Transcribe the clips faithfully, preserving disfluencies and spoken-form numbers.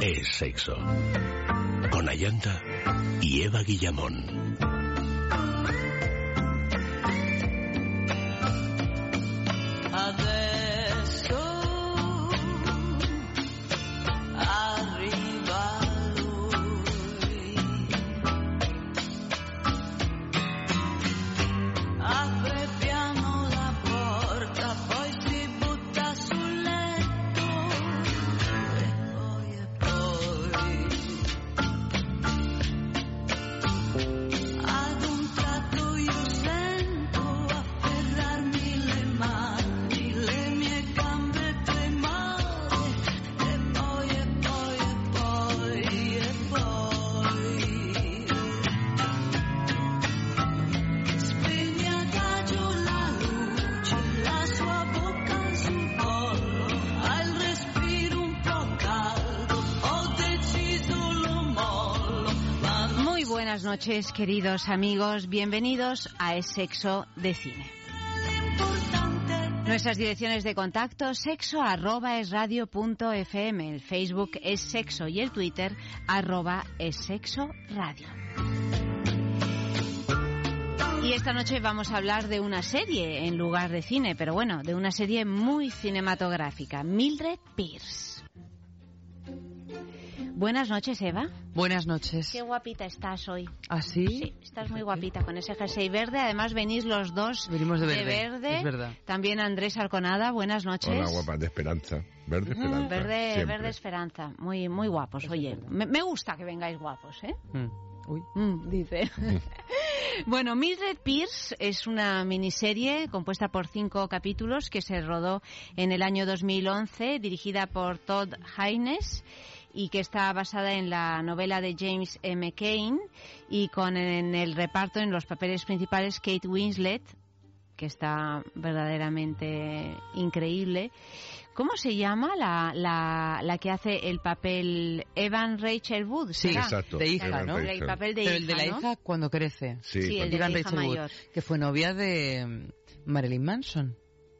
es sexo. Con Ayanta y Eva Guillamón. Buenas noches, queridos amigos, bienvenidos a Es Sexo de Cine. Nuestras direcciones de contacto: sexo arroba es radio punto fm, el Facebook es sexo y el Twitter arroba es sexo radio. Y esta noche vamos a hablar de una serie en lugar de cine, pero bueno, de una serie muy cinematográfica, Mildred Pierce. Buenas noches, Eva. Buenas noches. Qué guapita estás hoy. ¿Ah, sí? Sí, estás muy guapita con ese jersey verde. Además venís los dos Venimos de verde. de verde. Es verdad. También Andrés Arconada, buenas noches. Hola, guapa, de Esperanza. Verde Esperanza. Mm, verde, siempre. verde Esperanza. Muy, muy guapos. Oye, me, me gusta que vengáis guapos, ¿eh? Mm. Uy. Mm, dice. Bueno, Mildred Pierce es una miniserie compuesta por cinco capítulos que se rodó en el año dos mil once, dirigida por Todd Haynes, y que está basada en la novela de James M. Cain, y con en el reparto, en los papeles principales, Kate Winslet, que está verdaderamente increíble. ¿Cómo se llama la, la, la que hace el papel? Evan Rachel Wood, Sí, ¿será? exacto. De hija, Evan ¿no? Rachel. El papel de Pero hija, el de la ¿no? hija cuando crece. Sí, Sí, el de Evan la hija Rachel Wood, mayor. que fue novia de mm, Marilyn Manson.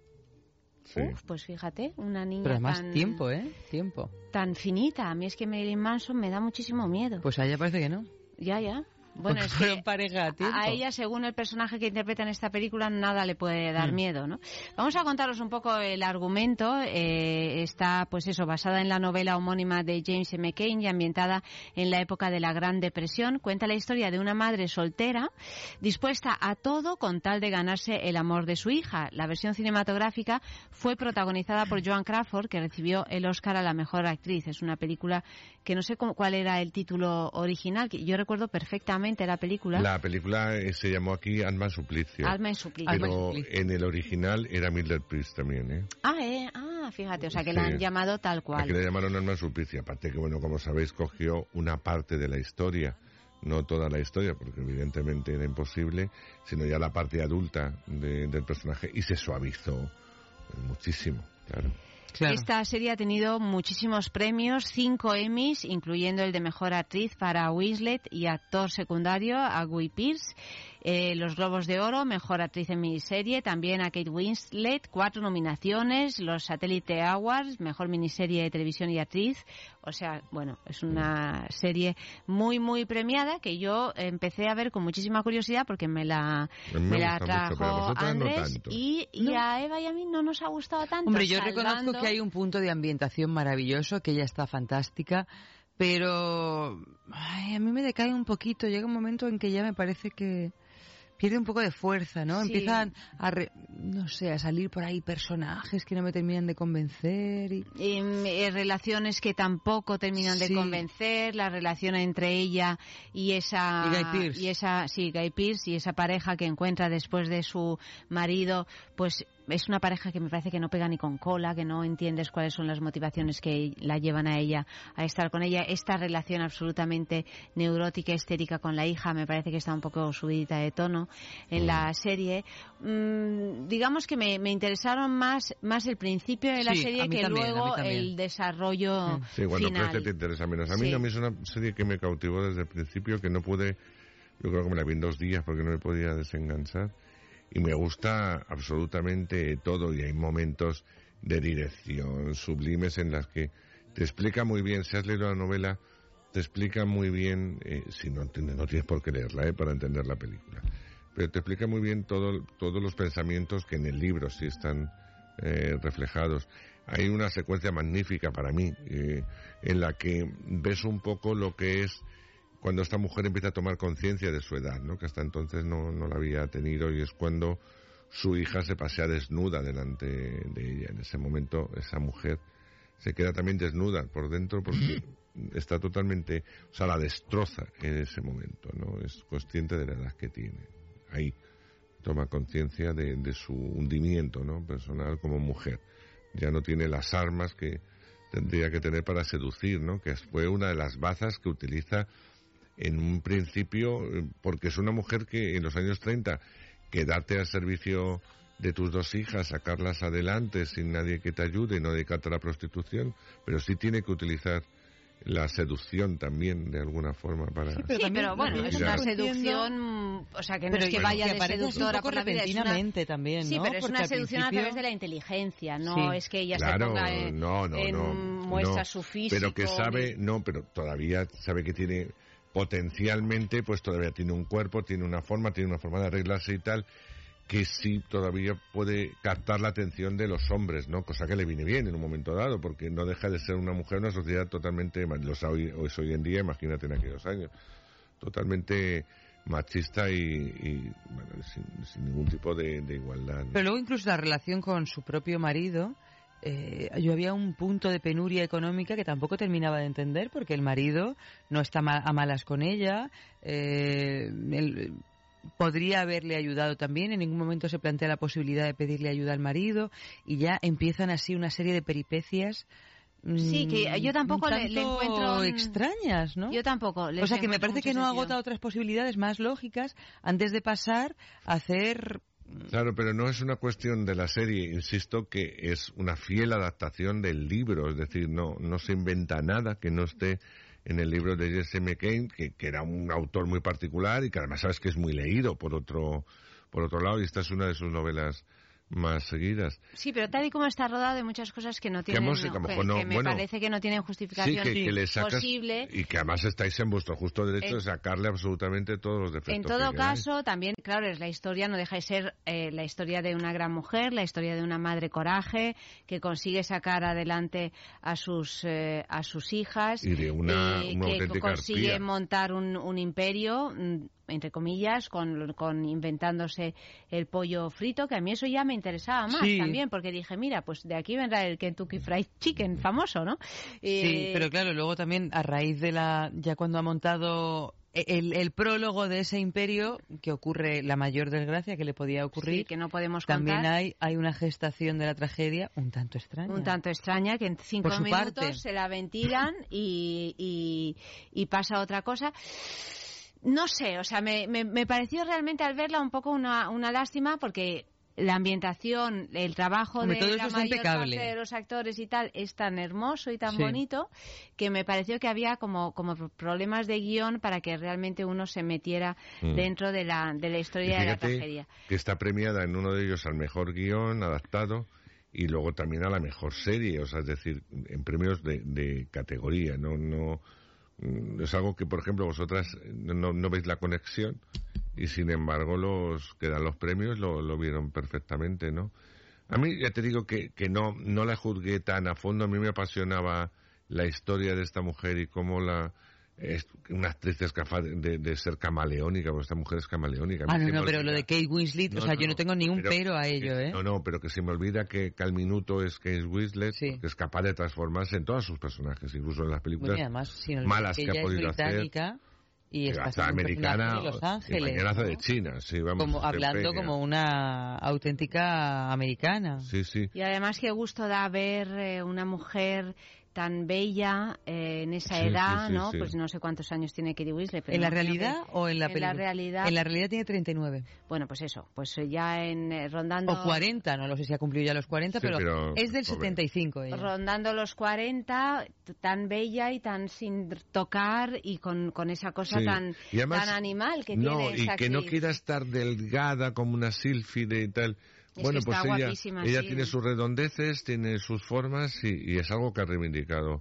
sí. Uf, pues fíjate, una niña Pero además tan, tiempo, ¿eh? Tiempo. tan finita. A mí es que Marilyn Manson me da muchísimo miedo. Pues a ella parece que no. Ya, ya. Bueno, Porque es fueron que pareja a tiempo. a ella, según el personaje que interpreta en esta película, nada le puede dar Mm. miedo, ¿no? Vamos a contaros un poco el argumento. Eh, está, pues eso, basada en la novela homónima de James M. Cain y ambientada en la época de la Gran Depresión. Cuenta la historia de una madre soltera dispuesta a todo con tal de ganarse el amor de su hija. La versión cinematográfica fue protagonizada por Joan Crawford, que recibió el Oscar a la mejor actriz. Es una película que no sé cómo, cuál era el título original, que yo recuerdo perfectamente la película. La película eh, se llamó aquí Alma en Suplicio. Alma en Suplicio. Alma en Pero Suplicio. en el original era Mildred Pierce también, ¿eh? Ah, eh, ah, fíjate, o sea que Sí. la han llamado tal cual. Aquí le llamaron Alma en Suplicio. Aparte que, bueno, como sabéis, cogió una parte de la historia. No toda la historia, porque evidentemente era imposible, sino ya la parte adulta de- del personaje, y se suavizó muchísimo, claro. Claro. Esta serie ha tenido muchísimos premios, cinco Emmys, incluyendo el de Mejor Actriz para Winslet y actor secundario a Guy Pearce. Eh, los Globos de Oro, Mejor Actriz en Miniserie, también a Kate Winslet, cuatro nominaciones, los Satellite Awards, Mejor Miniserie de Televisión y Actriz. O sea, bueno, es una serie muy, muy premiada que yo empecé a ver con muchísima curiosidad porque me la, A mí me me la gusta mucho, pero a trajo vosotras no Andrés tanto. y, y No. a Eva y a mí no nos ha gustado tanto. Hombre, yo salvando- reconozco que hay un punto de ambientación maravilloso, que ella está fantástica, pero ay, a mí me decae un poquito. Llega un momento en que ya me parece que pierde un poco de fuerza, ¿no? Sí. Empiezan a, re- no sé, a salir por ahí personajes que no me terminan de convencer y... Y, eh, relaciones que tampoco terminan de Sí. convencer, la relación entre ella y esa Y Guy Pearce. y esa sí, Guy Pearce y esa pareja que encuentra después de su marido, pues es una pareja que me parece que no pega ni con cola, que no entiendes cuáles son las motivaciones que la llevan a ella a estar con ella. Esta relación absolutamente neurótica, histérica con la hija, me parece que está un poco subidita de tono en la serie. Mm, digamos que me, me interesaron más más el principio de la Sí, serie a mí que también, a mí luego también. el desarrollo Sí, cuando final. crece te interesa menos. A mí Sí. no, a mí es una serie que me cautivó desde el principio, que no pude, yo creo que me la vi en dos días porque no me podía desenganchar. Y me gusta absolutamente todo, y hay momentos de dirección sublimes en las que te explica muy bien, si has leído la novela, te explica muy bien, eh, si no, no tienes por qué leerla, eh, para entender la película, pero te explica muy bien todo, todos los pensamientos que en el libro sí están eh, reflejados. Hay una secuencia magnífica para mí, eh, en la que ves un poco lo que es cuando esta mujer empieza a tomar conciencia de su edad, ¿no? Que hasta entonces no, no la había tenido, y es cuando su hija se pasea desnuda delante de ella. En ese momento esa mujer se queda también desnuda por dentro porque está totalmente, o sea, la destroza en ese momento, ¿no? Es consciente de la edad que tiene. Ahí toma conciencia de, de su hundimiento, ¿no? Personal como mujer. Ya no tiene las armas que tendría que tener para seducir, ¿no? Que fue una de las bazas que utiliza en un principio, porque es una mujer que en los años treinta, quedarte al servicio de tus dos hijas, sacarlas adelante sin nadie que te ayude, no dedicarte a la prostitución, pero sí tiene que utilizar la seducción también de alguna forma para... Sí, pero, sí, pero bueno, es una seducción, o sea, que no pero es que bueno, vaya que de seductora por la vida, es una... también, ¿no? Sí, pero es porque una seducción principio... a través de la inteligencia, no sí. es que ella claro, se ponga en, no, no, en no, muestra no, su físico. pero que sabe, ni... no, pero todavía sabe que tiene, potencialmente, pues todavía tiene un cuerpo, tiene una forma, tiene una forma de arreglarse y tal, que sí todavía puede captar la atención de los hombres, ¿no? Cosa que le viene bien en un momento dado, porque no deja de ser una mujer, una sociedad totalmente, lo es hoy, hoy en día, imagínate en aquellos años, totalmente machista y, y bueno, sin, sin ningún tipo de, de igualdad, ¿no? Pero luego incluso la relación con su propio marido, eh, yo había un punto de penuria económica que tampoco terminaba de entender, porque el marido no está ma- a malas con ella, eh, el, podría haberle ayudado también, en ningún momento se plantea la posibilidad de pedirle ayuda al marido, y ya empiezan así una serie de peripecias. Sí, que yo tampoco le, le encuentro extrañas, ¿no? Yo tampoco. O sea, que me parece que no sentido. agota otras posibilidades más lógicas antes de pasar a hacer... Claro, pero no es una cuestión de la serie, insisto que es una fiel adaptación del libro, es decir, no, no se inventa nada que no esté en el libro de Jesse McCain, que, que era un autor muy particular y que además sabes que es muy leído por otro, por otro lado, y esta es una de sus novelas más seguidas. Sí, pero tal y como está rodado hay muchas cosas que no tienen, que, hemos, no, que, que, no, que me bueno, parece que no tienen justificación sí, que, que le sacas, posible. Y que además estáis en vuestro justo derecho en, de sacarle absolutamente todos los defectos. En todo que caso, queráis. También, claro, es la historia, no deja de ser eh, la historia de una gran mujer, la historia de una madre coraje que consigue sacar adelante a sus eh, a sus hijas y de una, y una que auténtica consigue arpía. montar un, un imperio, entre comillas, con, con inventándose el pollo frito, que a mí eso ya me interesaba más sí. también, porque dije, mira, pues de aquí vendrá el Kentucky Fried Chicken famoso, ¿no? Sí, eh... pero claro, luego también a raíz de la, ya cuando ha montado el, el prólogo de ese imperio, que ocurre la mayor desgracia que le podía ocurrir, sí, que no podemos también contar. hay, hay una gestación de la tragedia un tanto extraña. Un tanto extraña, que en cinco minutos parte. se la ventilan y, y, y pasa otra cosa. No sé, o sea, me, me, me pareció realmente al verla un poco una, una lástima, porque la ambientación, el trabajo Hombre, de la mayor impecable. parte de los actores y tal es tan hermoso y tan sí. bonito que me pareció que había como, como problemas de guión para que realmente uno se metiera mm. dentro de la, de la historia de la tragedia. Que está premiada en uno de ellos al mejor guión adaptado y luego también a la mejor serie, o sea, es decir, en premios de, de categoría, no... no es algo que, por ejemplo, vosotras no, no veis la conexión y, sin embargo, los que dan los premios lo, lo vieron perfectamente, ¿no? A mí, ya te digo que, que no, no la juzgué tan a fondo. A mí me apasionaba la historia de esta mujer y cómo la... Es una actriz es capaz de, de, de ser camaleónica, porque esta mujer es camaleónica. Ah, no, no, pero lo de Kate Winslet, no, o sea, no, yo no tengo ni un pero, pero a ello, ¿eh? No, no, pero que se me olvida que, que al minuto es Kate Winslet, sí. que es capaz de transformarse en todos sus personajes, incluso en las películas bueno, además, si no malas que, que ha podido hacer. Y que hasta americana, de Los Ángeles, y mañana ¿no? de China, sí, vamos. Como, hablando como una auténtica americana. Sí, sí. Y además qué gusto da ver eh, una mujer tan bella eh, en esa sí, edad, sí, sí, ¿no? Sí. Pues no sé cuántos años tiene Katie Winslet. Pero ¿En la no realidad que... o en la película? En la realidad. En la realidad tiene treinta y nueve. Bueno, pues eso, pues ya en eh, rondando... O cuarenta, no lo sé si ha cumplido ya los cuarenta, sí, pero, pero es del joven. setenta y cinco ella. Rondando los cuarenta, tan bella y tan sin tocar y con, con esa cosa sí. tan, además, tan animal que no, tiene esa y que actriz. no quiera estar delgada como una sílfide y tal. Es bueno, que pues está ella, guapísima, ella sí. tiene sus redondeces, tiene sus formas y, y es algo que ha reivindicado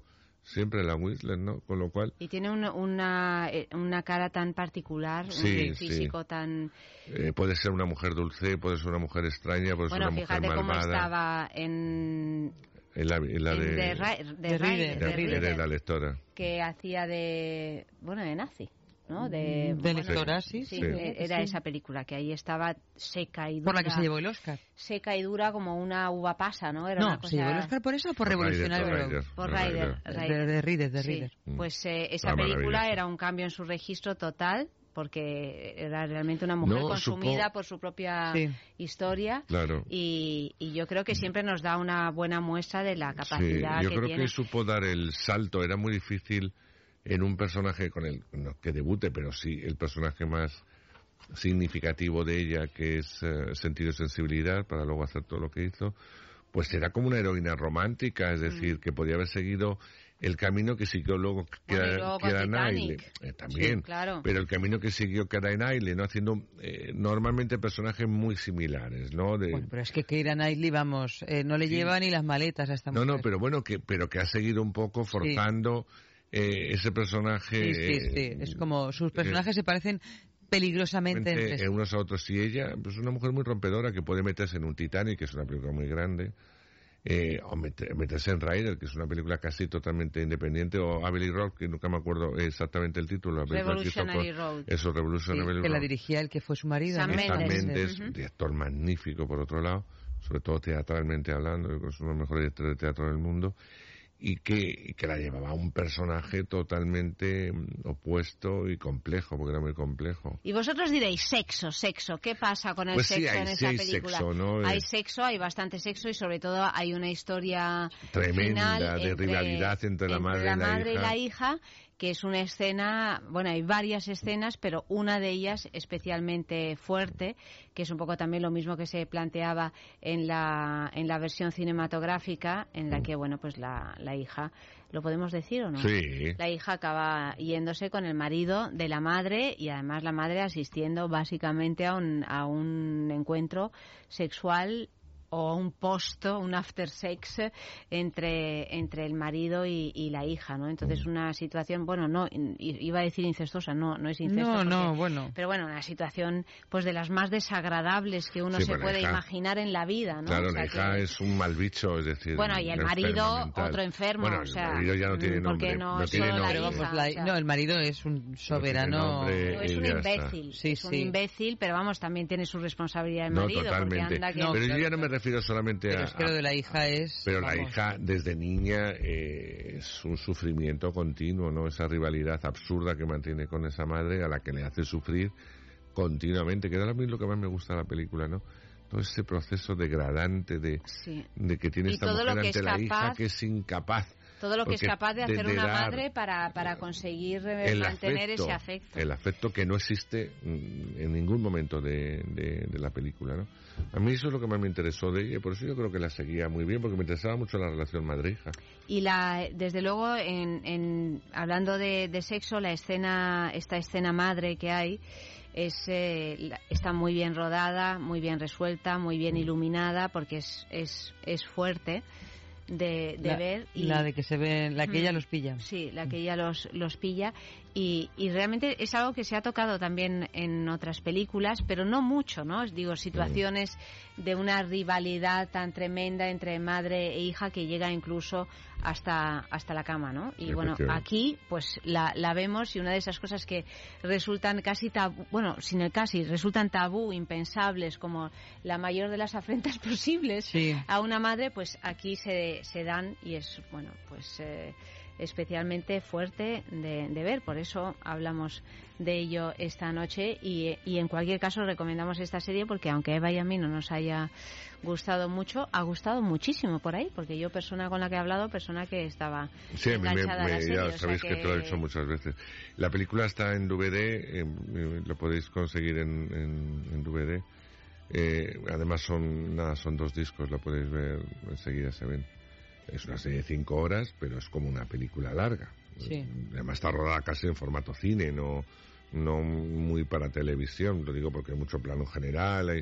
siempre la Whistler, ¿no? Con lo cual... Y tiene una, una, una cara tan particular, sí, un físico sí. tan... Eh, puede ser una mujer dulce, puede ser una mujer extraña, puede bueno, ser una mujer malvada. Bueno, fíjate cómo estaba en... En la, en la en de... De, de, de, Rider, de, de, Rider, de la lectora. Que hacía de... Bueno, de nazi. ¿No? De, de bueno, lectora, sí, sí, sí. Era sí. esa película, que ahí estaba seca y dura. Por la que se llevó el Oscar. Seca y dura como una uva pasa, ¿no? Era no, una cosa... ¿se llevó el Oscar por eso o por, por Revolucionario Road? Por Rider. De, de Rider, de Rider. Sí. Pues eh, esa ah, película era un cambio en su registro total, porque era realmente una mujer no, consumida supo... por su propia sí. historia. Claro. Y, y yo creo que siempre nos da una buena muestra de la capacidad sí, yo que creo tiene. que supo dar el salto, era muy difícil en un personaje con el no, que debute, pero sí el personaje más significativo de ella, que es uh, Sentido y Sensibilidad, para luego hacer todo lo que hizo, pues era como una heroína romántica, es decir, mm. que podía haber seguido el camino que siguió luego Keira Knightley, eh, también, sí, claro. pero el camino que siguió Keira Knightley, ¿no? Haciendo eh, normalmente personajes muy similares, ¿no? De... Bueno, pero es que Keira Knightley, vamos, eh, no le sí. lleva ni las maletas a esta mujer. No, no, pero bueno, que pero que ha seguido un poco forzando sí. Eh, ese personaje... Sí, sí, sí. Eh, es como sus personajes eh, se parecen peligrosamente entre sí. unos a otros. Y ella es pues una mujer muy rompedora que puede meterse en un Titanic, que es una película muy grande, eh, o meter, meterse en Rider, que es una película casi totalmente independiente, o Abbey Road, que nunca me acuerdo exactamente el título. Revolutionary Road. Eso, Revolutionary sí, Road. Que la dirigía el que fue su marido. Sam ¿no? Mendes. Sam Mendes, uh-huh. director magnífico por otro lado, sobre todo teatralmente hablando, yo creo que es uno de los mejores directores de teatro del mundo. Y que, y que la llevaba a un personaje totalmente opuesto y complejo, porque era muy complejo. Y vosotros diréis, sexo, sexo, ¿qué pasa con el pues sexo sí, hay, en esa sí hay película? Sexo, ¿no? Hay sexo, hay bastante sexo y sobre todo hay una historia tremenda final de entre, rivalidad entre la entre madre, la y, la madre hija. y la hija, que es una escena, bueno, hay varias escenas, pero una de ellas especialmente fuerte, que es un poco también lo mismo que se planteaba en la, en la versión cinematográfica, en la que, bueno, pues la, la hija, ¿lo podemos decir o no? Sí. La hija acaba yéndose con el marido de la madre y además la madre asistiendo básicamente a un, a un encuentro sexual o un posto, un after sex entre entre el marido y, y la hija, ¿no? Entonces una situación, bueno, no iba a decir incestuosa, no no es incesto. No, porque, no, bueno. Pero bueno, una situación pues de las más desagradables que uno sí, se puede hija, imaginar en la vida, ¿no? Claro, o sea, la hija que, es un mal bicho, es decir, bueno, y el marido otro enfermo, bueno, o sea, el marido ya no tiene nombre, no, no tiene nombre. La hija, vamos, la, o sea, no, el marido es un soberano, no nombre, es un imbécil, sí, es un sí. imbécil, pero vamos, también tiene su responsabilidad el no, marido, totalmente. porque anda que... No, pero claro, yo ya no me refiero solamente pero a... es que lo de la hija es... Pero vamos. la hija, desde niña, eh, es un sufrimiento continuo, ¿no? Esa rivalidad absurda que mantiene con esa madre a la que le hace sufrir continuamente, que es a mí lo que más me gusta de la película, ¿no? Todo ese proceso degradante de, sí. de que tiene y esta todo mujer lo que ante es la capaz, hija que es incapaz. Todo lo que es capaz de hacer de, de una dar madre para, para conseguir mantener afecto, ese afecto. El afecto que no existe en ningún momento de, de, de la película, ¿no? A mí eso es lo que más me interesó de ella, por eso yo creo que la seguía muy bien, porque me interesaba mucho la relación madre-hija. Y la, desde luego, en, en, hablando de, de sexo, la escena, esta escena madre que hay, es eh, está muy bien rodada, muy bien resuelta, muy bien iluminada, porque es, es, es fuerte de, de la, ver. Y, la de que se ve, la que mm, ella los pilla. Sí, la que ella los, los pilla. Y, y realmente es algo que se ha tocado también en otras películas, pero no mucho, ¿no? Digo, situaciones de una rivalidad tan tremenda entre madre e hija que llega incluso hasta hasta la cama, ¿no? Y bueno, aquí pues la, la vemos, y una de esas cosas que resultan casi tabú, bueno, sin el casi, resultan tabú, impensables, como la mayor de las afrentas posibles sí. a una madre, pues aquí se, se dan, y es, bueno, pues... Eh, especialmente fuerte de, de ver, por eso hablamos de ello esta noche, y, y en cualquier caso recomendamos esta serie, porque aunque a Eva y a mí no nos haya gustado mucho, ha gustado muchísimo por ahí, porque yo, persona con la que he hablado, persona que estaba sí, enganchada me, me, a la serie, ya o sabéis sea que... que te lo he dicho muchas veces. La película está en D V D, eh, lo podéis conseguir en, en, en D V D, eh, además son nada, son dos discos, lo podéis ver enseguida, se ven. Es una serie de cinco horas, pero es como una película larga. Sí. Además está rodada casi en formato cine, no no muy para televisión. Lo digo porque hay mucho plano general, hay,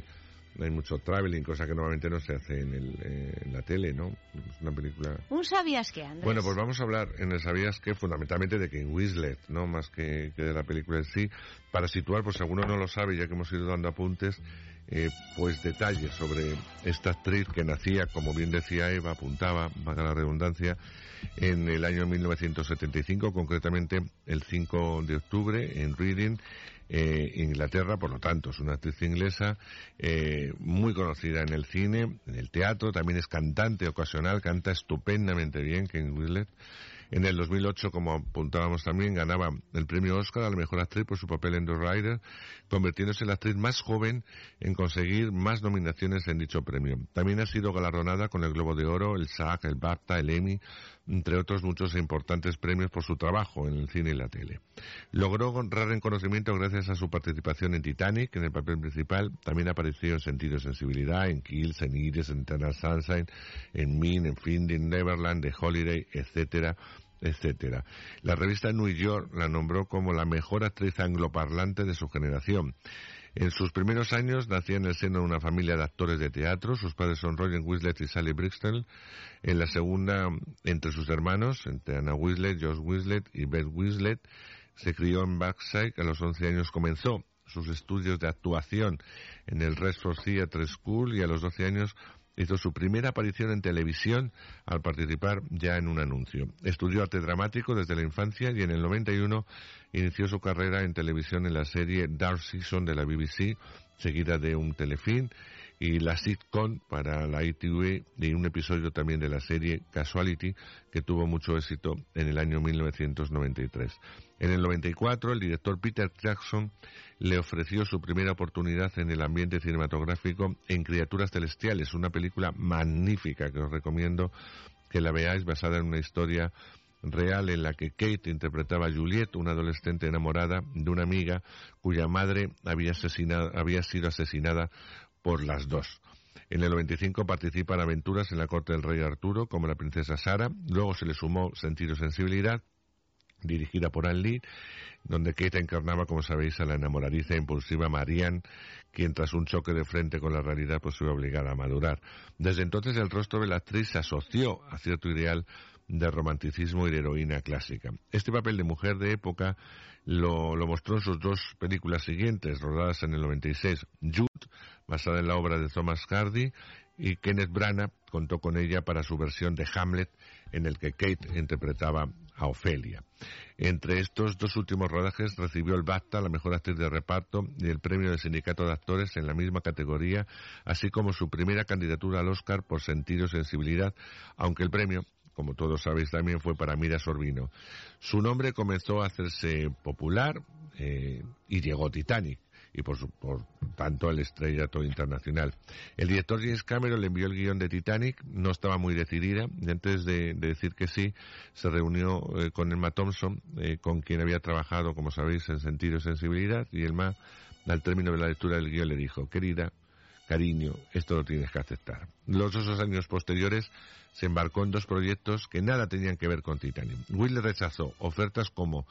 hay mucho traveling, cosa que normalmente no se hace en, el, eh, en la tele, ¿no? Es una película... ¿Un sabías qué, Andrés? Bueno, pues vamos a hablar en el sabías qué, fundamentalmente de Kate Winslet, ¿no? Más que, que de la película en sí, para situar, pues si alguno no lo sabe, ya que hemos ido dando apuntes, eh, pues detalles sobre esta actriz que nacía, como bien decía Eva, apuntaba, valga la redundancia, en el año mil novecientos setenta y cinco, concretamente el cinco de octubre, en Reading, eh, Inglaterra. Por lo tanto, es una actriz inglesa eh, muy conocida en el cine, en el teatro, también es cantante ocasional, canta estupendamente bien, Kate Winslet. En el dos mil ocho, como apuntábamos también, ganaba el premio Oscar a la mejor actriz por su papel en The Rider, convirtiéndose en la actriz más joven en conseguir más nominaciones en dicho premio. También ha sido galardonada con el Globo de Oro, el SAG, el BAFTA, el Emmy, entre otros muchos e importantes premios por su trabajo en el cine y la tele. Logró gran reconocimiento gracias a su participación en Titanic, en el papel principal. También apareció en Sentido y Sensibilidad, en Kills, en Iris, en Eternal Sunshine, en Mean, en Finding Neverland, The Holiday, etcétera, etcétera. La revista New York la nombró como la mejor actriz angloparlante de su generación. En sus primeros años nacía en el seno de una familia de actores de teatro. Sus padres son Roger Winslet y Sally Brixton. En la segunda, entre sus hermanos, entre Anna Winslet, Josh Winslet y Beth Winslet, se crió en Backside. A los once años comenzó sus estudios de actuación en el Redford Theatre School y a los doce años hizo su primera aparición en televisión al participar ya en un anuncio. Estudió arte dramático desde la infancia y en el noventa y uno inició su carrera en televisión en la serie Dark Season de la B B C, seguida de un telefilm, y la sitcom para la I T V y un episodio también de la serie Casualty, que tuvo mucho éxito en el año mil novecientos noventa y tres. En el noventa y cuatro, el director Peter Jackson le ofreció su primera oportunidad en el ambiente cinematográfico en Criaturas Celestiales, una película magnífica que os recomiendo que la veáis, basada en una historia real en la que Kate interpretaba a Juliet, una adolescente enamorada de una amiga cuya madre había, asesinado, había sido asesinada por las dos. En el noventa y cinco participa en aventuras en la corte del rey Arturo como la princesa Sara. Luego se le sumó Sentido y Sensibilidad, dirigida por Anne Lee, donde Kate encarnaba, como sabéis, a la enamoradiza e impulsiva Marianne, quien tras un choque de frente con la realidad pues se iba obligada a madurar. Desde entonces el rostro de la actriz se asoció a cierto ideal de romanticismo y de heroína clásica. Este papel de mujer de época lo, lo mostró en sus dos películas siguientes, rodadas en el noventa y seis, Jude, basada en la obra de Thomas Hardy, y Kenneth Branagh contó con ella para su versión de Hamlet, en el que Kate interpretaba a Ofelia. Entre estos dos últimos rodajes recibió el BAFTA, la mejor actriz de reparto, y el premio del Sindicato de Actores en la misma categoría, así como su primera candidatura al Oscar por Sentido y Sensibilidad, aunque el premio, como todos sabéis, también fue para Mira Sorvino. Su nombre comenzó a hacerse popular eh, y llegó Titanic, y por, su, por tanto el estrellato internacional. El director James Cameron le envió el guión de Titanic, no estaba muy decidida, y antes de, de decir que sí, se reunió eh, con Emma Thompson, eh, con quien había trabajado, como sabéis, en Sentido y Sensibilidad, y Emma, al término de la lectura del guión, le dijo: querida, cariño, esto lo tienes que aceptar. Los dos años posteriores se embarcó en dos proyectos que nada tenían que ver con Titanic. Will rechazó ofertas como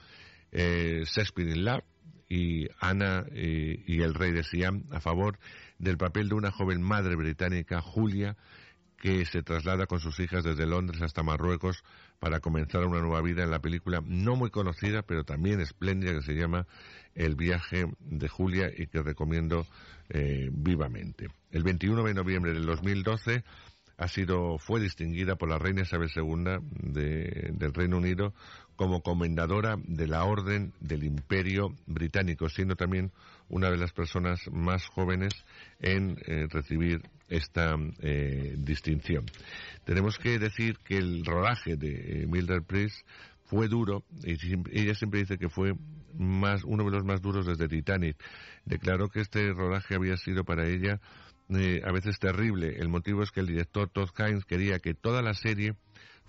eh, Shakespeare in Love y Ana eh, y el rey de Siam, a favor del papel de una joven madre británica, Julia, que se traslada con sus hijas desde Londres hasta Marruecos para comenzar una nueva vida en la película no muy conocida, pero también espléndida, que se llama El viaje de Julia, y que recomiendo eh, vivamente. El veintiuno de noviembre del dos mil doce ha sido, fue distinguida por la reina Isabel segunda de, del Reino Unido como comendadora de la Orden del Imperio Británico, siendo también una de las personas más jóvenes en eh, recibir esta eh, distinción. Tenemos que decir que el rodaje de eh, Mildred Pierce fue duro, y ella siempre dice que fue más uno de los más duros desde Titanic. Declaró que este rodaje había sido para ella Eh, a veces terrible. El motivo es que el director Todd Haynes quería que toda la serie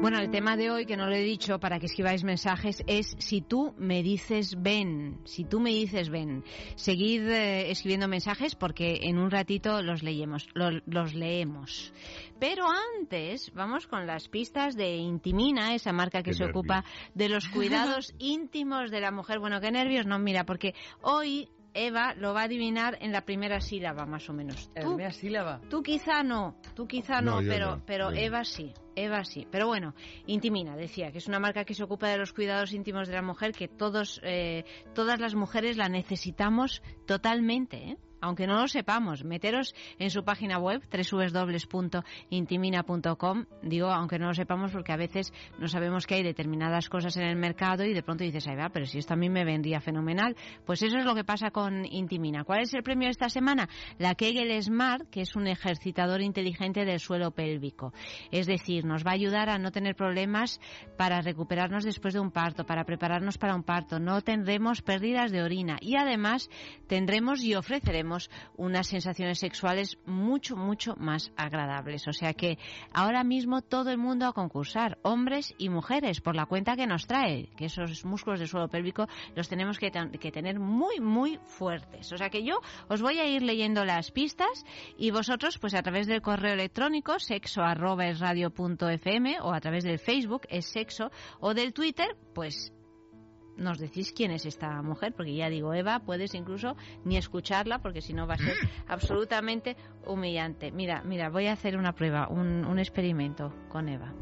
Bueno, el tema de hoy, que no lo he dicho para que escribáis mensajes, es si tú me dices ven, si tú me dices ven. Seguid eh, escribiendo mensajes porque en un ratito los leemos, lo, los leemos. Pero antes vamos con las pistas de Intimina, esa marca que Qué se nervios. ocupa de los cuidados íntimos de la mujer. Bueno, qué nervios, no, mira, porque hoy Eva lo va a adivinar en la primera sílaba, más o menos. ¿La Tú, primera sílaba? tú quizá no, tú quizá no, No, yo pero, no, pero yo no. Eva sí, Eva sí. Pero bueno, Intimina, decía, que es una marca que se ocupa de los cuidados íntimos de la mujer, que todos, eh, todas las mujeres la necesitamos totalmente, ¿eh? Aunque no lo sepamos, meteros en su página web doble u doble u doble u punto intimina punto com. Digo, aunque no lo sepamos, porque a veces no sabemos que hay determinadas cosas en el mercado y de pronto dices, ay va, pero si esto a mí me vendría fenomenal. Pues eso es lo que pasa con Intimina. ¿Cuál es el premio de esta semana? La Kegel Smart, que es un ejercitador inteligente del suelo pélvico. Es decir, nos va a ayudar a no tener problemas para recuperarnos después de un parto, para prepararnos para un parto. No tendremos pérdidas de orina y además tendremos y ofreceremos unas sensaciones sexuales mucho, mucho más agradables. O sea que ahora mismo todo el mundo a concursar, hombres y mujeres, por la cuenta que nos trae, que esos músculos del suelo pélvico los tenemos que, ten- que tener muy, muy fuertes. O sea que yo os voy a ir leyendo las pistas y vosotros, pues a través del correo electrónico sexo arroba es radio punto f m o a través del Facebook es sexo o del Twitter, pues nos decís quién es esta mujer, porque ya digo, Eva, puedes incluso ni escucharla, porque si no va a ser absolutamente humillante. Mira, mira, voy a hacer una prueba, un, un experimento con Eva.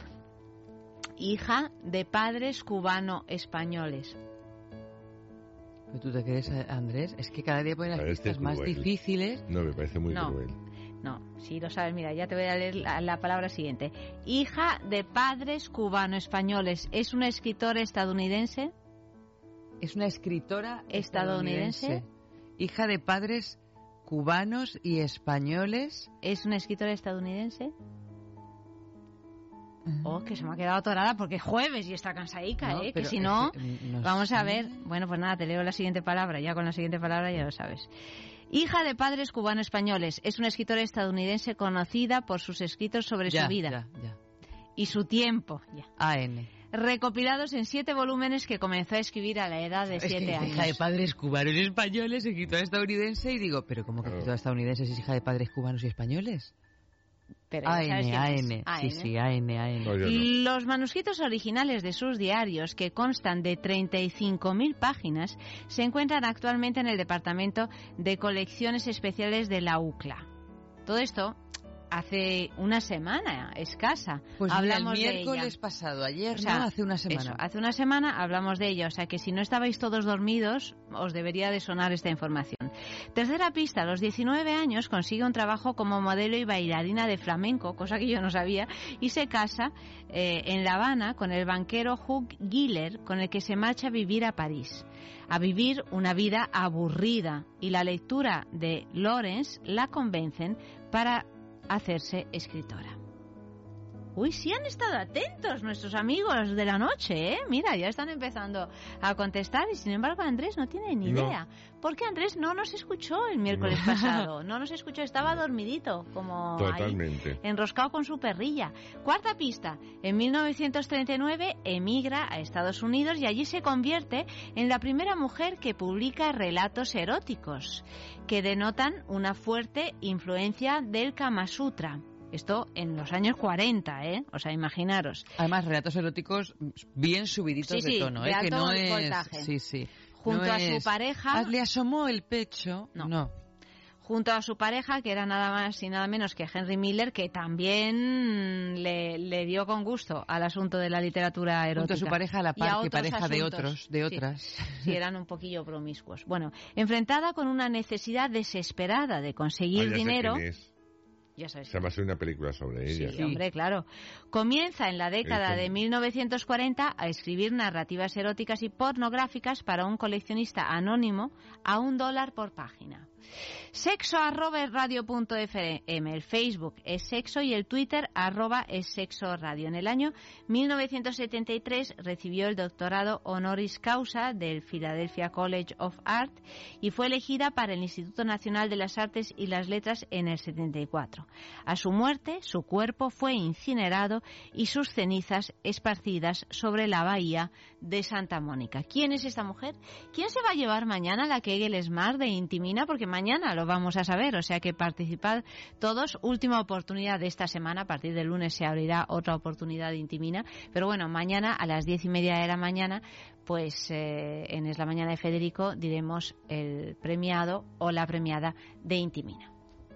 Hija de padres cubano-españoles. ¿Pero tú te crees, Andrés? Es que cada día ponen las Parece pistas más cruel. difíciles. No, me parece muy No. cruel. No, si lo sabes, mira, ya te voy a leer la, la palabra siguiente. Hija de padres cubano-españoles. ¿Es una escritora estadounidense? Es una escritora ¿Estadounidense? estadounidense, hija de padres cubanos y españoles. ¿Es una escritora estadounidense? Oh, que se me ha quedado atorada porque es jueves y está cansadica, No, ¿eh? Que pero si es no, que, no vamos sé. a ver. Bueno, pues nada, te leo la siguiente palabra. Ya con la siguiente palabra ya lo sabes. Hija de padres cubano-españoles. Es una escritora estadounidense conocida por sus escritos sobre Ya, su vida ya, ya. y su tiempo. Ya. A N. Recopilados en siete volúmenes que comenzó a escribir a la edad de Es siete que años. hija de padres cubanos y españoles, escritora estadounidense, y digo, ¿pero cómo que Claro. escritora estadounidense si es hija de padres cubanos y españoles? Pero ya sabes A N, quién A es. N, A sí, N. sí, A N, A N. No, yo no. Los manuscritos originales de sus diarios, que constan de treinta y cinco mil páginas, se encuentran actualmente en el Departamento de Colecciones Especiales de la U C L A. Todo esto hace una semana escasa. Pues mira, el hablamos de miércoles ella. pasado, ayer, O sea, no, hace una semana. Eso, hace una semana hablamos de ello, o sea que si no estabais todos dormidos, os debería de sonar esta información. Tercera pista, a los diecinueve años consigue un trabajo como modelo y bailarina de flamenco, cosa que yo no sabía, y se casa eh, en La Habana con el banquero Hugh Giller, con el que se marcha a vivir a París, a vivir una vida aburrida, y la lectura de Lawrence la convencen para hacerse escritora. Uy, sí han estado atentos nuestros amigos de la noche, ¿eh? Mira, ya están empezando a contestar y sin embargo Andrés no tiene ni No. idea. Porque Andrés no nos escuchó el miércoles No. pasado. No nos escuchó, estaba dormidito, como ahí, Totalmente. enroscado con su perrilla. Cuarta pista. En mil novecientos treinta y nueve emigra a Estados Unidos y allí se convierte en la primera mujer que publica relatos eróticos que denotan una fuerte influencia del Kama Sutra. Esto en los años cuarenta, ¿eh? O sea, imaginaros. Además, relatos eróticos bien subiditos Sí, sí, de tono, de ¿eh? Que alto no es... voltaje. Sí, sí. Junto No a su es, pareja... "Ah, le asomó el pecho". No. No. Junto a su pareja, que era nada más y nada menos que Henry Miller, que también le, le dio con gusto al asunto de la literatura erótica. Junto a su pareja a la Y a par que otros pareja de asuntos. otros, de Sí. otras. Sí, eran un poquillo promiscuos. Bueno, enfrentada con una necesidad desesperada de conseguir Ah, ya sé dinero... quién es. Ya sabes. Se va a hacer una película sobre ella. Sí, hombre, claro. Comienza en la década Eso. de mil novecientos cuarenta a escribir narrativas eróticas y pornográficas para un coleccionista anónimo a un dólar por página. Sexo arroba radio punto f m, el Facebook es Sexo y el Twitter arroba es Sexo Radio. En el año mil novecientos setenta y tres recibió el doctorado honoris causa del Philadelphia College of Art y fue elegida para el Instituto Nacional de las Artes y las Letras en el setenta y cuatro. A su muerte, su cuerpo fue incinerado y sus cenizas esparcidas sobre la bahía de Santa Mónica. ¿Quién es esta mujer? ¿Quién se va a llevar mañana la Kegel Smart de Intimina? Porque mañana lo vamos a saber, o sea que participad todos. Última oportunidad de esta semana, a partir del lunes se abrirá otra oportunidad de Intimina, pero bueno, mañana a las diez y media de la mañana, pues eh, en Es la Mañana de Federico diremos el premiado o la premiada de Intimina.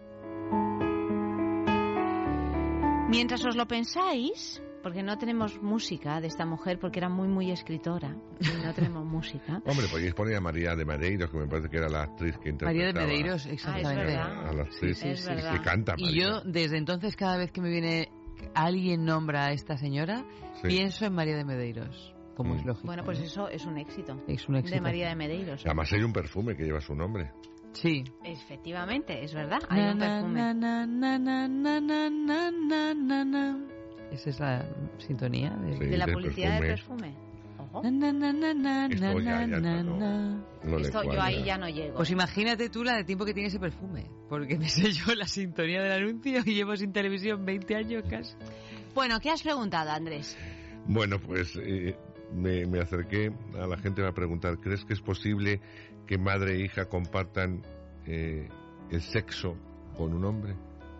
Mientras os lo pensáis, porque no tenemos música de esta mujer, porque era muy, muy escritora, y no tenemos música. Hombre, podéis poner a María de Medeiros, que me parece que era la actriz que interpretaba. María de Medeiros, exactamente. Ah, a la actriz sí, sí, sí, que sí. canta. Y María. yo, desde entonces, cada vez que me viene alguien nombra a esta señora, sí. pienso en María de Medeiros, como mm. es lógico. Bueno, pues ¿no? eso es un éxito. Es un éxito. De María de Medeiros. Además hay un perfume que lleva su nombre. Sí. Efectivamente, es verdad, hay na, un perfume. Na, na, na, na, na, na, na, na, na. Esa es la sintonía de, Sí, de la del publicidad perfume. del perfume. Ojo. Na, na, na, na, na, Esto ya, ya na, no, na. no le Esto yo cuadra. ahí ya no llego. Pues imagínate tú la de tiempo que tiene ese perfume, porque me sé yo la sintonía del anuncio y llevo sin televisión veinte años casi. Bueno, ¿qué has preguntado, Andrés? Bueno, pues eh, me, me acerqué a la gente a preguntar, ¿crees que es posible que madre e hija compartan eh, el sexo con un hombre?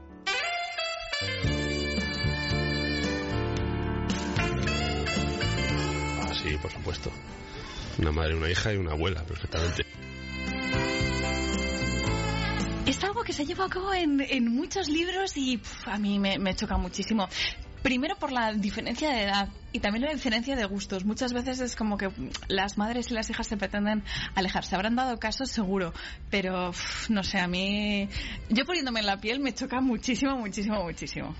Ah, sí, por supuesto. Una madre, una hija y una abuela, perfectamente. Es algo que se lleva a cabo en, en muchos libros y pff, a mí me, me choca muchísimo. Primero por la diferencia de edad y también la diferencia de gustos. Muchas veces es como que las madres y las hijas se pretenden alejar. Se habrán dado casos seguro, pero pff, no sé, a mí, yo poniéndome en la piel me choca muchísimo, muchísimo, muchísimo.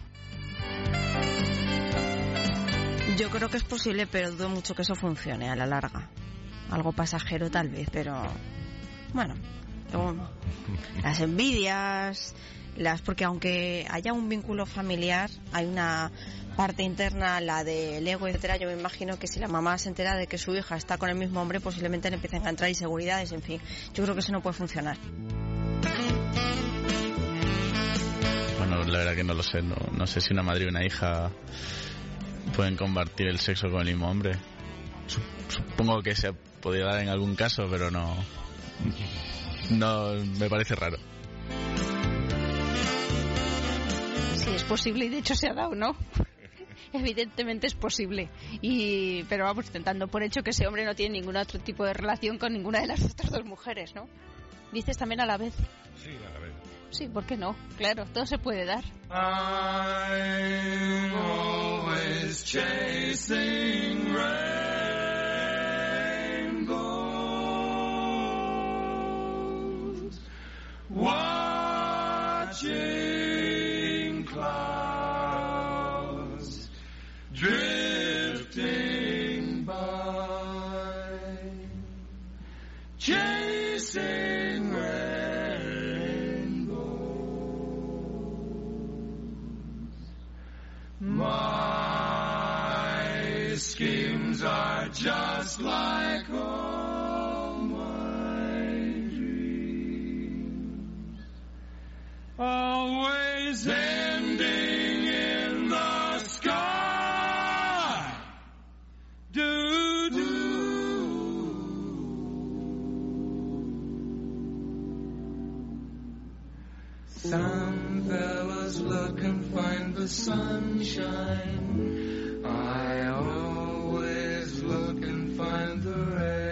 Yo creo que es posible, pero dudo mucho que eso funcione a la larga. Algo pasajero tal vez, pero bueno, luego, las envidias, las porque aunque haya un vínculo familiar, hay una parte interna, la del ego, etcétera. Yo me imagino que si la mamá se entera de que su hija está con el mismo hombre, posiblemente le empiecen a entrar inseguridades, en fin. Yo creo que eso no puede funcionar. Bueno, la verdad que no lo sé, no, no sé si una madre y una hija pueden compartir el sexo con el mismo hombre. Supongo que se podría dar en algún caso, pero no, no me parece raro. Sí, es posible y de hecho se ha dado, ¿no? Evidentemente es posible. Y pero vamos, intentando por hecho que ese hombre no tiene ningún otro tipo de relación con ninguna de las otras dos mujeres, ¿no? Dices también a la vez. Sí, a la vez. Sí, ¿por qué no? Claro, todo se puede dar. I'm always chasing rainbows, watching clouds drifting by, chasing my schemes are just like all my dreams, always ending in the sky. Do do. Some fellas look and find the sunshine. I always look and find the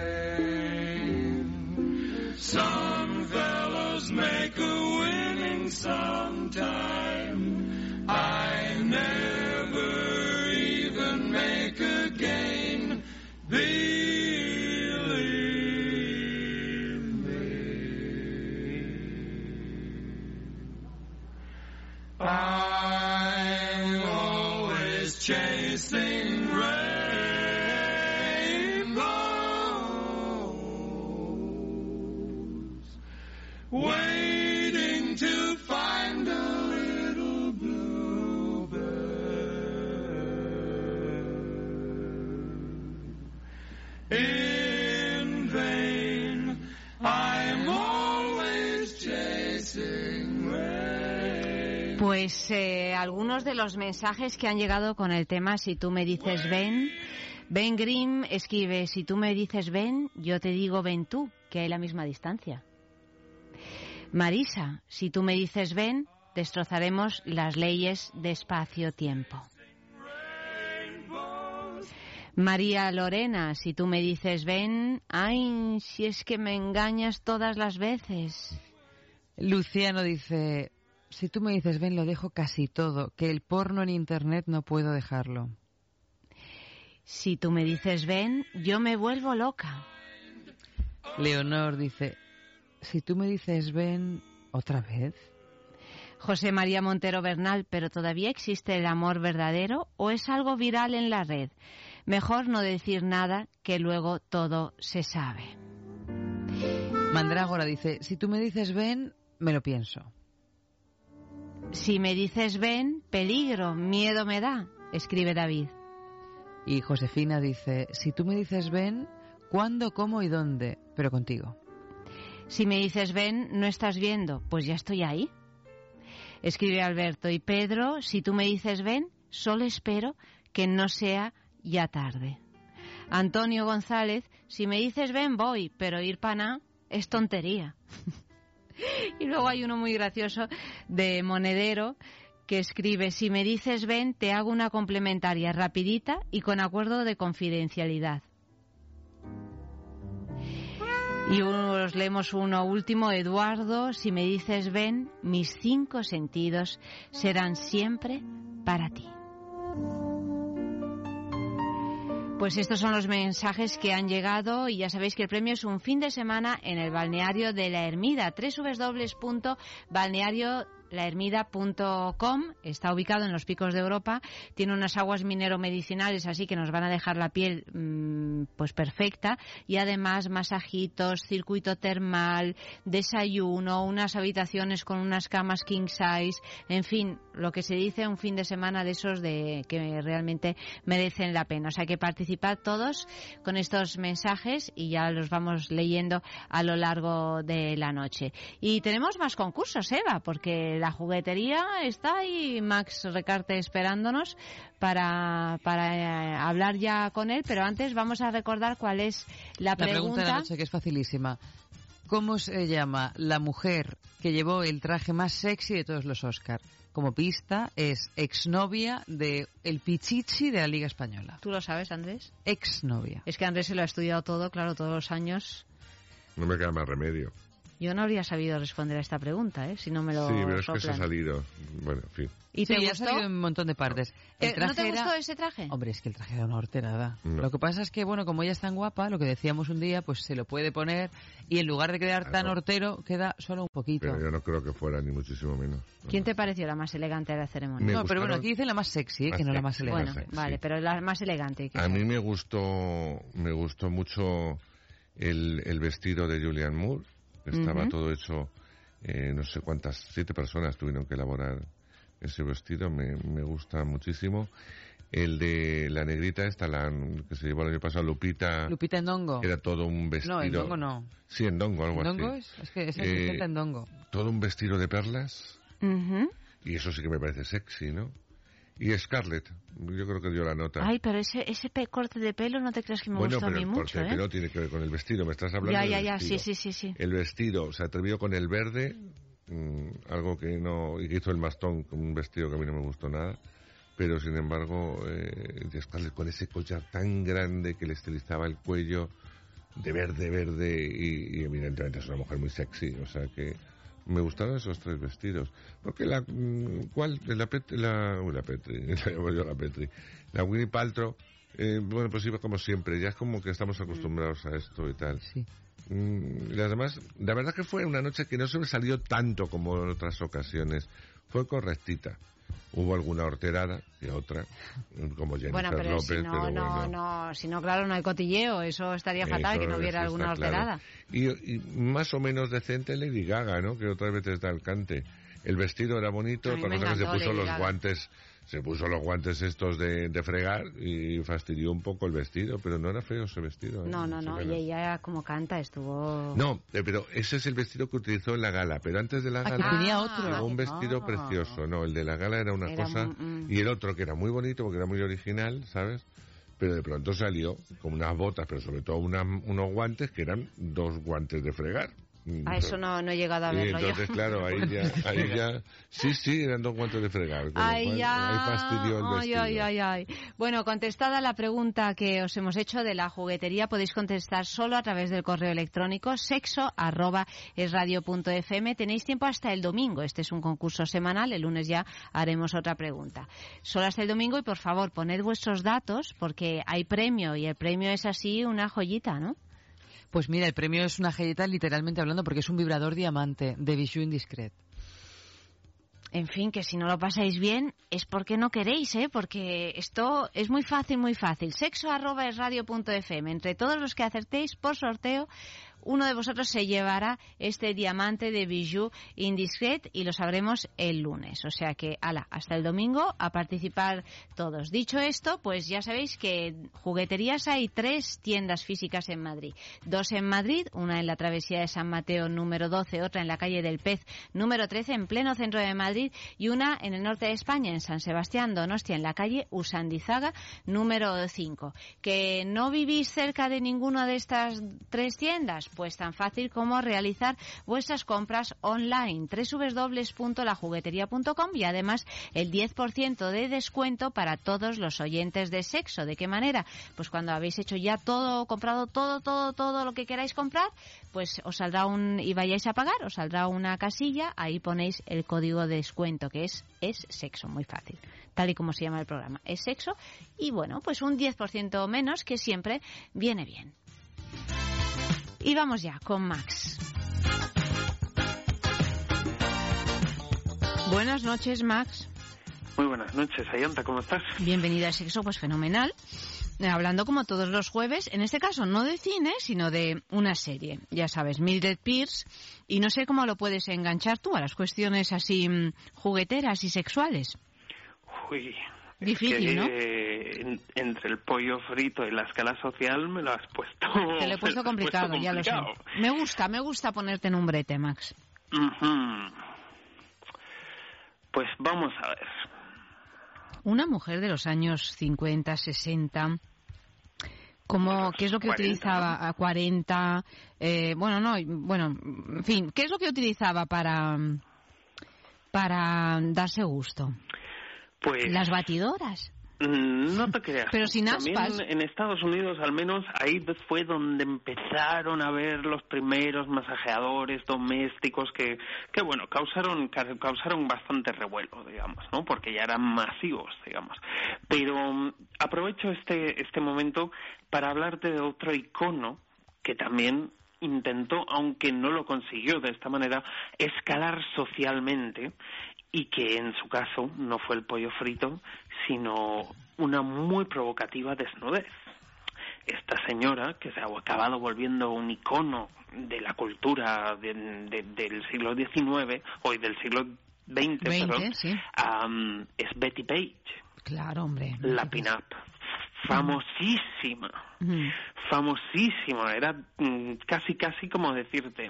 rain. Some fellas make a winning sometime. I never even make a gain. Believe me, I'm always chasing rainbows, waiting in vain. I'm always chasing rain. Pues eh, algunos de los mensajes que han llegado con el tema Si tú me dices ven. Ben Grimm escribe: si tú me dices ven, yo te digo ven tú, que hay la misma distancia. Marisa: si tú me dices ven, destrozaremos las leyes de espacio-tiempo. María Lorena: si tú me dices ven, ay, si es que me engañas todas las veces. Luciano dice: si tú me dices ven, lo dejo casi todo, que el porno en internet no puedo dejarlo. Si tú me dices ven, yo me vuelvo loca. Leonor dice: si tú me dices ven, ¿otra vez? José María Montero Bernal: ¿pero todavía existe el amor verdadero o es algo viral en la red? Mejor no decir nada, que luego todo se sabe. Mandrágora dice: si tú me dices ven, me lo pienso. Si me dices ven, peligro, miedo me da, escribe David. Y Josefina dice: si tú me dices ven, ¿cuándo, cómo y dónde? Pero contigo. Si me dices ven, no estás viendo, pues ya estoy ahí. Escribe Alberto. Y Pedro: si tú me dices ven, solo espero que no sea ya tarde. Antonio González: si me dices ven, voy, pero ir paná es tontería. Y luego hay uno muy gracioso de Monedero que escribe: si me dices ven, te hago una complementaria rapidita y con acuerdo de confidencialidad. Y os leemos uno último, Eduardo: si me dices ven, mis cinco sentidos serán siempre para ti. Pues estos son los mensajes que han llegado y ya sabéis que el premio es un fin de semana en el balneario de La Hermida, doble u doble u doble u punto balneario la hermida punto com. Está ubicado en los Picos de Europa, tiene unas aguas minero-medicinales, así que nos van a dejar la piel mmm, pues perfecta, y además masajitos, circuito termal, desayuno, unas habitaciones con unas camas king size, en fin, lo que se dice, un fin de semana de esos de que realmente merecen la pena. O sea que participad todos con estos mensajes y ya los vamos leyendo a lo largo de la noche. Y tenemos más concursos, Eva, porque la juguetería está ahí, Max Recarte esperándonos para, para eh, hablar ya con él, pero antes vamos a recordar cuál es la, la pregunta. La pregunta de la noche, que es facilísima. ¿Cómo se llama la mujer que llevó el traje más sexy de todos los Oscar? Como pista, es exnovia de el Pichichi de la Liga Española. ¿Tú lo sabes, Andrés? Exnovia. Es que Andrés se lo ha estudiado todo, claro, todos los años. No me queda más remedio. Yo no habría sabido responder a esta pregunta, ¿eh? Si no me lo Sí, pero es soplan. que se ha salido. Bueno, en fin. ¿Y te sí, gustó? Ha salido en un montón de partes. El traje ¿No te era... gustó ese traje? Hombre, es que el traje era una horterada. No. Lo que pasa es que, bueno, como ella es tan guapa, lo que decíamos un día, pues se lo puede poner y en lugar de quedar Claro. tan hortero, queda solo un poquito. Pero yo no creo que fuera ni muchísimo menos. ¿Quién te pareció la más elegante de la ceremonia? Me no, pero bueno, gustaron- aquí dice la más sexy, ¿eh? que no la más elegante. Bueno, Sí. vale, pero la más elegante. A mí me gustó, me gustó mucho el, el vestido de Julianne Moore. Estaba Ujú. todo hecho, eh, no sé cuántas, siete personas tuvieron que elaborar ese vestido. Me, me gusta muchísimo. El de la negrita esta, la que se llevó el año pasado, Lupita. Lupita Ndongo. Era todo un vestido. No, Ndongo no. Sí, Ndongo, algo ¿Ndongo así. es? Es que es Eh, asistente en Ndongo. Todo un vestido de perlas. Ujú. Y eso sí que me parece sexy, ¿no? Y Scarlett, yo creo que dio la nota. Ay, pero ese, ese pe- corte de pelo no te creas que me bueno, gustó a pero mí el mucho, corte de ¿eh? pelo tiene que ver con el vestido. Me estás hablando Ya, del ya, ya, vestido. sí, sí, sí, sí. El vestido, se atrevió con el verde, mmm, algo que no... Y que hizo el mastón con un vestido que a mí no me gustó nada. Pero, sin embargo, eh, Scarlett con ese collar tan grande que le estilizaba el cuello de verde, verde, y, y evidentemente es una mujer muy sexy, o sea que... Me gustaron esos tres vestidos. Porque la... mm, ¿Cuál? La Petri... La, uy, la Petri. La llamo yo la Petri. La Winnie Paltrow. Eh, bueno, pues iba como siempre. Ya es como que estamos acostumbrados a esto y tal. Sí. Mm, y las demás... La verdad que fue una noche que no sobresalió tanto como en otras ocasiones. Fue correctita. Hubo alguna horterada que otra, como Jennifer Bueno, pero López, si no, pero no, bueno. no, si no, claro, no hay cotilleo. Eso estaría fatal, Eso- que no hubiera eso alguna está claro. horterada. Y, y más o menos decente Lady Gaga, ¿no? Que otras veces da el cante. El vestido era bonito, A mí otra me cosa que se encantó puso Lady los Gaga. guantes Se puso los guantes estos de, de fregar y fastidió un poco el vestido, pero no era feo ese vestido. ¿eh? No, no, no, y ella como canta estuvo... No, eh, pero ese es el vestido que utilizó en la gala, pero antes de la gala ah, tenía otro. Llegó un vestido no. precioso. No, el de la gala era una era cosa muy, mm. y el otro que era muy bonito porque era muy original, ¿sabes? Pero de pronto salió con unas botas, pero sobre todo una, unos guantes que eran dos guantes de fregar. A eso no, no he llegado a verlo y entonces, yo. claro, ahí ya, ahí ya... Sí, sí, eran dos guantes de fregar. Ay, cual, ya. Ahí fastidió el ay, vestido. ay, ay, ay. Bueno, contestada la pregunta que os hemos hecho de la juguetería, podéis contestar solo a través del correo electrónico sexo arroba esradio punto f m. Tenéis tiempo hasta el domingo. Este es un concurso semanal. El lunes ya haremos otra pregunta. Solo hasta el domingo y, por favor, poned vuestros datos porque hay premio y el premio es así una joyita, ¿no? Pues mira, el premio es una joyita literalmente hablando porque es un vibrador diamante de Bijou Indiscret. En fin, que si no lo pasáis bien es porque no queréis, ¿eh? Porque esto es muy fácil, muy fácil. sexo arroba esradio punto f m. Entre todos los que acertéis por sorteo, uno de vosotros se llevará este diamante de Bijou Indiscret y lo sabremos el lunes. O sea que, ala, hasta el domingo a participar todos. Dicho esto, pues ya sabéis que jugueterías hay tres tiendas físicas en Madrid. Dos en Madrid, una en la travesía de San Mateo número doce, otra en la calle del Pez número trece, en pleno centro de Madrid, y una en el norte de España, en San Sebastián, Donostia, en la calle Usandizaga número cinco. ¿Que no vivís cerca de ninguna de estas tres tiendas? Pues tan fácil como realizar vuestras compras online, doble u doble u doble u punto la juguetería punto com, y además el diez por ciento de descuento para todos los oyentes de Sexo. ¿De qué manera? Pues cuando habéis hecho ya todo, comprado todo, todo, todo lo que queráis comprar, pues os saldrá un, y vayáis a pagar, os saldrá una casilla, ahí ponéis el código de descuento que es, es Sexo, muy fácil. Tal y como se llama el programa, es Sexo, y bueno, pues un diez por ciento menos que siempre viene bien. Y vamos ya con Max. Buenas noches, Max. Muy buenas noches, Ayanta, ¿cómo estás? Bienvenida a Sexo, pues fenomenal. Hablando como todos los jueves, en este caso no de cine, sino de una serie. Ya sabes, Mildred Pierce, y no sé cómo lo puedes enganchar tú a las cuestiones así jugueteras y sexuales. Uy... Difícil, que, ¿no? Eh, en, entre el pollo frito y la escala social me lo has puesto... Te lo he puesto complicado, puesto complicado, ya lo sé. Me gusta, me gusta ponerte en un brete, Max. Uh-huh. Pues vamos a ver. Una mujer de los años cincuenta, sesenta... Como, ¿qué es lo que cuarenta, utilizaba? ¿No? A cuarenta... Eh, bueno, no, bueno, en fin, ¿qué es lo que utilizaba para, para darse gusto? Pues, las batidoras. No te creas. Pero sin aspas. También en Estados Unidos, al menos, ahí fue donde empezaron a ver los primeros masajeadores domésticos que, que bueno, causaron causaron bastante revuelo, digamos, ¿no? Porque ya eran masivos, digamos. Pero um, aprovecho este este momento para hablarte de otro icono que también intentó, aunque no lo consiguió de esta manera, escalar socialmente, y que en su caso no fue el pollo frito, sino una muy provocativa desnudez. Esta señora, que se ha acabado volviendo un icono de la cultura de, de, del siglo diecinueve, o del siglo veinte, veinte, perdón, sí. um, es Betty Page. Claro, hombre. La pin-up. Famosísima. Mm. Famosísima. Era mm, casi, casi como decirte...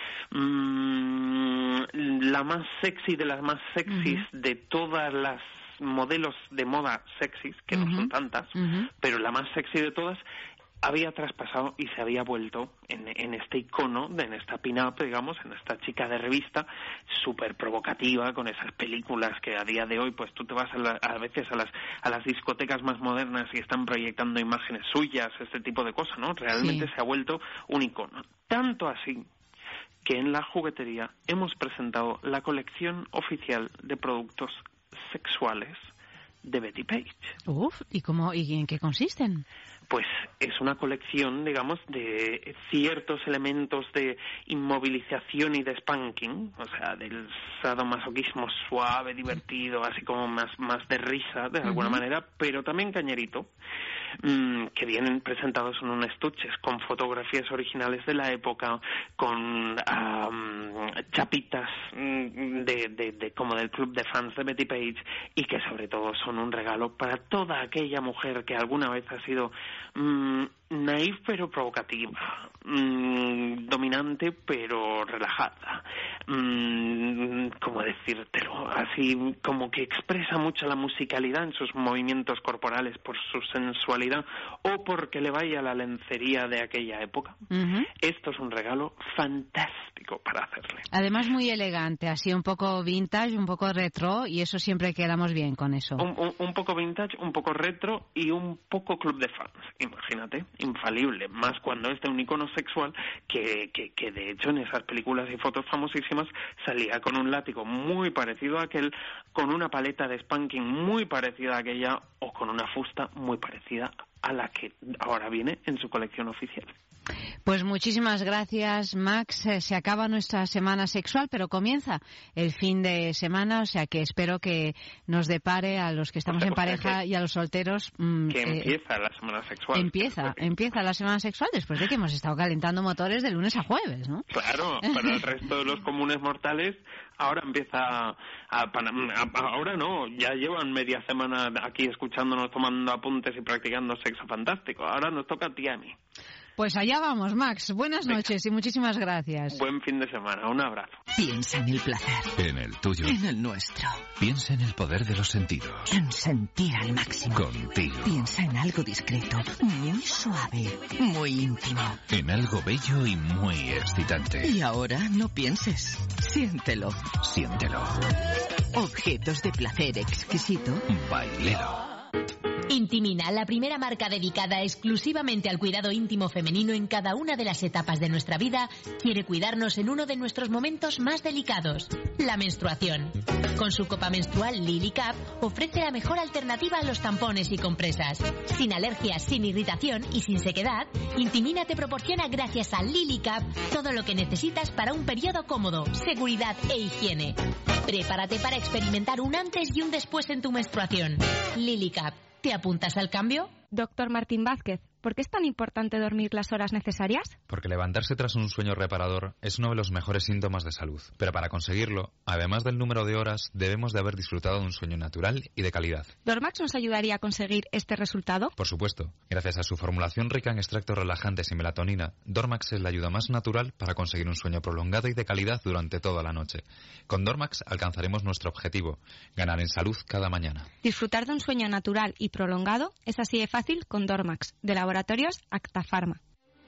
Mm, la más sexy de las más sexys uh-huh. de todas las modelos de moda sexys, que uh-huh. no son tantas, uh-huh. pero la más sexy de todas, había traspasado y se había vuelto en, en este icono, de, en esta pin-up, digamos, en esta chica de revista, súper provocativa, con esas películas que a día de hoy, pues tú te vas a, la, a veces a las a las discotecas más modernas y están proyectando imágenes suyas, este tipo de cosas, ¿no? Realmente sí. Se ha vuelto un icono. Tanto así que en la juguetería hemos presentado la colección oficial de productos sexuales de Betty Page. Uf, ¿y cómo y en qué consisten? pues es una colección, digamos, de ciertos elementos de inmovilización y de spanking, o sea, del sadomasoquismo suave, divertido, así como más, más de risa, de alguna uh-huh. manera, pero también cañerito, mmm, que vienen presentados en un estuches con fotografías originales de la época, con um, chapitas de, de, de como del club de fans de Betty Page, y que sobre todo son un regalo para toda aquella mujer que alguna vez ha sido mmm, naif pero provocativa, mmm, dominante pero relajada, mmm, ¿cómo decírtelo? Así como que expresa mucho la musicalidad en sus movimientos corporales por su sensualidad o porque le vaya la lencería de aquella época. Uh-huh. Esto es un regalo fantástico para hacerle. Además muy elegante, así un poco vintage, un poco retro, y eso siempre quedamos bien con eso. Un, un, un poco vintage, un poco retro y un poco club de fans, imagínate, infalible, más cuando es de un icono sexual que, que, que de hecho en esas películas y fotos famosísimas salía con un látigo muy parecido a aquel, con una paleta de spanking muy parecida a aquella o con una fusta muy parecida a la que ahora viene en su colección oficial. Pues muchísimas gracias, Max. Se acaba nuestra semana sexual, pero comienza el fin de semana, o sea que espero que nos depare a los que estamos o sea, en pareja o sea que, y a los solteros. Mmm, que eh, empieza la semana sexual. Empieza, empieza la semana sexual después de que hemos estado calentando motores de lunes a jueves, ¿no? Claro, para el resto de los comunes mortales ahora empieza a, a, a, ahora no, ya llevan media semana aquí escuchándonos, tomando apuntes y practicando sexo fantástico. Ahora nos toca a ti y a mí. Pues allá vamos, Max. Buenas Venga. noches y muchísimas gracias. Buen fin de semana. Un abrazo. Piensa en el placer. En el tuyo. En el nuestro. Piensa en el poder de los sentidos. En sentir al máximo. Contigo. Piensa en algo discreto, muy suave, muy íntimo. En algo bello y muy excitante. Y ahora no pienses. Siéntelo. Siéntelo. Objetos de placer exquisito. Bailelo. Intimina, la primera marca dedicada exclusivamente al cuidado íntimo femenino en cada una de las etapas de nuestra vida, quiere cuidarnos en uno de nuestros momentos más delicados, la menstruación. Con su copa menstrual Lily Cup ofrece la mejor alternativa a los tampones y compresas. Sin alergias, sin irritación y sin sequedad, Intimina te proporciona gracias a Lily Cup todo lo que necesitas para un periodo cómodo, seguridad e higiene. Prepárate para experimentar un antes y un después en tu menstruación. Lily Cup. ¿Te apuntas al cambio? Doctor Martín Vázquez, ¿por qué es tan importante dormir las horas necesarias? Porque levantarse tras un sueño reparador es uno de los mejores síntomas de salud. Pero para conseguirlo, además del número de horas, debemos de haber disfrutado de un sueño natural y de calidad. ¿Dormax nos ayudaría a conseguir este resultado? Por supuesto. Gracias a su formulación rica en extractos relajantes y melatonina, Dormax es la ayuda más natural para conseguir un sueño prolongado y de calidad durante toda la noche. Con Dormax alcanzaremos nuestro objetivo, ganar en salud cada mañana. Disfrutar de un sueño natural y prolongado es así de fácil con Dormax, de Laboratorios Acta Pharma.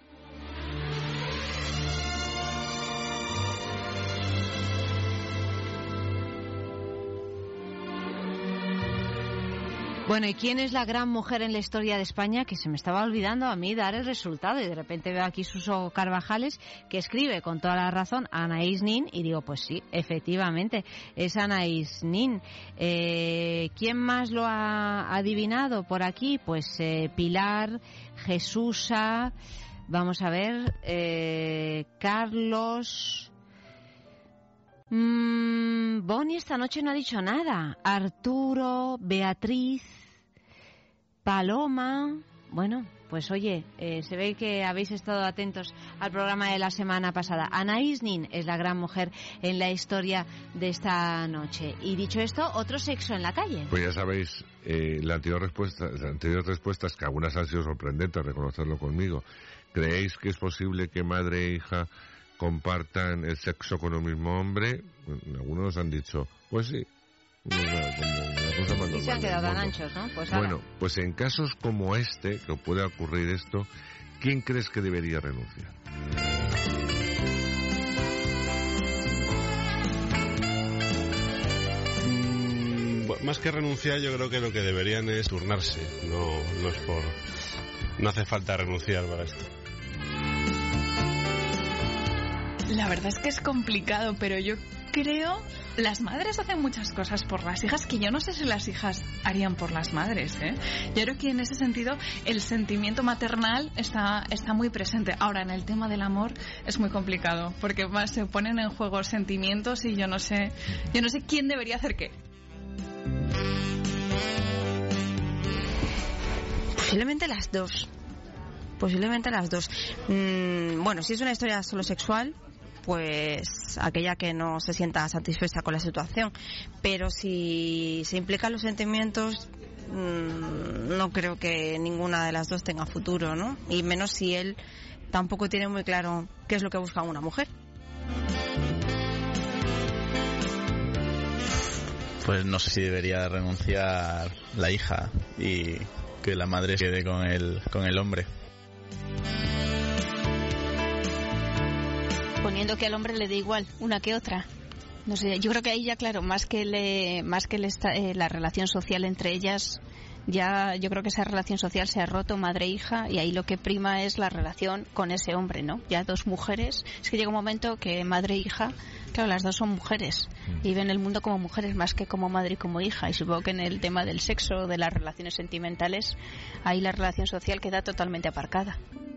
Bueno, ¿y quién es la gran mujer en la historia de España? Que se me estaba olvidando a mí dar el resultado y de repente veo aquí Suso Carvajales que escribe con toda la razón Anaïs Nin y digo, pues sí, efectivamente, es Anaïs Nin. Eh, ¿Quién más lo ha adivinado por aquí? Pues eh, Pilar, Jesusa, vamos a ver, eh, Carlos... Mm, Bonnie esta noche no ha dicho nada. Arturo, Beatriz, Paloma. Bueno, pues oye, eh, se ve que habéis estado atentos al programa de la semana pasada. Anaïs Nin es la gran mujer en la historia de esta noche. Y dicho esto, otro sexo en la calle. Pues ya sabéis, eh, la anterior respuesta, las anteriores respuestas, que algunas han sido sorprendentes, reconocerlo conmigo. ¿Creéis que es posible que madre e hija compartan el sexo con un mismo hombre? Algunos han dicho, pues sí. Como una cosa más y se han quedado tan anchos, ¿no? Pues bueno, pues en casos como este, que puede ocurrir esto, ¿quién crees que debería renunciar? Mm, más que renunciar, yo creo que lo que deberían es turnarse. No, no es por... No hace falta renunciar para esto. La verdad es que es complicado, pero yo creo las madres hacen muchas cosas por las hijas que yo no sé si las hijas harían por las madres, ¿eh? Yo creo que en ese sentido el sentimiento maternal está, está muy presente. Ahora, en el tema del amor es muy complicado, porque se ponen en juego sentimientos y yo no sé, yo no sé quién debería hacer qué. Posiblemente las dos. Posiblemente las dos. Mm, bueno, si es una historia solo sexual, pues aquella que no se sienta satisfecha con la situación. Pero si se implican los sentimientos, mmm, no creo que ninguna de las dos tenga futuro, ¿no? Y menos si él tampoco tiene muy claro qué es lo que busca una mujer. Pues no sé si debería renunciar la hija y que la madre quede con el, con el hombre. Poniendo que al hombre le dé igual una que otra. No sé, yo creo que ahí ya, claro, más que le, más que le está, eh, la relación social entre ellas, ya yo creo que esa relación social se ha roto madre-hija y ahí lo que prima es la relación con ese hombre, ¿no? Ya dos mujeres, es que llega un momento que madre-hija, claro, las dos son mujeres y ven el mundo como mujeres más que como madre y como hija, y supongo que en el tema del sexo, de las relaciones sentimentales, ahí la relación social queda totalmente aparcada.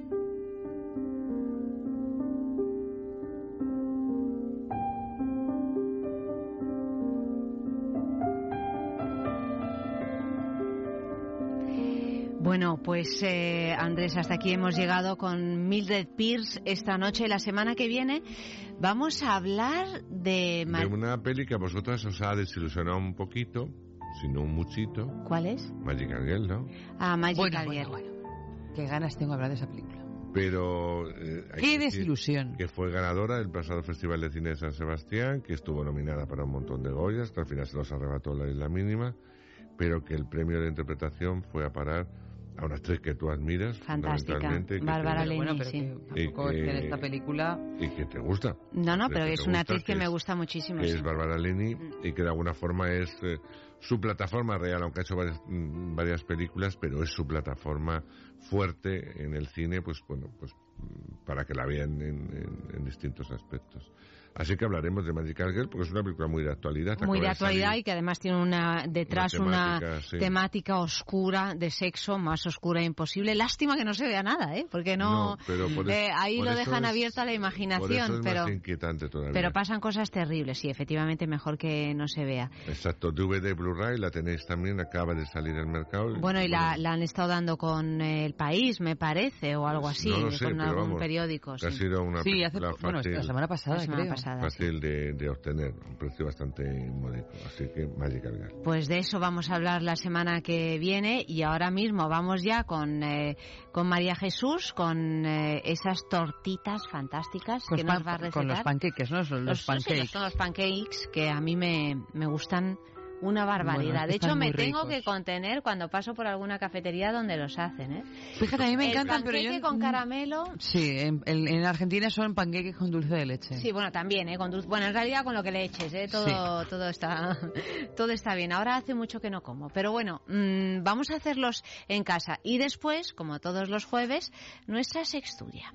Bueno, pues eh, Andrés, hasta aquí hemos llegado con Mildred Pierce esta noche. La semana que viene vamos a hablar de... De una peli que a vosotras os ha desilusionado un poquito, si no un muchito. ¿Cuál es? Magical Girl, ¿no? Ah, Magical bueno, Girl. Bueno, bueno. Qué ganas tengo de hablar de esa película. Pero... Eh, hay Qué que desilusión. Que fue ganadora del pasado Festival de Cine de San Sebastián, que estuvo nominada para un montón de Goyas, que al final se los arrebató la Isla Mínima, pero que el premio de interpretación fue a parar a una actriz que tú admiras, fantástica, fundamentalmente, Bárbara Leni, bueno, pero sí. Que tampoco y que, es que en esta película... Y que te gusta. No, no, pero que es te una gusta, actriz que, que me es, gusta muchísimo. Que sí. es Bárbara Leni y que de alguna forma es eh, su plataforma real, aunque ha hecho varias, varias películas, pero es su plataforma fuerte en el cine, pues bueno, pues para que la vean en, en, en distintos aspectos. Así que hablaremos de Magical Girl porque es una película muy de actualidad. Muy de de actualidad salir. y que además tiene una detrás una temática, una sí. temática oscura de sexo, más oscura imposible. Lástima que no se vea nada, ¿eh? Porque no, no pero por eh, eso, ahí por lo dejan es, abierto a la imaginación, por eso es pero más inquietante todavía. Pero pasan cosas terribles, sí, efectivamente mejor que no se vea. Exacto, D V D Blu-ray la tenéis también, acaba de salir al mercado. Bueno, y bueno, la, la han estado dando con El País, me parece, o algo así, no lo sé, con pero algún vamos, periódico. Sí. Ha sido una sí, hace, fácil, bueno, la semana pasada, la semana creo. pasada, fácil sí. de, de obtener, un precio bastante módico, así que Magical Girl. Pues de eso vamos a hablar la semana que viene y ahora mismo vamos ya con, eh, con María Jesús, con eh, esas tortitas fantásticas con que pan, nos va a recetar. Con los panqueques, ¿no? Son los, los pancakes. Sí, son los pancakes que a mí me, me gustan una barbaridad. Bueno, de hecho, me ricos. tengo que contener cuando paso por alguna cafetería donde los hacen, ¿eh? Fíjate, a mí me el encantan, pero yo... con caramelo... Sí, en, en Argentina son panqueques con dulce de leche. Sí, bueno, también, ¿eh? Con dulce... Bueno, en realidad con lo que le eches, ¿eh? Todo, sí. todo, está, todo está bien. Ahora hace mucho que no como. Pero bueno, mmm, vamos a hacerlos en casa. Y después, como todos los jueves, nuestra sexturia.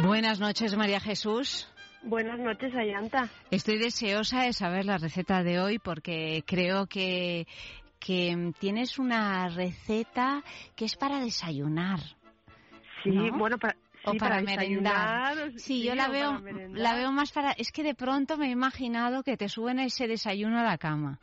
Buenas noches, María Jesús. Buenas noches, Ayanta. Estoy deseosa de saber la receta de hoy porque creo que, que tienes una receta que es para desayunar. Sí, ¿no? bueno, para... O sí, para, para merendar. Sí, sí, yo la veo, la veo más para... Es que de pronto me he imaginado que te suben ese desayuno a la cama.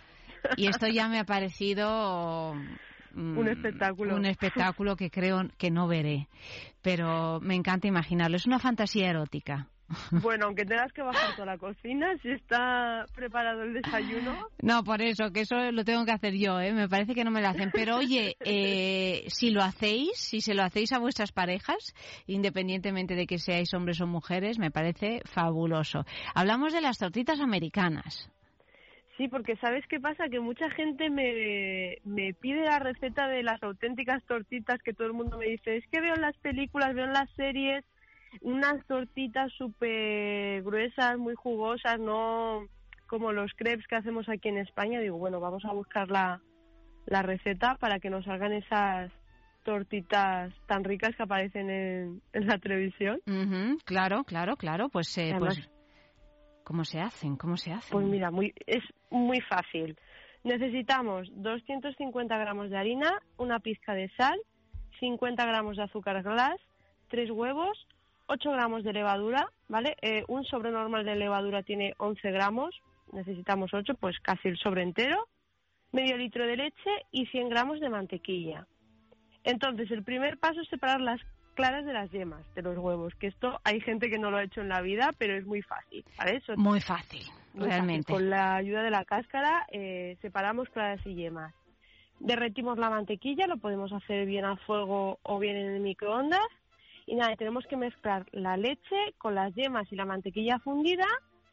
Y esto ya me ha parecido... Mm, un espectáculo. Un espectáculo que creo que no veré. Pero me encanta imaginarlo. Es una fantasía erótica. Bueno, aunque tengas que bajar toda la cocina, si está preparado el desayuno... No, por eso, que eso lo tengo que hacer yo, ¿eh? Me parece que no me lo hacen. Pero oye, eh, si lo hacéis, si se lo hacéis a vuestras parejas, independientemente de que seáis hombres o mujeres, me parece fabuloso. Hablamos de las tortitas americanas. Sí, porque ¿sabes qué pasa? Que mucha gente me, me pide la receta de las auténticas tortitas, que todo el mundo me dice, es que veo en las películas, veo en las series... unas tortitas súper gruesas, muy jugosas, no como los crepes que hacemos aquí en España. Digo, bueno, vamos a buscar la, la receta para que nos salgan esas tortitas tan ricas que aparecen en, en la televisión. Uh-huh, claro, claro, claro. Pues, eh, Además, pues, ¿cómo se hacen? ¿Cómo se hacen? Pues mira, muy, es muy fácil. Necesitamos doscientos cincuenta gramos de harina, una pizca de sal, cincuenta gramos de azúcar glass, tres huevos, ocho gramos de levadura, ¿vale? Eh, un sobre normal de levadura tiene once gramos, necesitamos ocho, pues casi el sobre entero, medio litro de leche y cien gramos de mantequilla. Entonces, el primer paso es separar las claras de las yemas de los huevos, que esto hay gente que no lo ha hecho en la vida, pero es muy fácil, ¿vale? Eso muy fácil, muy realmente. Fácil. Con la ayuda de la cáscara eh, separamos claras y yemas. Derretimos la mantequilla, lo podemos hacer bien a fuego o bien en el microondas. Y nada, tenemos que mezclar la leche con las yemas y la mantequilla fundida.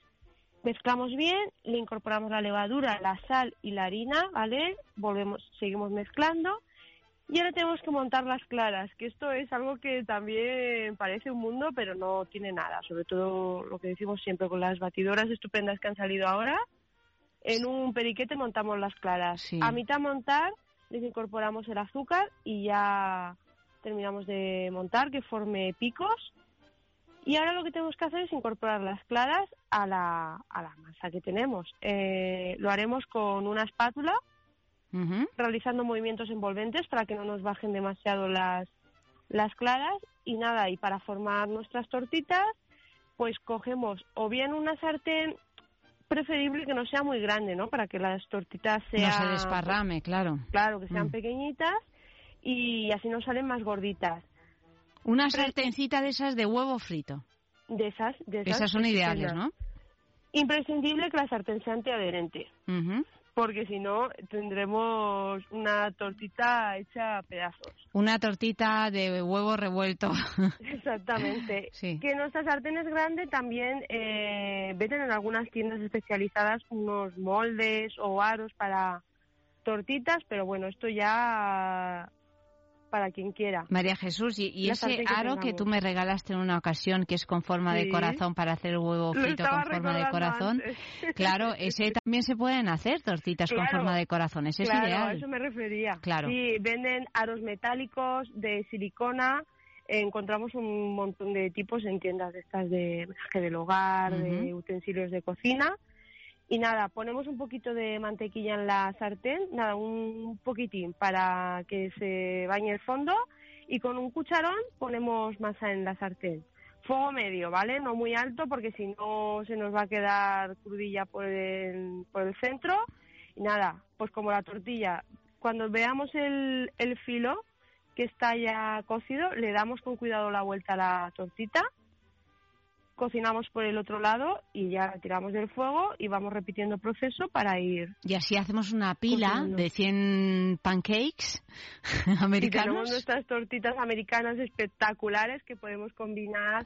Mezclamos bien, le incorporamos la levadura, la sal y la harina, ¿vale? Volvemos, seguimos mezclando. Y ahora tenemos que montar las claras, que esto es algo que también parece un mundo, pero no tiene nada. Sobre todo lo que decimos siempre con las batidoras estupendas que han salido ahora. En un periquete montamos las claras. Sí. A mitad montar les incorporamos el azúcar y ya... terminamos de montar, que forme picos. Y ahora lo que tenemos que hacer es incorporar las claras a la, a la masa que tenemos. Eh, lo haremos con una espátula, uh-huh. realizando movimientos envolventes para que no nos bajen demasiado las, las claras. Y nada, y para formar nuestras tortitas, pues cogemos o bien una sartén, preferible que no sea muy grande, ¿no? Para que las tortitas sean... No se desparrame, claro. Claro, que sean mm. pequeñitas. Y así nos salen más gorditas. Una sartencita de esas de huevo frito. De esas, de esas. Esas son ideales, ¿no? Imprescindible que la sartén sea antiadherente. Uh-huh. Porque si no, tendremos una tortita hecha a pedazos. Una tortita de huevo revuelto. Exactamente. Sí. Que nuestra sartén es grande, también eh, venden en algunas tiendas especializadas unos moldes o aros para tortitas, pero bueno, esto ya... para quien quiera. María Jesús, y, y ese que aro que tú me regalaste en una ocasión, que es con forma sí. de corazón para hacer el huevo frito con forma de corazón, antes. Claro, ese también se pueden hacer tortitas claro, con forma de corazón, ese claro, es ideal. a eso me refería. Claro. Sí, venden aros metálicos de silicona, eh, encontramos un montón de tipos en tiendas de estas de mensaje del hogar, uh-huh. de utensilios de cocina. Y nada, ponemos un poquito de mantequilla en la sartén, nada, un poquitín para que se bañe el fondo, y con un cucharón ponemos masa en la sartén. Fuego medio, ¿vale? No muy alto porque si no se nos va a quedar crudilla por el, por el centro. Y nada, pues como la tortilla, cuando veamos el, el filo que está ya cocido, le damos con cuidado la vuelta a la tortita. Cocinamos por el otro lado y ya retiramos del fuego y vamos repitiendo el proceso para ir... Y así hacemos una pila cocinando. De cien pancakes americanos. Y tenemos nuestras tortitas americanas espectaculares que podemos combinar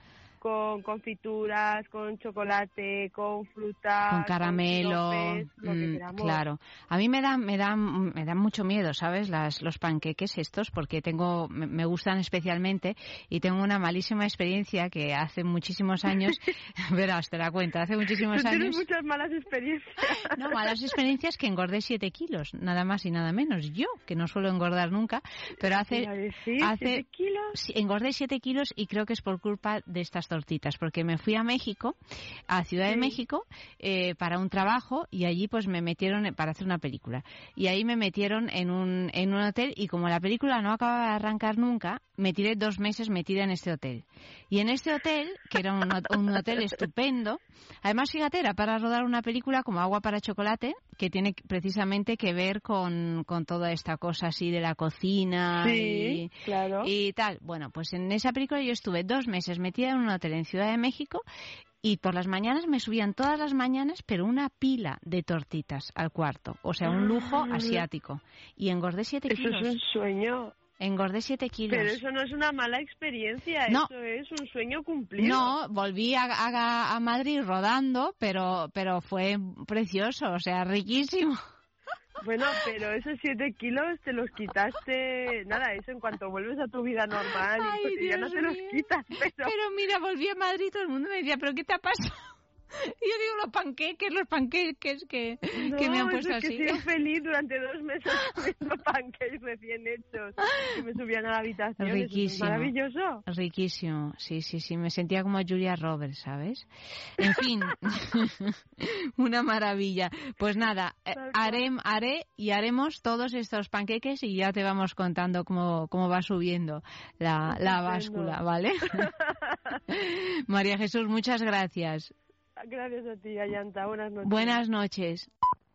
con confituras, con chocolate, con fruta, con caramelo, con siropes, lo que mm, queramos. claro. A mí me da me da me da mucho miedo, ¿sabes? Las los panqueques estos, porque tengo me, me gustan especialmente y tengo una malísima experiencia que hace muchísimos años, verás, te la cuento, hace muchísimos Tú tienes años. muchas malas experiencias. No, malas experiencias que engordé siete kilos, nada más y nada menos. Yo, que no suelo engordar nunca, pero hace Sí, hace ¿siete kilos? sí, engordé siete kilos y creo que es por culpa de estas tortitas, porque me fui a México, a Ciudad de Sí. México, eh, para un trabajo y allí pues me metieron para hacer una película. Y ahí me metieron en un, en un hotel y como la película no acababa de arrancar nunca, me tiré dos meses metida en este hotel. Y en este hotel, que era un, hot- un hotel estupendo, además fíjate, era para rodar una película como Agua para Chocolate, que tiene precisamente que ver con, con toda esta cosa así de la cocina Sí, y, claro. y tal. Bueno, pues en esa película yo estuve dos meses metida en un hotel en Ciudad de México y por las mañanas me subían todas las mañanas, pero una pila de tortitas al cuarto. O sea, un lujo Ah. asiático. Y engordé siete Eso kilos. es un sueño. Engordé siete kilos. Pero eso no es una mala experiencia, No. eso es un sueño cumplido. No, volví a, a, a Madrid rodando, pero, pero fue precioso, o sea, riquísimo. Bueno, pero esos siete kilos te los quitaste, nada, eso en cuanto vuelves a tu vida normal, Ay, pues ya no Dios te los mío. quitas, pero... Pero mira, volví a Madrid y todo el mundo me decía, ¿pero qué te ha pasado? Y yo digo, los panqueques, los panqueques que, No, que me han puesto eso es así. que he sido feliz durante dos meses comiendo pancakes recién hechos que me subían a la habitación. Eso es Riquísimo. maravilloso. Riquísimo, sí, sí, sí, me sentía como Julia Roberts, ¿sabes? En fin, una maravilla. Pues nada, eh, haré, haré y haremos todos estos panqueques y ya te vamos contando cómo, cómo va subiendo la, la báscula, ¿vale? María Jesús, muchas gracias. Gracias a ti, Ayanta. Buenas noches. Buenas noches.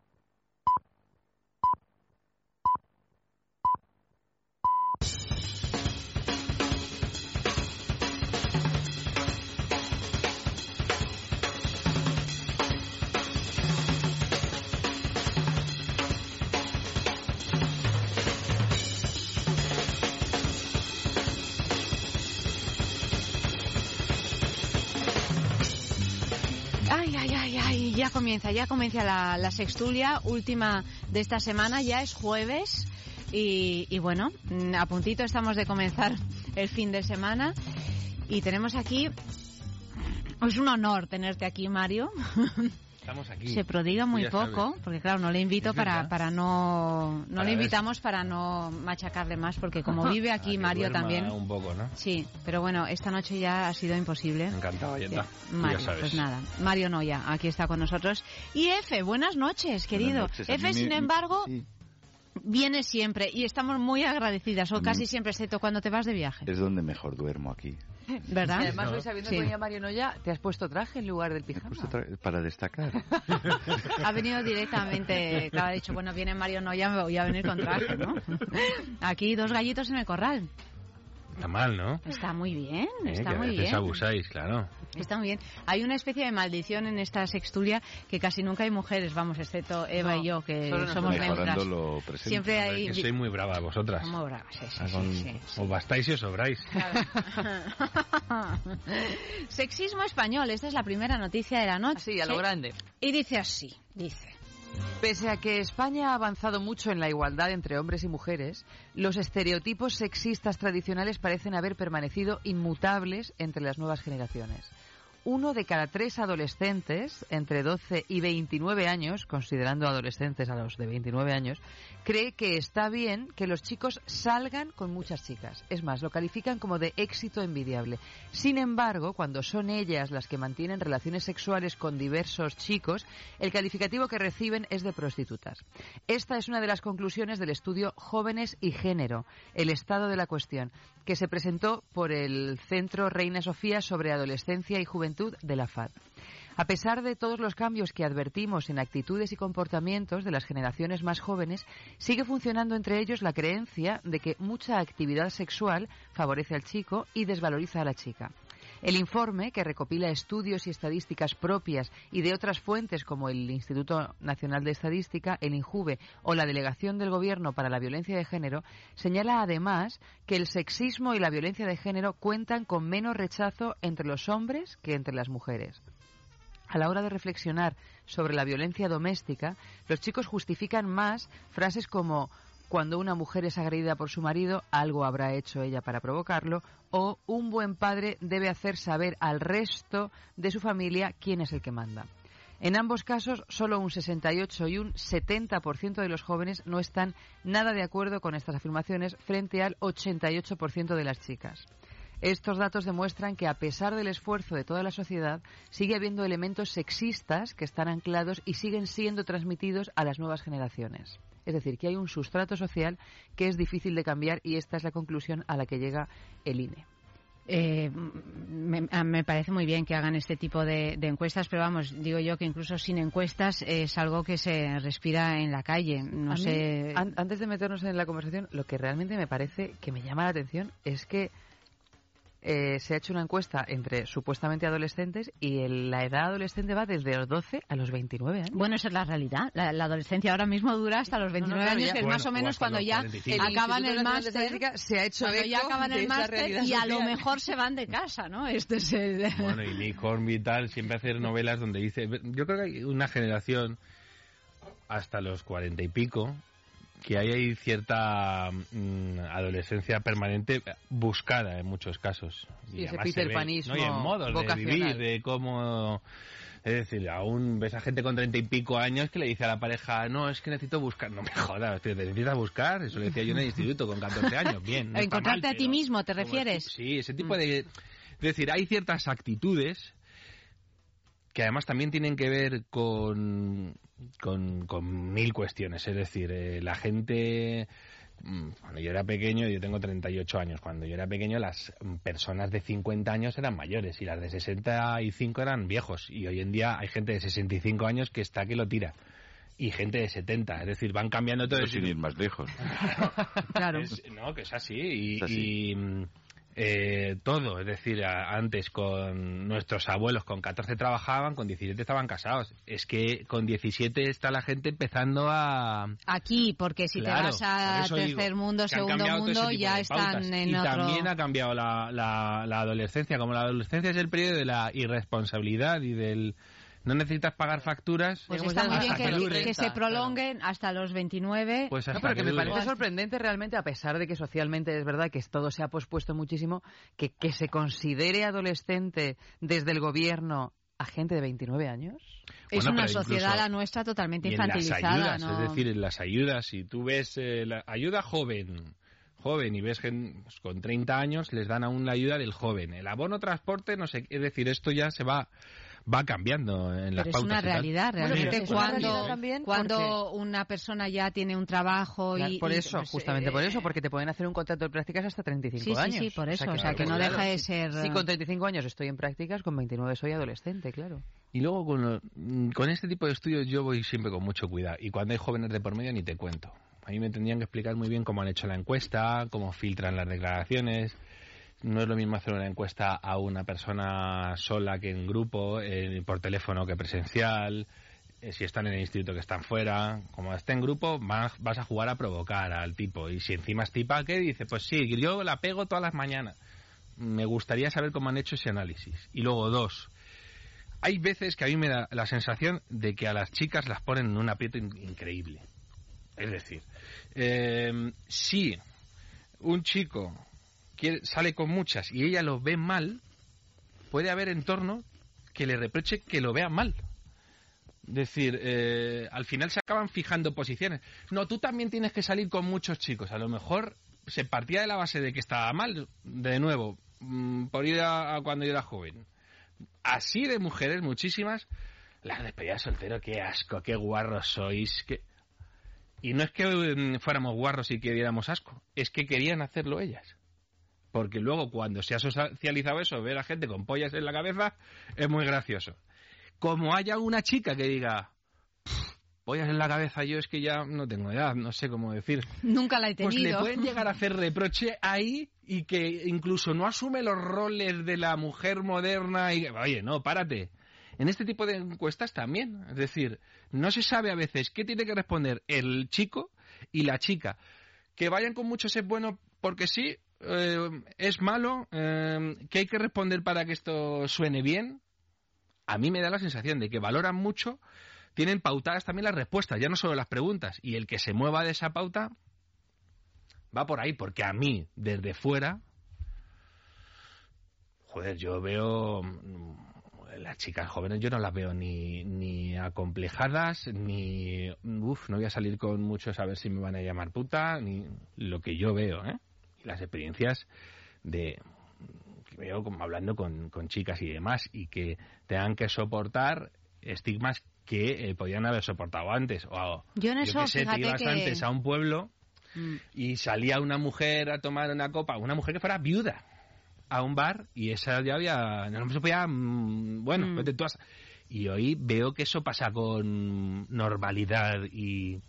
Ay, ay, ay, ay, ya comienza, ya comienza la, la sextulia, última de esta semana, ya es jueves y, y bueno, mm, a puntito estamos de comenzar el fin de semana y tenemos aquí, es un honor tenerte aquí, Mario. Estamos aquí. Se prodiga muy Ya poco, sabes. porque claro, no le invito Es para, verdad. para no... No Para le ver. invitamos para no machacarle más, porque como vive aquí Para que Mario duerma también... un poco, ¿no? Sí, pero bueno, esta noche ya ha sido imposible. Encantado, Ayanta. Ya, Mario, Ya sabes. pues nada, Mario Noya, aquí está con nosotros. Y Efe, buenas noches, querido. noches. A Efe, mí sin me- embargo, sí. viene siempre y estamos muy agradecidas, o A mí- casi siempre, excepto cuando te vas de viaje. Es donde mejor duermo aquí. ¿Verdad? Y además, hoy sabiendo Sí. que venía Mario Noya, te has puesto traje en lugar del pijama. Pues otra- para destacar. Ha venido directamente, claro, ha dicho, bueno, viene Mario Noya, me voy a venir con traje, ¿no? Aquí dos gallitos en el corral. Está mal, ¿no? Está muy bien, Eh, está que a muy veces bien. abusáis, claro. Está muy bien. Hay una especie de maldición en esta sextulia que casi nunca hay mujeres, vamos, excepto Eva No, y yo, que solo somos Mejorando neutras. lo presente. Siempre Hombre, hay... que sois muy bravas vosotras. Somos bravas, sí, sí, Ah, con- sí, sí. Os bastáis y os sobráis. Sexismo español, esta es la primera noticia de la noche. Sí, a lo grande. Y dice así, dice... Pese a que España ha avanzado mucho en la igualdad entre hombres y mujeres, los estereotipos sexistas tradicionales parecen haber permanecido inmutables entre las nuevas generaciones. Uno de cada tres adolescentes entre doce y veintinueve años, considerando adolescentes a los de veintinueve años, cree que está bien que los chicos salgan con muchas chicas. Es más, lo califican como de éxito envidiable. Sin embargo, cuando son ellas las que mantienen relaciones sexuales con diversos chicos, el calificativo que reciben es de prostitutas. Esta es una de las conclusiones del estudio Jóvenes y Género, el estado de la cuestión, que se presentó por el Centro Reina Sofía sobre Adolescencia y Juventud de la F A D. A pesar de todos los cambios que advertimos en actitudes y comportamientos de las generaciones más jóvenes, sigue funcionando entre ellos la creencia de que mucha actividad sexual favorece al chico y desvaloriza a la chica. El informe, que recopila estudios y estadísticas propias y de otras fuentes como el Instituto Nacional de Estadística, el INJUVE o la Delegación del Gobierno para la Violencia de Género, señala además que el sexismo y la violencia de género cuentan con menos rechazo entre los hombres que entre las mujeres. A la hora de reflexionar sobre la violencia doméstica, los chicos justifican más frases como cuando una mujer es agredida por su marido, algo habrá hecho ella para provocarlo, o un buen padre debe hacer saber al resto de su familia quién es el que manda. En ambos casos, solo un sesenta y ocho y un setenta por ciento de los jóvenes no están nada de acuerdo con estas afirmaciones frente al ochenta y ocho por ciento de las chicas. Estos datos demuestran que, a pesar del esfuerzo de toda la sociedad, sigue habiendo elementos sexistas que están anclados y siguen siendo transmitidos a las nuevas generaciones. Es decir, que hay un sustrato social que es difícil de cambiar y esta es la conclusión a la que llega el I N E. Eh, me, me parece muy bien que hagan este tipo de, de encuestas, pero vamos, digo yo que incluso sin encuestas es algo que se respira en la calle. No A mí, sé. an- antes de meternos en la conversación, lo que realmente me parece que me llama la atención es que Eh, se ha hecho una encuesta entre supuestamente adolescentes y el, la edad adolescente va desde los doce a los veintinueve años. Bueno, esa es la realidad. La, la adolescencia ahora mismo dura hasta los veintinueve No, no, claro, años, ya. que es Bueno, más o o menos hasta cuando los ya cuarenta y cinco. acaban El el, Instituto Nacional de máster. Estadística se ha hecho Cuando ya eco acaban de el esa máster realidad y a lo social. mejor se van de casa, ¿no? Este es el... Bueno, y Nick Hornby y tal siempre hace novelas donde dice... Yo creo que hay una generación hasta los cuarenta y pico que hay ahí cierta mm, adolescencia permanente buscada en muchos casos. Sí, Y ese además se ve, peterpanismo ¿no? Y en modos de vocacional. vivir, de cómo... Es decir, aún ves a gente con treinta y pico años que le dice a la pareja, no, es que necesito buscar. No me jodas, tío, necesitas buscar. Eso lo decía yo en el instituto con catorce años. Bien, no está Encontrarte mal, a ti pero mismo, ¿te como refieres? es- Sí, ese tipo de... Es decir, hay ciertas actitudes que además también tienen que ver con, con, con mil cuestiones. Es decir, eh, la gente... mm, Cuando yo era pequeño, yo tengo treinta y ocho años, cuando yo era pequeño las mm, personas de cincuenta años eran mayores y las de sesenta y cinco eran viejos. Y hoy en día hay gente de sesenta y cinco años que está que lo tira. Y gente de setenta, es decir, van cambiando todo. No sin ir más lejos. Claro. Es- no, que es así. Y, Es así. y, mm, eh, todo, es decir, a- antes con nuestros abuelos con catorce trabajaban, con diecisiete estaban casados. Es que con diecisiete está la gente empezando a... Aquí, porque si Claro, te vas a por eso digo tercer mundo, que han segundo cambiado todo ese mundo, tipo ya de están pautas. en y otro... también ha cambiado la, la, la adolescencia. Como la adolescencia es el periodo de la irresponsabilidad y del... No necesitas pagar facturas. Pues Digamos, está muy ya bien hasta que, que dure. que se prolonguen hasta los veintinueve. Pues No, hasta pero que me dure. parece sorprendente realmente, a pesar de que socialmente es verdad que todo se ha pospuesto muchísimo, que, que se considere adolescente desde el gobierno a gente de veintinueve años. Es Bueno, una pero sociedad incluso- la nuestra totalmente Y en las infantilizada, ayudas, ¿no? es decir, en las ayudas, si tú ves eh, la ayuda joven, joven y ves gente pues, con treinta años, les dan aún la ayuda del joven. El abono transporte, no sé, es decir, esto ya se va va cambiando en las Pero es pautas una y tal. realidad, realmente, es una realidad cuando, también cuando una persona ya tiene un trabajo Claro, y... por y, eso, pues, justamente eh, por eso, porque te pueden hacer un contrato de prácticas hasta treinta y cinco Sí, sí, años. sí, por eso, o sea, que claro, no deja de si- ser- Si con treinta y cinco años estoy en prácticas, con veintinueve soy adolescente, claro. Y luego con, lo- mm, con este tipo de estudios yo voy siempre con mucho cuidado. Y cuando hay jóvenes de por medio ni te cuento. A mí me tendrían que explicar muy bien cómo han hecho la encuesta, cómo filtran las declaraciones. No es lo mismo hacer una encuesta a una persona sola que en grupo, eh, por teléfono que presencial. Eh, si están en el instituto que están fuera. Como esté en grupo, vas, vas a jugar a provocar al tipo. Y si encima es tipa, ¿qué dice? Pues sí, yo la pego todas las mañanas. Me gustaría saber cómo han hecho ese análisis. Y luego, dos. Hay veces que a mí me da la sensación de que a las chicas las ponen en un aprieto in- increíble. Es decir, eh, si un chico quiere, sale con muchas y ella lo ve mal, puede haber entorno que le reproche que lo vea mal. Es decir, eh, al final se acaban fijando posiciones. No, tú también tienes que salir con muchos chicos. A lo mejor se partía de la base de que estaba mal, de nuevo, mm, por ir a, a cuando yo era joven. Así de mujeres, muchísimas, las despedidas de soltero, qué asco, qué guarros sois. Qué... Y no es que mm, fuéramos guarros y que diéramos asco, es que querían hacerlo ellas. Porque luego, cuando se ha socializado eso, ver a gente con pollas en la cabeza, es muy gracioso. Como haya una chica que diga, pollas en la cabeza, yo es que ya no tengo edad, no sé cómo decir. Nunca la he tenido. Pues le pueden llegar a hacer reproche ahí y que incluso no asume los roles de la mujer moderna y... Oye, no, párate. En este tipo de encuestas también. Es decir, no se sabe a veces qué tiene que responder el chico y la chica. Que vayan con muchos es bueno porque sí, eh, es malo, eh, que hay que responder para que esto suene bien. A mí me da la sensación de que valoran mucho, tienen pautadas también las respuestas, ya no solo las preguntas. Y el que se mueva de esa pauta va por ahí, porque a mí, desde fuera, joder, yo veo... Las chicas jóvenes yo no las veo ni, ni acomplejadas, ni... Uf, no voy a salir con muchos a ver si me van a llamar puta, ni lo que yo veo, ¿eh? Y las experiencias de... que veo como hablando con, con chicas y demás, y que tengan que soportar estigmas que eh, podían haber soportado antes. O, yo en eso, yo que sé, te ibas que... antes a un pueblo mm. y salía una mujer a tomar una copa, una mujer que fuera viuda, a un bar, y esa ya había, no se podía, bueno, mm. vete tú a... Y hoy veo que eso pasa con normalidad y...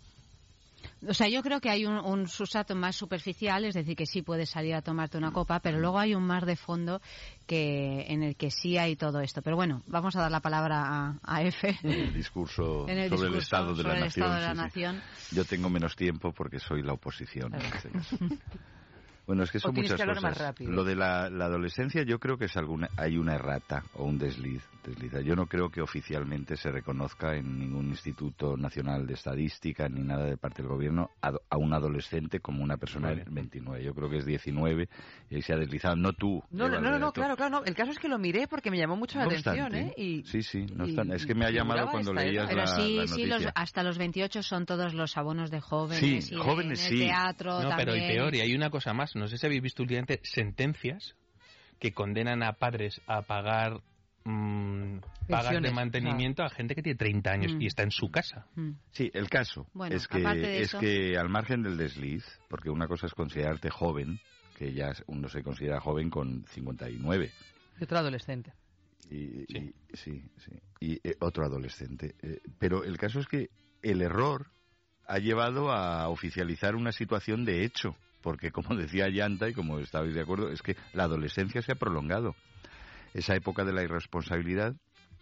O sea, yo creo que hay un, un sustrato más superficial, es decir, que sí puedes salir a tomarte una copa, pero luego hay un mar de fondo que en el que sí hay todo esto. Pero bueno, vamos a dar la palabra a, a Efe. En el discurso en el sobre discurso el Estado de sobre la el Nación. Estado de la sí, Nación. Sí. Yo tengo menos tiempo porque soy la oposición. En este caso. Bueno, es que son muchas cosas. Más rápido. Lo de la, la adolescencia, yo creo que es alguna, hay una errata o un desliz, desliza. Yo no creo que oficialmente se reconozca en ningún Instituto Nacional de Estadística ni nada de parte del gobierno a, a un adolescente como una persona de veintinueve. Yo creo que es diecinueve y se ha deslizado. No tú. No, no, no, no, claro, claro. No. El caso es que lo miré porque me llamó mucho la no atención, obstante, ¿eh? Y, sí, sí, no y, obstante. Es que me ha llamado cuando leías Pero la, sí, la sí, los, hasta los veintiocho son todos los abonos de jóvenes. Sí, y jóvenes en el sí. teatro no, también. pero y peor, y hay una cosa más. No sé si habéis visto últimamente sentencias que condenan a padres a pagar mmm, pagas de mantenimiento ah. a gente que tiene treinta años mm. y está en su casa. Mm. Sí, el caso bueno, es que es eso... que al margen del desliz, porque una cosa es considerarte joven, que ya uno se considera joven con cincuenta y nueve. Y otro adolescente. Y, sí. Y, sí, sí. Y eh, otro adolescente. Eh, pero el caso es que el error ha llevado a oficializar una situación de hecho. Porque, como decía Yanta, y como estabais de acuerdo, es que la adolescencia se ha prolongado. Esa época de la irresponsabilidad,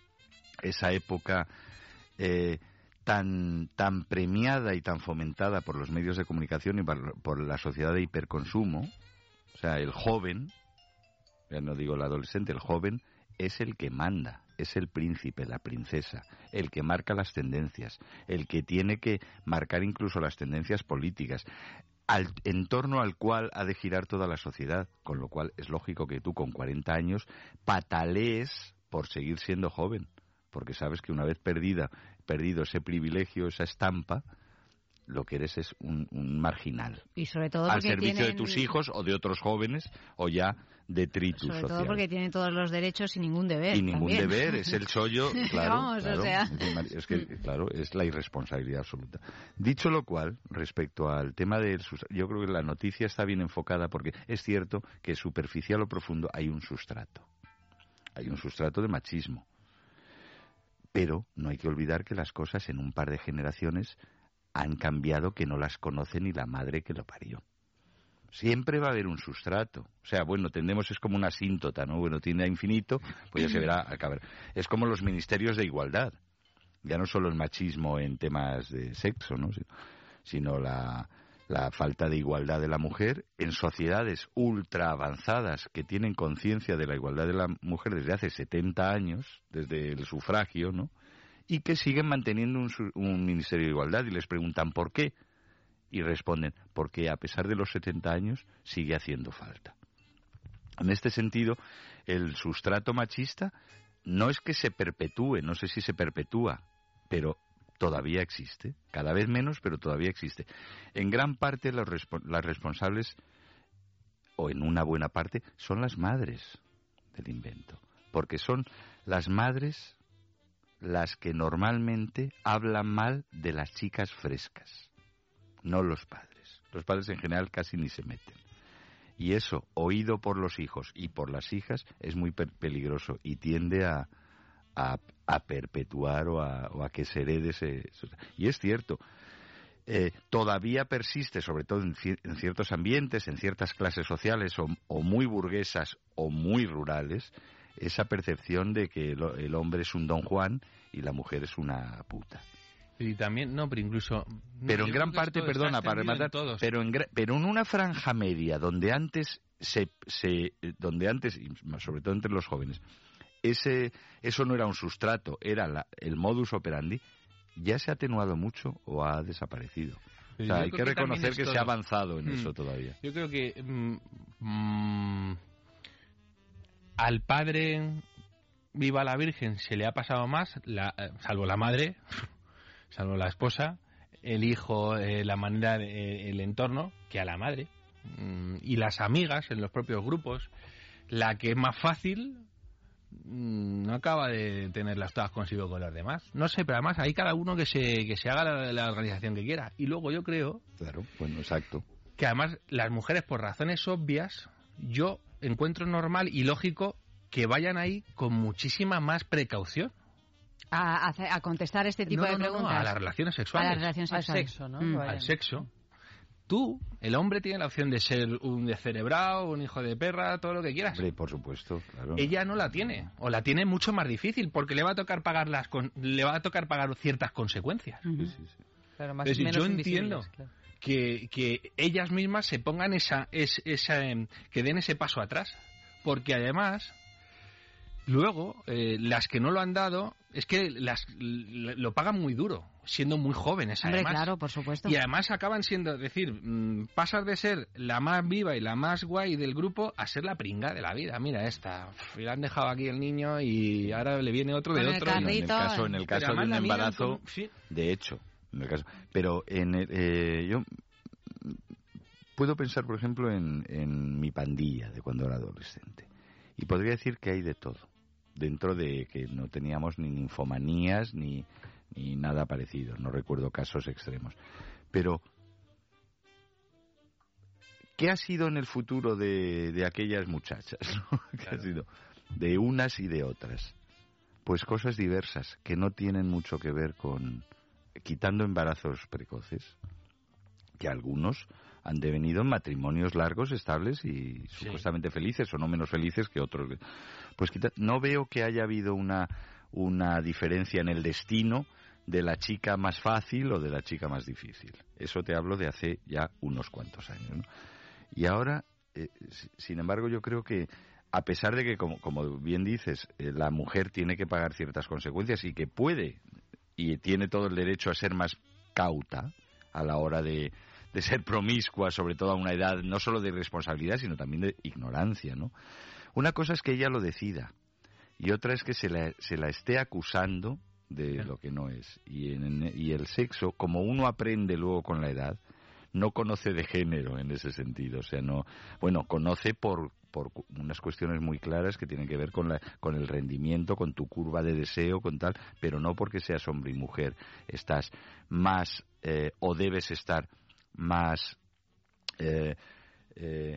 esa época eh, tan, tan premiada y tan fomentada por los medios de comunicación y por, por la sociedad de hiperconsumo, o sea, el joven, ya no digo el adolescente, el joven es el que manda, es el príncipe, la princesa, el que marca las tendencias, el que tiene que marcar incluso las tendencias políticas, al, en torno al cual ha de girar toda la sociedad, con lo cual es lógico que tú con cuarenta años patalees por seguir siendo joven, porque sabes que una vez perdida, perdido ese privilegio, esa estampa, lo que eres es un, un marginal. Y sobre todo al servicio tienen... de tus hijos o de otros jóvenes o ya detritus sobre social. Sobre todo porque tienen todos los derechos y ningún deber. Y ningún también. deber, es el chollo, claro. Vamos, claro, o sea... Es que, claro, es la irresponsabilidad absoluta. Dicho lo cual, respecto al tema de... Yo creo que la noticia está bien enfocada porque es cierto que superficial o profundo hay un sustrato. Hay un sustrato de machismo. Pero no hay que olvidar que las cosas en un par de generaciones han cambiado que no las conoce ni la madre que lo parió. Siempre va a haber un sustrato. O sea, bueno, tendemos, es como una asíntota, ¿no? Bueno, tiende a infinito, pues ya se verá acabar. Es como los ministerios de igualdad. Ya no solo el machismo en temas de sexo, ¿no? Sino la, la falta de igualdad de la mujer en sociedades ultra avanzadas que tienen conciencia de la igualdad de la mujer desde hace setenta años, desde el sufragio, ¿no? Y que siguen manteniendo un, un ministerio de igualdad y les preguntan ¿por qué? Y responden, porque a pesar de los setenta años sigue haciendo falta. En este sentido, el sustrato machista no es que se perpetúe, no sé si se perpetúa, pero todavía existe, cada vez menos, pero todavía existe. En gran parte los respo- las responsables, o en una buena parte, son las madres del invento, porque son las madres las que normalmente hablan mal de las chicas frescas. No los padres. Los padres en general casi ni se meten. Y eso, oído por los hijos y por las hijas, es muy pe- peligroso y tiende a, a, a perpetuar o a, o a que se herede ese... Y es cierto, eh, todavía persiste, sobre todo en, en ciertos ambientes, en ciertas clases sociales, o, o muy burguesas o muy rurales, esa percepción de que el, el hombre es un Don Juan y la mujer es una puta. Y también, no, pero incluso... Pero no, en gran parte, perdona, para rematar, pero en, pero en una franja media donde antes, se, se, donde antes, y sobre todo entre los jóvenes, ese eso no era un sustrato, era la, el modus operandi, ya se ha atenuado mucho o ha desaparecido. O sea, hay que, que reconocer que todo. se ha avanzado en mm. eso todavía. Yo creo que mm, mm, al padre viva la Virgen se le ha pasado más, la, salvo la madre... salvo la esposa, el hijo, eh, la manera, eh, el entorno, que a la madre. Mm, y las amigas en los propios grupos, la que es más fácil mm, no acaba de tenerlas todas consigo con las demás. No sé, pero además hay cada uno que se, que se haga la, la organización que quiera. Y luego yo creo... Claro, bueno, exacto. Que además las mujeres, por razones obvias, yo encuentro normal y lógico que vayan ahí con muchísima más precaución. A, a, a contestar este tipo no, no, de preguntas. No, a las relaciones sexuales. A las relaciones sexuales. Al sexo, ¿no? Mm. Al sexo. Tú, el hombre, tiene la opción de ser un descerebrado, un hijo de perra, todo lo que quieras. Hombre, por supuesto, claro. Ella no la tiene, o la tiene mucho más difícil, porque le va a tocar pagar las con, le va a tocar pagar ciertas consecuencias. Uh-huh. Sí, sí, sí. Claro, más Entonces, menos yo entiendo claro. que, que ellas mismas se pongan esa, es, esa, que den ese paso atrás, porque además... Luego, eh, las que no lo han dado, es que las lo pagan muy duro, siendo muy jóvenes, además. Hombre, claro, por supuesto. Y además acaban siendo, es decir, mmm, pasas de ser la más viva y la más guay del grupo a ser la pringa de la vida. Mira esta, le han dejado aquí el niño y ahora le viene otro de Con otro. El carrito, en el caso, en el caso de un embarazo, con... sí. de hecho, en el caso, pero en el, eh, yo puedo pensar, por ejemplo, en, en mi pandilla de cuando era adolescente y podría decir que hay de todo. Dentro de que no teníamos ni ninfomanías ni, ni nada parecido, no recuerdo casos extremos. Pero, ¿qué ha sido en el futuro de, de aquellas muchachas? ¿no? ¿Qué claro. ha sido? De unas y de otras. Pues cosas diversas, que no tienen mucho que ver con... Quitando embarazos precoces, que algunos han devenido en matrimonios largos, estables y sí. supuestamente felices, o no menos felices que otros. Pues quita, no veo que haya habido una, una diferencia en el destino de la chica más fácil o de la chica más difícil. Eso te hablo de hace ya unos cuantos años, ¿no? Y ahora, eh, sin embargo, yo creo que a pesar de que, como, como bien dices, eh, la mujer tiene que pagar ciertas consecuencias y que puede y tiene todo el derecho a ser más cauta a la hora de de ser promiscua, sobre todo a una edad no solo de irresponsabilidad, sino también de ignorancia, ¿no? Una cosa es que ella lo decida, y otra es que se la, se la esté acusando de sí. lo que no es. Y, en, y el sexo, como uno aprende luego con la edad, no conoce de género en ese sentido. O sea, no, bueno, conoce por, por unas cuestiones muy claras que tienen que ver con, la, con el rendimiento, con tu curva de deseo, con tal, pero no porque seas hombre y mujer. Estás más, eh, o debes estar más eh, eh,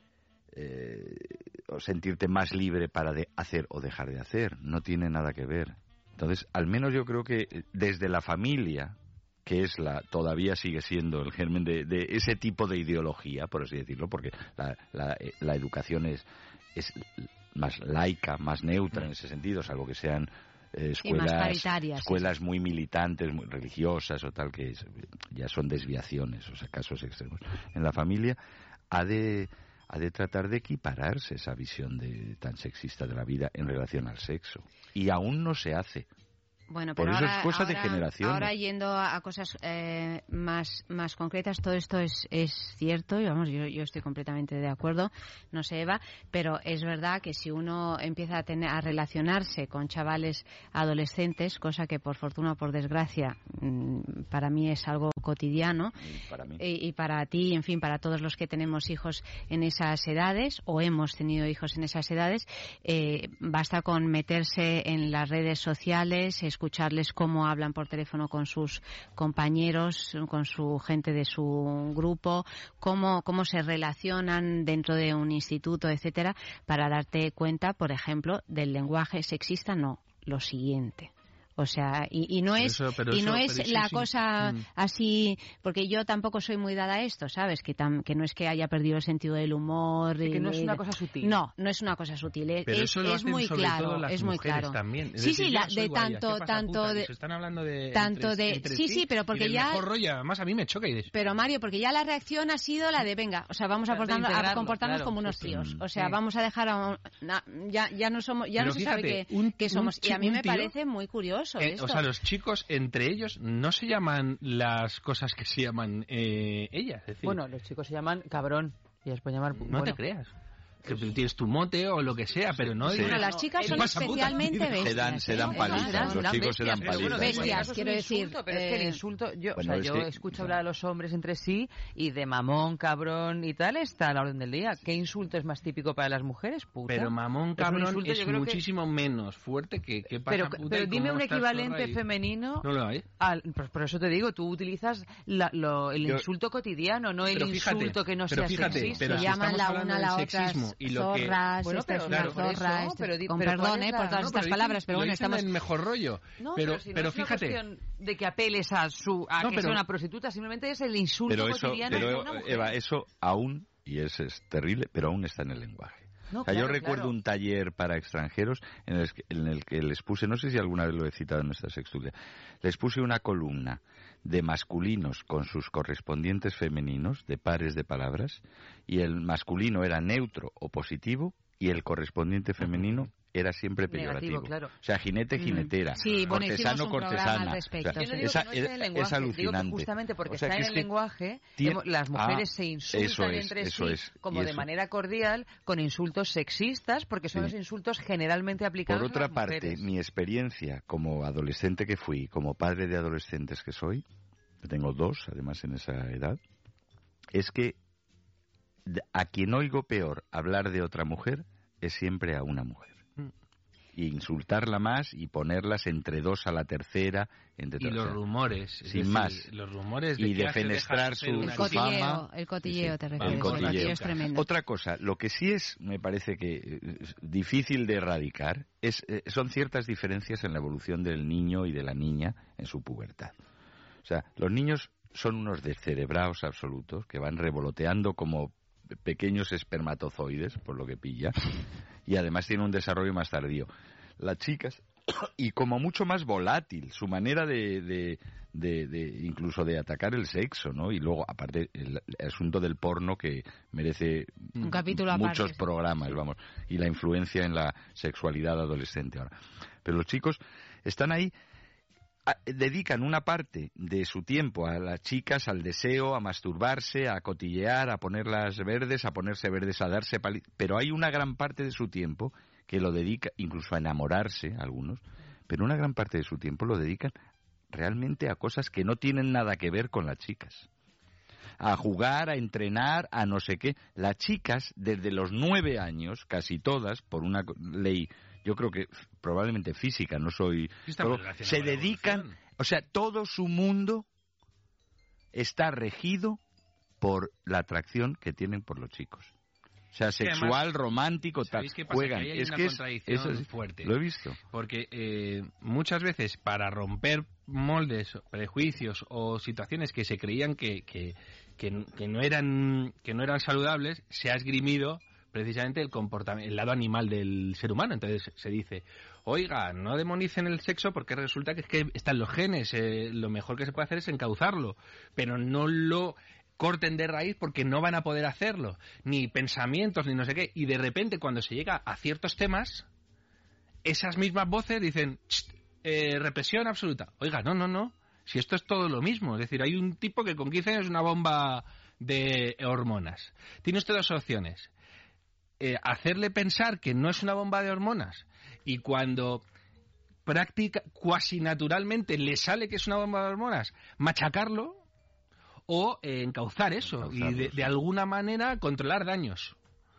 eh, o sentirte más libre para de hacer o dejar de hacer, no tiene nada que ver. Entonces, al menos yo creo que desde la familia, que es la todavía sigue siendo el germen de, de ese tipo de ideología, por así decirlo, porque la, la, la educación es, es más laica, más neutra en ese sentido, salvo que sean Eh, escuelas, escuelas sí. muy militantes, muy religiosas o tal, que es, ya son desviaciones, o sea, casos extremos. En la familia ha de, ha de tratar de equipararse esa visión de, tan sexista de la vida en relación al sexo. Y aún no se hace. Bueno, Por pero eso ahora, es cosa ahora, de generaciones. Ahora yendo a, a cosas eh, más más concretas, todo esto es, es cierto y vamos, yo, yo estoy completamente de acuerdo, no sé, Eva, pero es verdad que si uno empieza a tener a relacionarse con chavales adolescentes, cosa que por fortuna o por desgracia para mí es algo cotidiano y para, mí. Y, y para ti, en fin, para todos los que tenemos hijos en esas edades o hemos tenido hijos en esas edades, eh, basta con meterse en las redes sociales, escucharles cómo hablan por teléfono con sus compañeros, con su gente de su grupo, cómo, cómo se relacionan dentro de un instituto, etcétera, para darte cuenta, por ejemplo, del lenguaje sexista, no. lo siguiente. O sea, y, y no es, pero eso, pero y no eso, es pero eso la sí. cosa mm. así, porque yo tampoco soy muy dada a esto, ¿sabes? Que, tam, que no es que haya perdido el sentido del humor. Sí, y, que no es y, una cosa sutil. No, no es una cosa sutil. Pero es eso lo es hacen muy sobre claro, todo las es muy mujeres claro. también. Es Sí, decir, sí, yo la, no soy de guaya, tanto, ¿qué pasa, tanto puta? de. Se están hablando de. Tanto entre, de. entre sí, sí, pero porque y del ya. mejor rollo, además a mí me choca y de... Pero Mario, porque ya la reacción ha sido la de venga, o sea, vamos a, portarnos, a comportarnos claro, como unos sí, sí. tíos. O sea, Sí. vamos a dejar a un, na, ya, ya no somos, ya Pero no se sabe fíjate, qué un- qué somos. un Y a mí chi- me un tío, parece muy curioso Eh, esto. o sea, los chicos entre ellos no se llaman las cosas que se llaman eh, ellas. Es decir, Bueno, los chicos se llaman cabrón y después llamar... no bueno. te creas. Que tú tienes tu mote o lo que sea, pero no... Sí. Bueno, las chicas ¿Qué son pasa, puta? especialmente bestias. Se dan, se dan ¿eh? palizas, Serán- los serán chicos se dan bestias, pero bueno, palizas. bestias, Eso es quiero un decir. insulto, pero es que el eh, insulto, yo, Bueno, o sea, es yo que- escucho hablar a los hombres entre sí y de mamón, cabrón y tal está a la orden del día. ¿Qué insulto es más típico para las mujeres? Puta. Pero mamón, Es un cabrón, insulto, es yo creo que- muchísimo menos fuerte que qué pasa, Pero, puta, pero y dime cómo un estás equivalente zorra y- femenino. No lo hay. Al, pues por eso te digo, tú utilizas la- lo- el Yo- insulto cotidiano, no el Pero fíjate, insulto que no pero sea fíjate, sexista. pero Se si llaman estamos la hablando una a la del otra sexismo y lo que- zorras, Bueno, esta pero es una claro, por eso, zorra, este- pero di- con pero perdón, ¿cuál es eh, la- por todas No, estas pero dicen- palabras, pero lo bueno, dicen estamos... en el mejor rollo. No, pero, pero, si no pero es una fíjate, cuestión de que apeles a su a No, que pero- sea una prostituta, simplemente es el insulto Pero eso, cotidiano de pero una mujer. Eva, eso aún, y es, es terrible, pero aún está en el lenguaje. No, O sea, yo claro, recuerdo claro. un taller para extranjeros en el, que- en el que les puse, no sé si alguna vez lo he citado en esta sextulia, les puse una columna de masculinos con sus correspondientes femeninos, de pares de palabras, y el masculino era neutro o positivo, y el correspondiente femenino era siempre peyorativo. Negativo, claro. O sea, jinete, jinetera, Sí, bueno, hicimos cortesano, un programa cortesana. al respecto. O sea, Yo no digo esa- que no esté en el es, lenguaje, es digo que alucinante. justamente porque O sea, está que en es el que lenguaje, tiene- hemos- las mujeres Ah, se insultan eso es, entre eso sí es, como y de eso. manera cordial, con insultos sexistas, porque son Sí. los insultos generalmente aplicados Por a otra las parte, mujeres. mi experiencia como adolescente que fui, como padre de adolescentes que soy, que tengo dos, además en esa edad, es que de- a quien oigo peor hablar de otra mujer es siempre a una mujer. Mm. Y insultarla más y ponerlas entre dos a la tercera, entre y o los sea, rumores, es sin decir, más. los rumores de Y que de hace, fenestrar deja de su, ser una El su chica. cotilleo, fama. el cotilleo te Sí, refieres, el el cotilleo. cotilleo es tremendo. Otra cosa, lo que sí es, me parece que eh, es difícil de erradicar, es, eh, son ciertas diferencias en la evolución del niño y de la niña en su pubertad. O sea, los niños son unos descerebrados absolutos que van revoloteando como pequeños espermatozoides, por lo que pilla, y además tienen un desarrollo más tardío. Las chicas, y como mucho más volátil, su manera de, de, de, de incluso de atacar el sexo, ¿no? Y luego, aparte, el, el asunto del porno que merece Un capítulo muchos aparte. programas, vamos, y la influencia en la sexualidad adolescente ahora. Pero los chicos están ahí, a- dedican una parte de su tiempo a las chicas, al deseo, a masturbarse, a cotillear, a ponerlas verdes, a ponerse verdes, a darse pali... Pero hay una gran parte de su tiempo que lo dedica, incluso a enamorarse, algunos, pero una gran parte de su tiempo lo dedican realmente a cosas que no tienen nada que ver con las chicas. A jugar, a entrenar, a no sé qué. Las chicas, desde los nueve años, casi todas, por una co- ley, yo creo que f- probablemente física, no soy... Está pero muy relacionado se con la dedican, evolución. o sea, todo su mundo está regido por la atracción que tienen por los chicos. O sea, que sexual, además, romántico, tal, ¿sabéis qué pasa? juegan. Que ahí hay es una que es, contradicción eso es- fuerte. Lo he visto. Porque eh, muchas veces para romper moldes, prejuicios o situaciones que se creían que, que, que, que no eran que no eran saludables, se ha esgrimido precisamente el comportamiento, el lado animal del ser humano. Entonces se dice, oiga, no demonicen el sexo porque resulta que es que están los genes, eh, lo mejor que se puede hacer es encauzarlo, pero no lo corten de raíz porque no van a poder hacerlo, ni pensamientos, ni no sé qué. Y de repente cuando se llega a ciertos temas, esas mismas voces dicen, "Cht, eh, represión absoluta". Oiga, no, no, no, si esto es todo lo mismo. Es decir, hay un tipo que con quince años es una bomba de hormonas. Tiene usted dos opciones. Eh, hacerle pensar que no es una bomba de hormonas y cuando práctica, cuasi naturalmente le sale que es una bomba de hormonas, machacarlo, o eh, encauzar eso y de, de alguna manera controlar daños.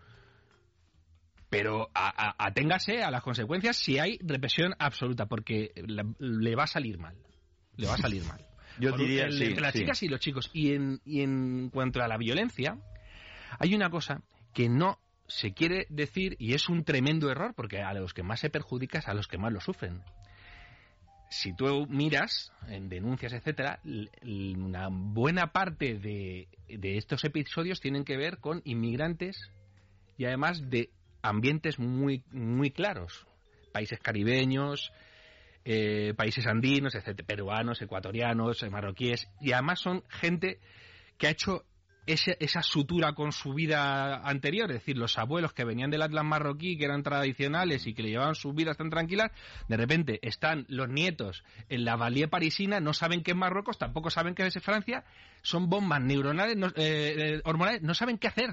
Pero a, a, aténgase a las consecuencias si hay represión absoluta, porque la- le va a salir mal. Le va a salir mal. Yo Por- diría, el- sí, entre las sí. chicas y los chicos. Y en, y en cuanto a la violencia, hay una cosa que no se quiere decir, y es un tremendo error, porque a los que más se perjudica es a los que más lo sufren. Si tú miras en denuncias, etcétera, una buena parte de, de estos episodios tienen que ver con inmigrantes y además de ambientes muy muy claros, países caribeños, eh, países andinos, etcétera, peruanos, ecuatorianos, marroquíes, y además son gente que ha hecho ese, esa sutura con su vida anterior, es decir, los abuelos que venían del Atlas marroquí, que eran tradicionales y que le llevaban sus vidas tan tranquilas, de repente están los nietos en la Valía parisina, no saben qué es Marruecos, tampoco saben qué es Francia, son bombas neuronales, no, eh, hormonales, no saben qué hacer.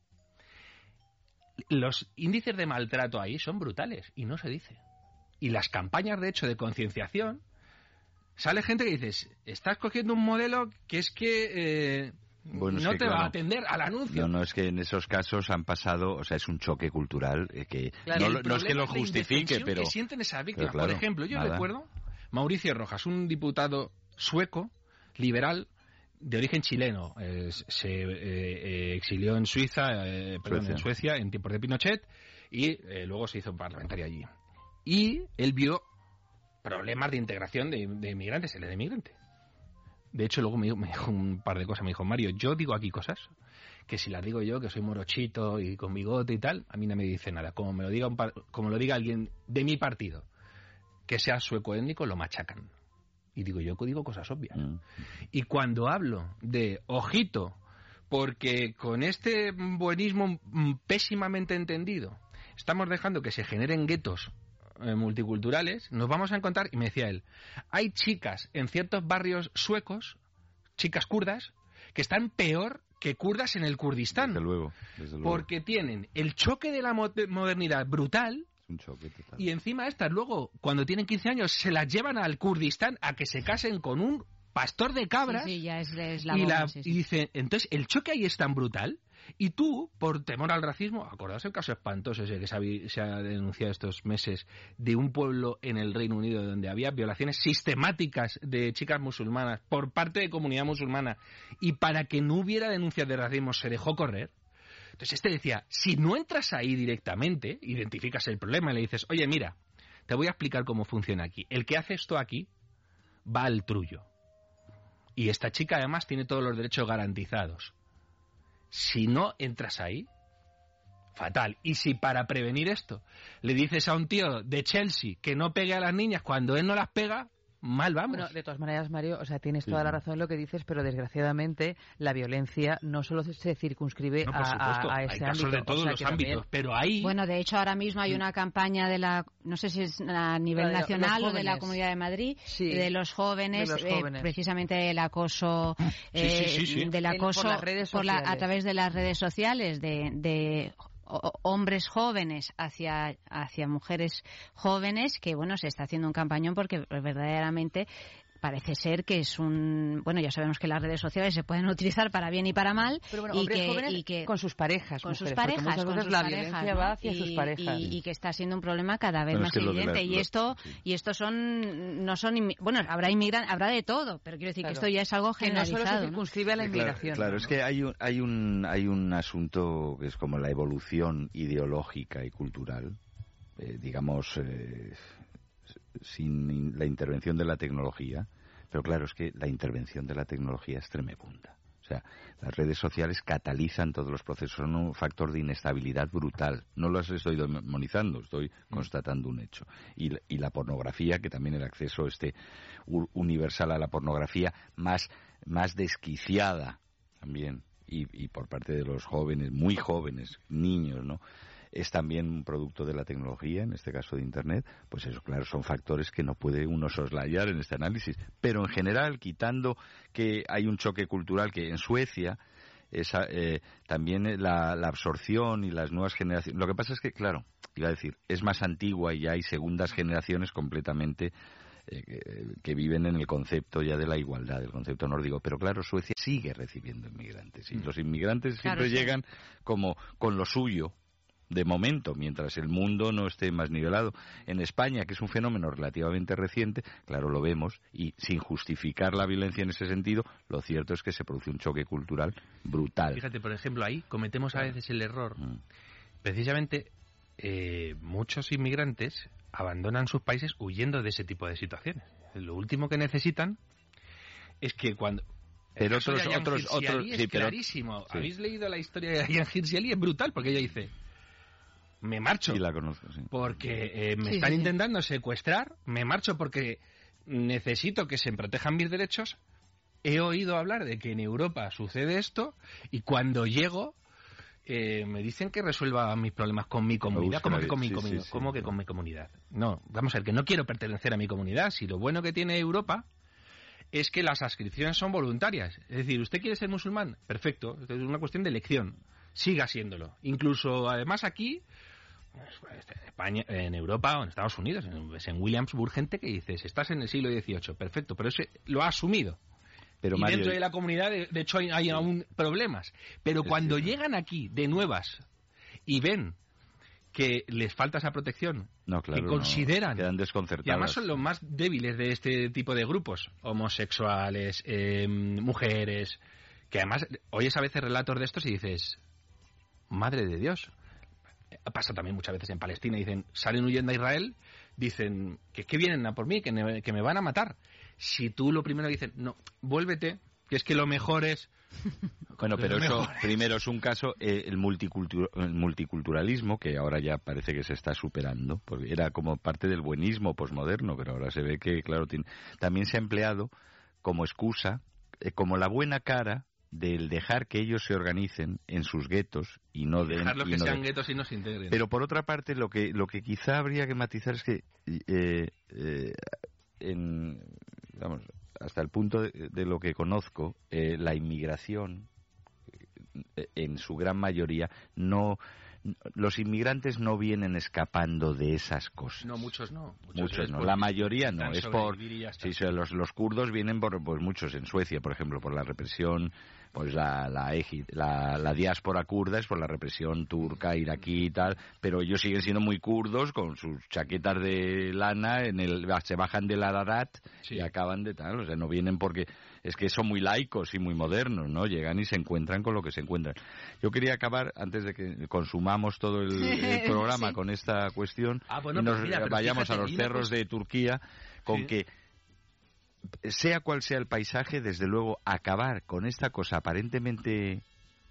Los índices de maltrato ahí son brutales y no se dice. Y las campañas, de hecho, de concienciación, sale gente que dices, estás cogiendo un modelo que es que... Eh, Bueno, no te claro, va a atender al anuncio. No, no, es que en esos casos han pasado, o sea, es un choque cultural eh, que claro, no, no es que lo justifique, pero... que sienten esas víctimas. Claro, por ejemplo, yo nada. recuerdo Mauricio Rojas, un diputado sueco, liberal, de origen chileno, eh, se eh, eh, exilió en Suiza, eh, perdón, Suecia. en Suecia, en tiempos de Pinochet, y eh, luego se hizo parlamentario allí. Y él vio problemas de integración de, de inmigrantes, él es de inmigrante. De hecho, luego me dijo, me dijo un par de cosas. Me dijo, Mario, yo digo aquí cosas que si las digo yo, que soy morochito y con bigote y tal, a mí no me dice nada. Como me lo diga un par, como lo diga alguien de mi partido, que sea sueco étnico, lo machacan. Y digo, yo digo cosas obvias. Mm. Y cuando hablo de ojito, porque con este buenismo pésimamente entendido, estamos dejando que se generen guetos multiculturales, nos vamos a encontrar, y me decía él, hay chicas en ciertos barrios suecos, chicas kurdas, que están peor que kurdas en el Kurdistán. Desde luego, desde luego. Porque tienen el choque de la mo- modernidad brutal, un choque total. Y encima estas luego, cuando tienen quince años, se las llevan al Kurdistán a que se casen con un pastor de cabras. Sí, sí, ya es, es la y, bomba, la, sí, sí. y dice, entonces el choque ahí es tan brutal. Y tú, por temor al racismo, acordaos el caso espantoso ese que se ha, se ha denunciado estos meses de un pueblo en el Reino Unido donde había violaciones sistemáticas de chicas musulmanas por parte de comunidad musulmana, y para que no hubiera denuncias de racismo se dejó correr. Entonces este decía, si no entras ahí directamente, identificas el problema y le dices, oye, mira, te voy a explicar cómo funciona aquí. El que hace esto aquí va al trullo. Y esta chica además tiene todos los derechos garantizados. Si no entras ahí, fatal. Y si para prevenir esto le dices a un tío de Chelsea que no pegue a las niñas cuando él no las pega, mal vamos. Bueno, de todas maneras, Mario, o sea, tienes sí. toda la razón en lo que dices, pero desgraciadamente la violencia no solo se circunscribe no, por a, a ese hay casos ámbito. de todos o sea, los que ámbitos, también... pero ahí... Bueno, de hecho, ahora mismo hay una campaña de la, no sé si es a nivel de nacional o de la Comunidad de Madrid, sí, de los jóvenes, de los jóvenes. Eh, precisamente el acoso, eh, sí, sí, sí, sí. del acoso por las redes por la, sociales. a través de las redes sociales, de... de o, hombres jóvenes hacia hacia mujeres jóvenes, que bueno, se está haciendo un campañón porque verdaderamente parece ser que es un... Bueno, ya sabemos que las redes sociales se pueden utilizar para bien y para mal. Pero bueno, y hombres que, jóvenes y que, con sus parejas. Con mujeres, sus parejas. Muchas con veces sus la parejas, violencia ¿no? va hacia y, sus parejas. Y, y que está siendo un problema cada vez bueno, más es que evidente. la, y lo, esto sí. y estos son... no son inmi- Bueno, habrá inmigrantes, habrá de todo, pero quiero decir claro. que esto ya es algo generalizado. Que no solo se circunscribe ¿no? a la inmigración. Claro, claro, es que hay un, hay, un, hay un asunto que es como la evolución ideológica y cultural, eh, digamos, eh, sin la intervención de la tecnología. Pero claro, es que la intervención de la tecnología es tremenda. O sea, las redes sociales catalizan todos los procesos, son un factor de inestabilidad brutal. No los estoy demonizando, estoy mm. constatando un hecho. Y, y la pornografía, que también el acceso este universal a la pornografía más, más desquiciada también, y, y por parte de los jóvenes, muy jóvenes, niños, ¿no? Es también un producto de la tecnología, en este caso de Internet, pues eso, claro, son factores que no puede uno soslayar en este análisis. Pero en general, quitando que hay un choque cultural que en Suecia, esa, eh, también la, la absorción y las nuevas generaciones... Lo que pasa es que, claro, iba a decir, es más antigua y ya hay segundas generaciones completamente... Eh, que, que viven en el concepto ya de la igualdad, el concepto nórdico. Pero claro, Suecia sigue recibiendo inmigrantes. Y los inmigrantes Claro, siempre sí. llegan como con lo suyo, de momento, mientras el mundo no esté más nivelado. En España, que es un fenómeno relativamente reciente, claro, lo vemos, y sin justificar la violencia en ese sentido, lo cierto es que se produce un choque cultural brutal. Fíjate, por ejemplo, ahí cometemos a veces el error, mm. precisamente eh, muchos inmigrantes abandonan sus países huyendo de ese tipo de situaciones. Lo último que necesitan es que cuando... Pero otros, otros, otros, es sí, pero, clarísimo. sí. ¿Habéis leído la historia de Ayaan Hirsi Ali? Es brutal, porque ella dice... Me marcho. Sí, la conozco, sí. Porque eh, me Sí, están sí. intentando secuestrar. Me marcho porque necesito que se protejan mis derechos. He oído hablar de que en Europa sucede esto y cuando llego eh, me dicen que resuelva mis problemas con mi comunidad. ¿Cómo que con mi sí, comunidad? sí, sí. ¿Cómo que con mi comunidad? No, vamos a ver, que no quiero pertenecer a mi comunidad. Si lo bueno que tiene Europa es que las adscripciones son voluntarias. Es decir, ¿usted quiere ser musulmán? Perfecto, es una cuestión de elección. Siga siéndolo. Incluso, además, aquí, pues, en España, en Europa o en Estados Unidos, en, en Williamsburg, gente que dices, estás en el siglo dieciocho, perfecto, pero ese lo ha asumido. Pero, y Mario, dentro de la comunidad, de, de hecho, hay, hay aún problemas. Pero es cuando cierto. llegan aquí de nuevas y ven que les falta esa protección, No, claro, que no, consideran... quedan Y además desconcertadas. son los más débiles de este tipo de grupos, homosexuales, eh, mujeres, que además oyes a veces relatos de estos y dices, madre de Dios. Pasa también muchas veces en Palestina, dicen, salen huyendo a Israel, dicen que, que vienen a por mí, que me, que me van a matar. Si tú lo primero dices, no, vuélvete, que es que lo mejor es... Bueno, pero Lo eso mejor es- primero es un caso, eh, el, multicultur- el multiculturalismo, que ahora ya parece que se está superando, porque era como parte del buenismo posmoderno, pero ahora se ve que, claro, tiene- también se ha empleado como excusa, eh, como la buena cara del dejar que ellos se organicen en sus guetos y no de... Dejarlos y que no de- sean guetos y no se integren. Pero por otra parte, lo que lo que quizá habría que matizar es que eh, eh, en, vamos, hasta el punto de, de lo que conozco, eh, la inmigración, eh, en su gran mayoría, no los inmigrantes no vienen escapando de esas cosas. No, muchos no. Muchos, es no, por- la mayoría no, intentan es por... sobrevivir y ya está. Sí, sí, los, los kurdos vienen por pues muchos en Suecia, por ejemplo, por la represión, pues la la, egi- la la diáspora kurda es por la represión turca, iraquí y tal, pero ellos siguen siendo muy kurdos con sus chaquetas de lana, en el se bajan del Ararat y acaban de tal, o sea, no vienen porque es que son muy laicos y muy modernos, ¿no? Llegan y se encuentran con lo que se encuentran. Yo quería acabar, antes de que consumamos todo el, el programa Sí. con esta cuestión, Ah, bueno, y nos pero mira, pero vayamos fíjate, a los y una cerros cosa- de Turquía, con Sí. que sea cual sea el paisaje, desde luego acabar con esta cosa aparentemente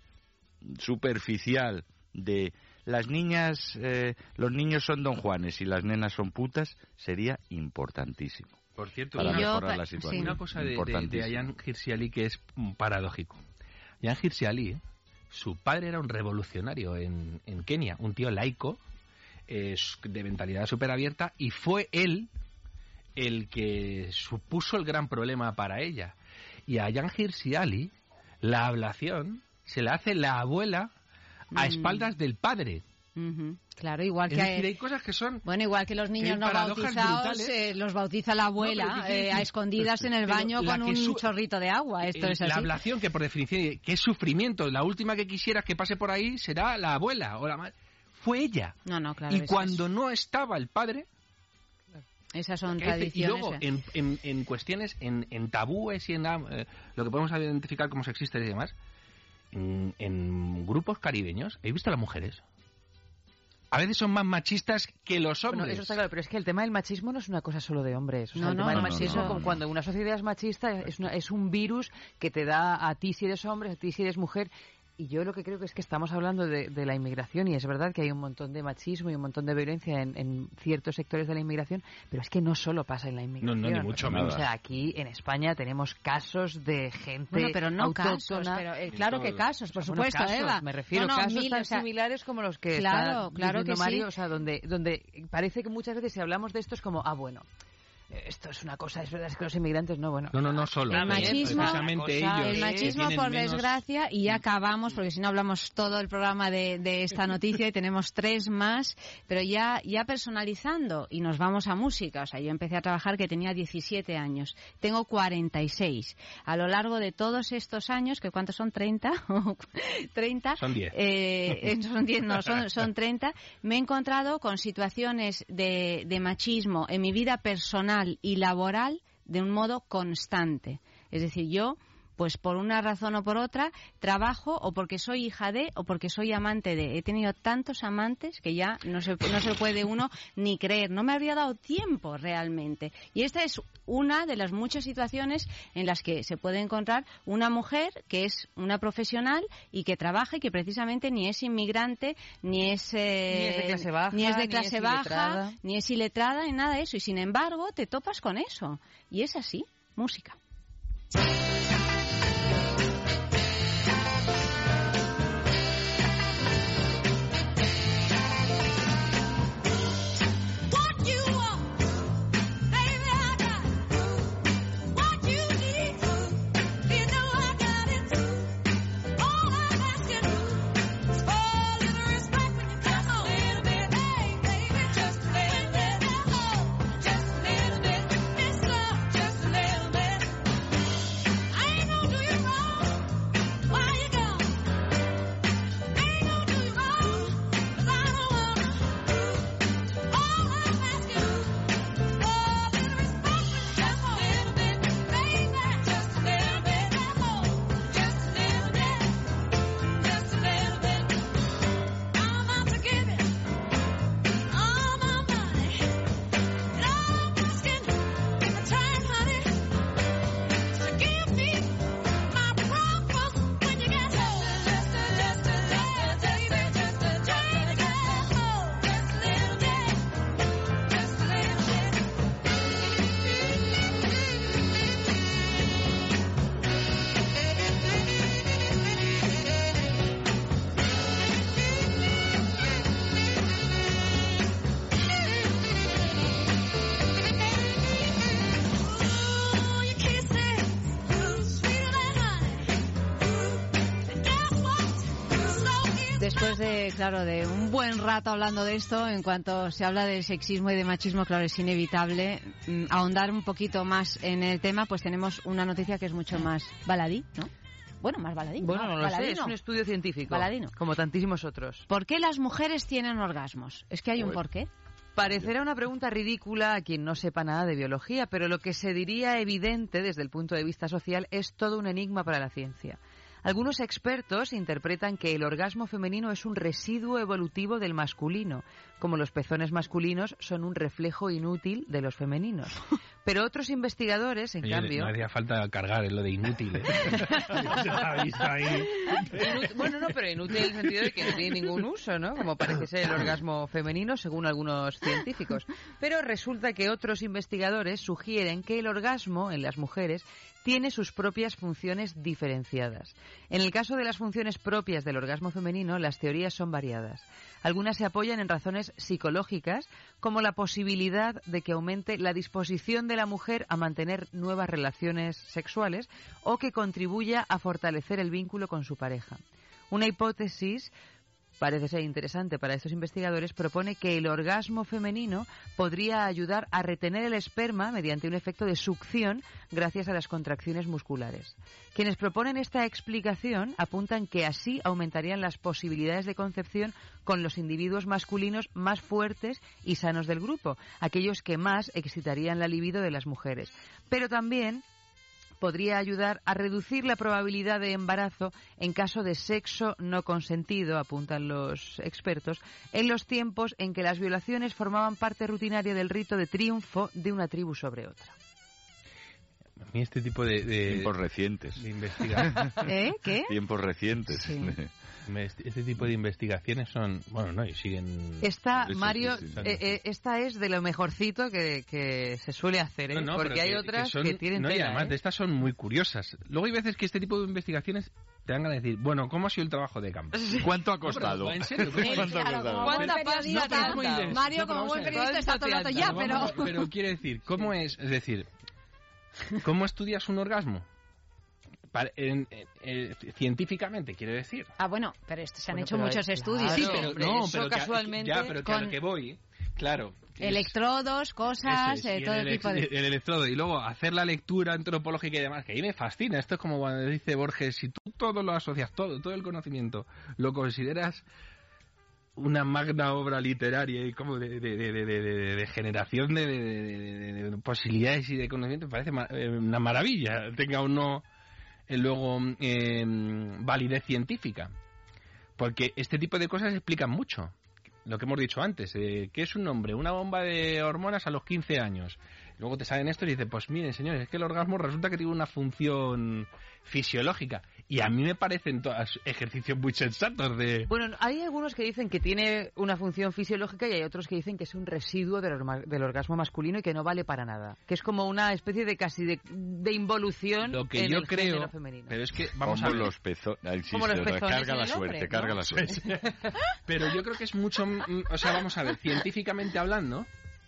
superficial de las niñas, eh, los niños son don Juanes y las nenas son putas, sería importantísimo. Por cierto, para una, mejorar la situación. una cosa de, de, de Importantísimo. Ayaan Hirsi Ali que es mm, paradójico. Ayaan Hirsi Ali, ¿eh? Su padre era un revolucionario en, en Kenia, un tío laico, eh, de mentalidad súper abierta, y fue él el que supuso el gran problema para ella. Y a Ayaan Hirsi Ali, la ablación se la hace la abuela a Mm. espaldas del padre. Ujú. Claro, igual Es que decir, hay cosas que son... bueno, igual que los niños hay no paradojas bautizados, brutales. eh, los bautiza la abuela No, pero ¿qué quiere eh, a decir? escondidas en el Pero baño la con que un su- chorrito de agua. Esto El- es La así. ablación, que por definición, que es sufrimiento, la última que quisieras que pase por ahí será la abuela o la madre. Fue ella. No, no, claro. y es- cuando no estaba el padre... Esas son que este- y tradiciones. luego, eh. en, en, en cuestiones, en, en tabúes y en eh, lo que podemos identificar como sexistas y demás, en, en grupos caribeños, ¿he visto a las mujeres? A veces son más machistas que los hombres. Bueno, eso está claro, pero es que el tema del machismo no es una cosa solo de hombres. O sea, No, el no, tema del no, machismo, no. como cuando una sociedad es machista, es, una- es un virus que te da a ti si eres hombre, a ti si eres mujer. Y yo lo que creo que es que estamos hablando de, de la inmigración, y es verdad que hay un montón de machismo y un montón de violencia en, en ciertos sectores de la inmigración, pero es que no solo pasa en la inmigración. No, no, ni mucho menos. O sea, aquí en España tenemos casos de gente Bueno, pero no autóctona. casos, pero, eh, claro que casos, por Bueno, supuesto, casos, Eva. me refiero No, a no, casos mil, tan o sea, similares como los que claro, está claro diciendo que Mario, sí. o sea, donde, donde parece que muchas veces si hablamos de esto es como, ah, bueno, esto es una cosa, es verdad, es que los inmigrantes no, bueno. No, no, no solo. El machismo, Precisamente ellos el machismo tienen por menos- desgracia, y ya acabamos, porque si no hablamos todo el programa de, de esta noticia y tenemos tres más, pero ya, ya personalizando y nos vamos a música. O sea, yo empecé a trabajar que tenía diecisiete años, tengo cuarenta y seis. A lo largo de todos estos años, que ¿cuántos son? ¿treinta? treinta. Son diez. Eh, eh, son diez, no, son, son treinta. Me he encontrado con situaciones de, de machismo en mi vida personal y laboral de un modo constante. Es decir, yo pues por una razón o por otra, trabajo o porque soy hija de o porque soy amante de. He tenido tantos amantes que ya no se, no se puede uno ni creer. No me habría dado tiempo realmente. Y esta es una de las muchas situaciones en las que se puede encontrar una mujer que es una profesional y que trabaja y que precisamente ni es inmigrante, ni es, eh, ni es de clase baja, ni es, de ni clase es baja, iletrada. ni es iletrada, ni nada de eso. Y sin embargo, te topas con eso. Y es así, música. Después de, claro, de un buen rato hablando de esto, en cuanto se habla de sexismo y de machismo, claro, es inevitable mm, ahondar un poquito más en el tema, pues tenemos una noticia que es mucho más baladí, ¿no? Bueno, más baladí. Bueno, no, no lo baladino. sé, es un estudio científico. Baladino. Como tantísimos otros. ¿Por qué las mujeres tienen orgasmos? Es que hay un porqué. Parecerá una pregunta ridícula a quien no sepa nada de biología, pero lo que se diría evidente desde el punto de vista social es todo un enigma para la ciencia. Algunos expertos interpretan que el orgasmo femenino es un residuo evolutivo del masculino, como los pezones masculinos son un reflejo inútil de los femeninos. Pero otros investigadores, en Oye, cambio... No hacía falta cargar en lo de inútil, ¿eh? Se ha visto ahí. Inútil, bueno, no, pero inútil en el sentido de que no tiene ningún uso, ¿no? Como parece ser el orgasmo femenino, según algunos científicos. Pero resulta que otros investigadores sugieren que el orgasmo en las mujeres tiene sus propias funciones diferenciadas. En el caso de las funciones propias del orgasmo femenino, las teorías son variadas. Algunas se apoyan en razones psicológicas, como la posibilidad de que aumente la disposición de la mujer a mantener nuevas relaciones sexuales o que contribuya a fortalecer el vínculo con su pareja. Una hipótesis, parece ser interesante para estos investigadores, propone que el orgasmo femenino podría ayudar a retener el esperma mediante un efecto de succión gracias a las contracciones musculares. Quienes proponen esta explicación apuntan que así aumentarían las posibilidades de concepción con los individuos masculinos más fuertes y sanos del grupo, aquellos que más excitarían la libido de las mujeres. Pero también podría ayudar a reducir la probabilidad de embarazo en caso de sexo no consentido, apuntan los expertos, en los tiempos en que las violaciones formaban parte rutinaria del rito de triunfo de una tribu sobre otra. A mí este tipo de... de Tiempos recientes. De investigación. ¿Eh? ¿Qué? Tiempos recientes. Sí. Este tipo de investigaciones son... Bueno, no, y siguen... Esta, Eso, Mario, sí, sí, sí. eh, eh, esta es de lo mejorcito que, que se suele hacer, ¿eh? No, no, porque pero hay que, otras que, son, que tienen no, y tela, además ¿eh? de estas son muy curiosas. Luego hay veces que este tipo de investigaciones te dan ganas de decir, bueno, ¿cómo ha sido el trabajo de campo? ¿Cuánto ha No, pero, costado? ¿en serio? ¿Cuánto ha costado? ¿Cuánta No, pasta pero es muy tanta? denso. Mario, No, pero como vamos buen a ver. periodista, está todo el rato ya, pero... Vamos a- pero quiere decir, ¿cómo es? Es decir, ¿cómo estudias un orgasmo? Para- en- en- eh, científicamente, quiere decir. Ah, bueno, pero esto, se han Bueno, hecho pero muchos es- estudios. claro, Sí, pero hombre, no, eso pero que a- casualmente ya, pero que a con lo que voy, claro. que es- Electrodos, cosas, Eso es, eh, y todo el, tipo de... el electrodo y luego hacer la lectura antropológica y demás, que ahí me fascina. Esto es como cuando dice Borges, si tú todo lo asocias, todo, todo el conocimiento, lo consideras una magna obra literaria y como de, de, de, de, de- de generación de, de- de- de- de posibilidades y de conocimiento, me parece ma- eh, una maravilla. Tenga uno eh, luego eh, validez científica. Porque este tipo de cosas explican mucho. Lo que hemos dicho antes, eh, ¿qué es un hombre? Una bomba de hormonas a los quince años. Luego te salen esto y dices, pues miren, señores, es que el orgasmo resulta que tiene una función fisiológica. Y a mí me parecen todos ejercicios muy sensatos de... Bueno, hay algunos que dicen que tiene una función fisiológica y hay otros que dicen que es un residuo del, orma- del orgasmo masculino y que no vale para nada. Que es como una especie de casi de, de involución Lo que en yo el creo, género femenino. Pero es que vamos como a ver... los pezones. Ay, sí, Como los te pezones carga en la el suerte, hombre, carga ¿no? la suerte. Pero yo creo que es mucho... O sea, vamos a ver, científicamente hablando...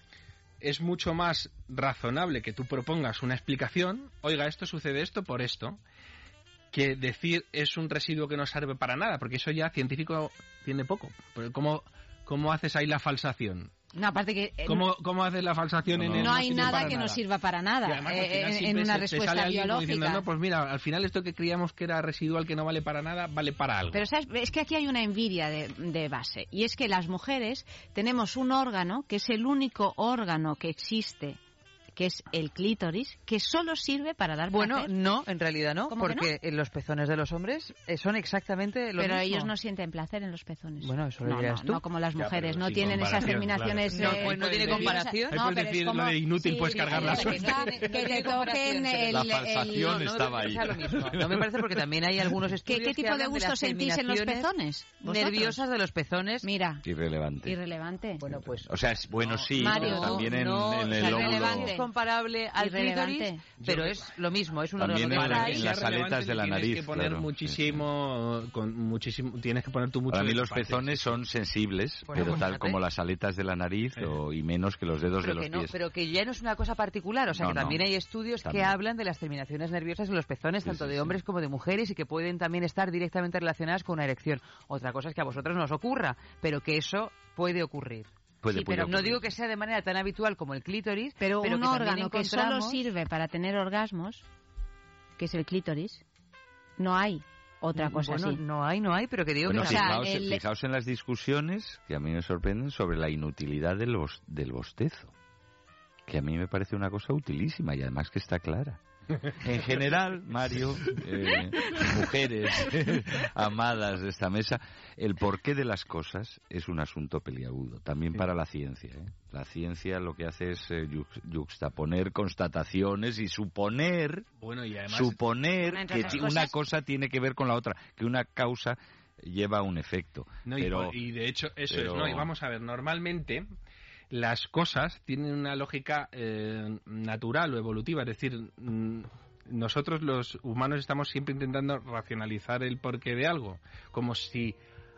Es mucho más razonable que tú propongas una explicación, oiga, esto sucede esto por esto, que decir es un residuo que no sirve para nada, porque eso ya científico tiene poco. ¿Cómo, cómo haces ahí la falsación? No, aparte que... eh, ¿Cómo, ¿Cómo haces la falsación no, en no, el no hay sirve nada para que nada? no sirva para nada Y además, al eh, final en, siempre en una se- te respuesta sale alguien como biológica. diciendo, no, pues mira, al final esto que creíamos que era residual, que no vale para nada, vale para algo. Pero ¿sabes? Es que aquí hay una envidia de, de base. Y es que las mujeres tenemos un órgano que es el único órgano que existe, que es el clítoris, que solo sirve para dar Bueno, placer. no, en realidad no, ¿Cómo que porque en los pezones de los hombres eh, son exactamente lo Pero mismo. ellos no sienten placer en los pezones. Bueno, eso lo no, dirás no, tú. no como las Ya, mujeres, pero no sin tienen esas comparación, terminaciones... claro. eh, No, pues no tiene nerviosas. comparación. Ahí No, puedes pero decir es como... lo de inútil, sí, puedes cargar la que suerte. te- Que te toquen el... La el- falsación el- estaba ahí. sea lo mismo. No me parece porque también hay algunos ¿Qué, estudios ¿Qué tipo que de hablan gusto las sentís en los terminaciones pezones? ¿Vosotros? nerviosas de los pezones. Mira, Irrelevante. irrelevante. Bueno, pues... O sea, es bueno sí, Mario, pero también en, no, en o el sea, lóbulo... relevante. Es comparable al Irrelevante. clítoris, pero es lo mismo, es un También órgano en que la- está ahí. en las aletas de la Tienes nariz, que poner claro. muchísimo, con muchísimo, tienes que poner tú mucho. Para mí de tu los parte. pezones son sensibles, Bueno, pero pues tal fíjate. como las aletas de la nariz o, y menos que los dedos pero de los que no, pies. pero que ya no es una cosa particular, o sea No, que también no. hay estudios También. que hablan de las terminaciones nerviosas en los pezones, Sí, tanto sí, de sí. hombres como de mujeres, y que pueden también estar directamente relacionadas con una erección. Otra cosa es que a vosotros no os ocurra, pero que eso puede ocurrir. Puede, Sí, puede pero no ocurrir. digo que sea de manera tan habitual como el clítoris, Pero, pero un que también órgano que solo encontramos- sirve para tener orgasmos, que es el clítoris, no hay otra cosa Bueno, así. no hay, no hay, pero que digo Bueno, que o sea, fijaos, el- fijaos en las discusiones que a mí me sorprenden sobre la inutilidad del, bos- del bostezo, que a mí me parece una cosa utilísima y además que está clara. En general, Mario, eh, mujeres amadas de esta mesa, el porqué de las cosas es un asunto peliagudo, también para la ciencia. ¿eh? La ciencia lo que hace es eh, yux- yuxtaponer constataciones y suponer, Bueno, y además. suponer Entre que otras ti- cosas- una cosa tiene que ver con la otra, que una causa lleva a un efecto. No, y, pero, por- y de hecho, eso pero- es, ¿no? Y vamos a ver, normalmente las cosas tienen una lógica eh, natural o evolutiva, es decir, mm, nosotros los humanos estamos siempre intentando racionalizar el porqué de algo, como si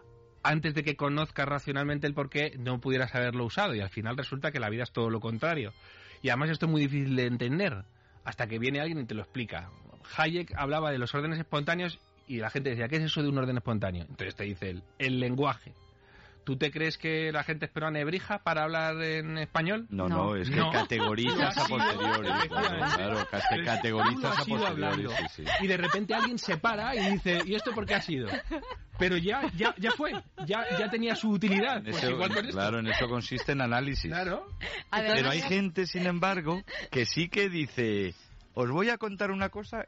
antes de que conozcas racionalmente el porqué no pudieras haberlo usado, y al final resulta que la vida es todo lo contrario. Y además esto es muy difícil de entender, hasta que viene alguien y te lo explica. Hayek hablaba de los órdenes espontáneos y la gente decía, ¿qué es eso de un orden espontáneo? Entonces te dice él, el lenguaje. ¿Tú te crees que la gente esperó a Nebrija para hablar en español? No, no, No. es que No. categorizas a Sí, posteriori. Claro, efectivamente. claro, que te Tú lo categorizas a has ido posteriori. hablando. Sí, sí. Y de repente alguien se para y dice, ¿y esto por qué ha sido? Pero ya, ya, ya fue, ya, ya tenía su utilidad. En Pues eso- igual con esto. claro, en eso consiste en análisis. Claro. Además- Pero hay gente, sin embargo, que sí que dice, os voy a contar una cosa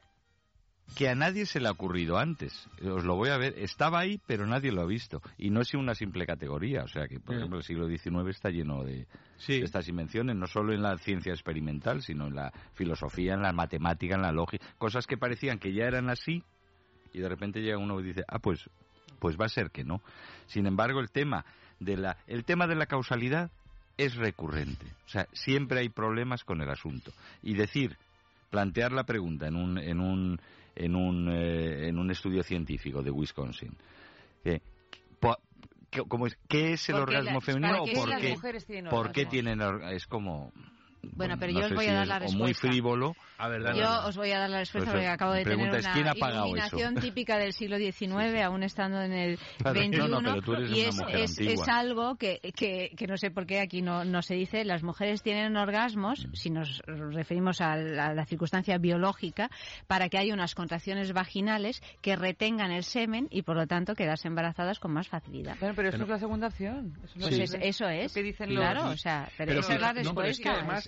que a nadie se le ha ocurrido antes. Os lo voy a ver. Estaba ahí, pero nadie lo ha visto. Y no es una simple categoría. O sea que, por Sí. ejemplo, el siglo diecinueve está lleno de, Sí. de estas invenciones, no solo en la ciencia experimental, sino en la filosofía, en la matemática, en la lógica. Cosas que parecían que ya eran así, y de repente llega uno y dice, ah, pues, pues va a ser que no. Sin embargo, el tema de la, el tema de la causalidad es recurrente. O sea, siempre hay problemas con el asunto. Y decir, plantear la pregunta en un, en un, en un, eh, en un estudio científico de Wisconsin, eh, po- ¿qué, cómo es, ¿qué es el ¿Por qué orgasmo las- femenino para o qué por las qué? mujeres tienen ¿Por qué orgasmos? tienen or- es como Bueno, pero no yo os sé voy si a dar es la o respuesta. muy frívolo. A ver, dale. Yo os voy a dar la respuesta Pues, porque acabo de mi tener pregunta una es, ¿quién ha pagado iluminación eso? típica del siglo diecinueve, aún estando en el Claro, veintiuno, no, no, pero tú eres y una es, mujer es, antigua. es algo que, que, que no sé por qué aquí no, no se dice. Las mujeres tienen orgasmos, si nos referimos a la, a la circunstancia biológica, para que haya unas contracciones vaginales que retengan el semen y, por lo tanto, quedarse embarazadas con más facilidad. Bueno, pero eso es la segunda opción. Eso es lo Pues que es- dicen- eso es. lo que dicen claro, los- o sea, pero, Pero esa es la fija- no, pero es que respuesta. además, es que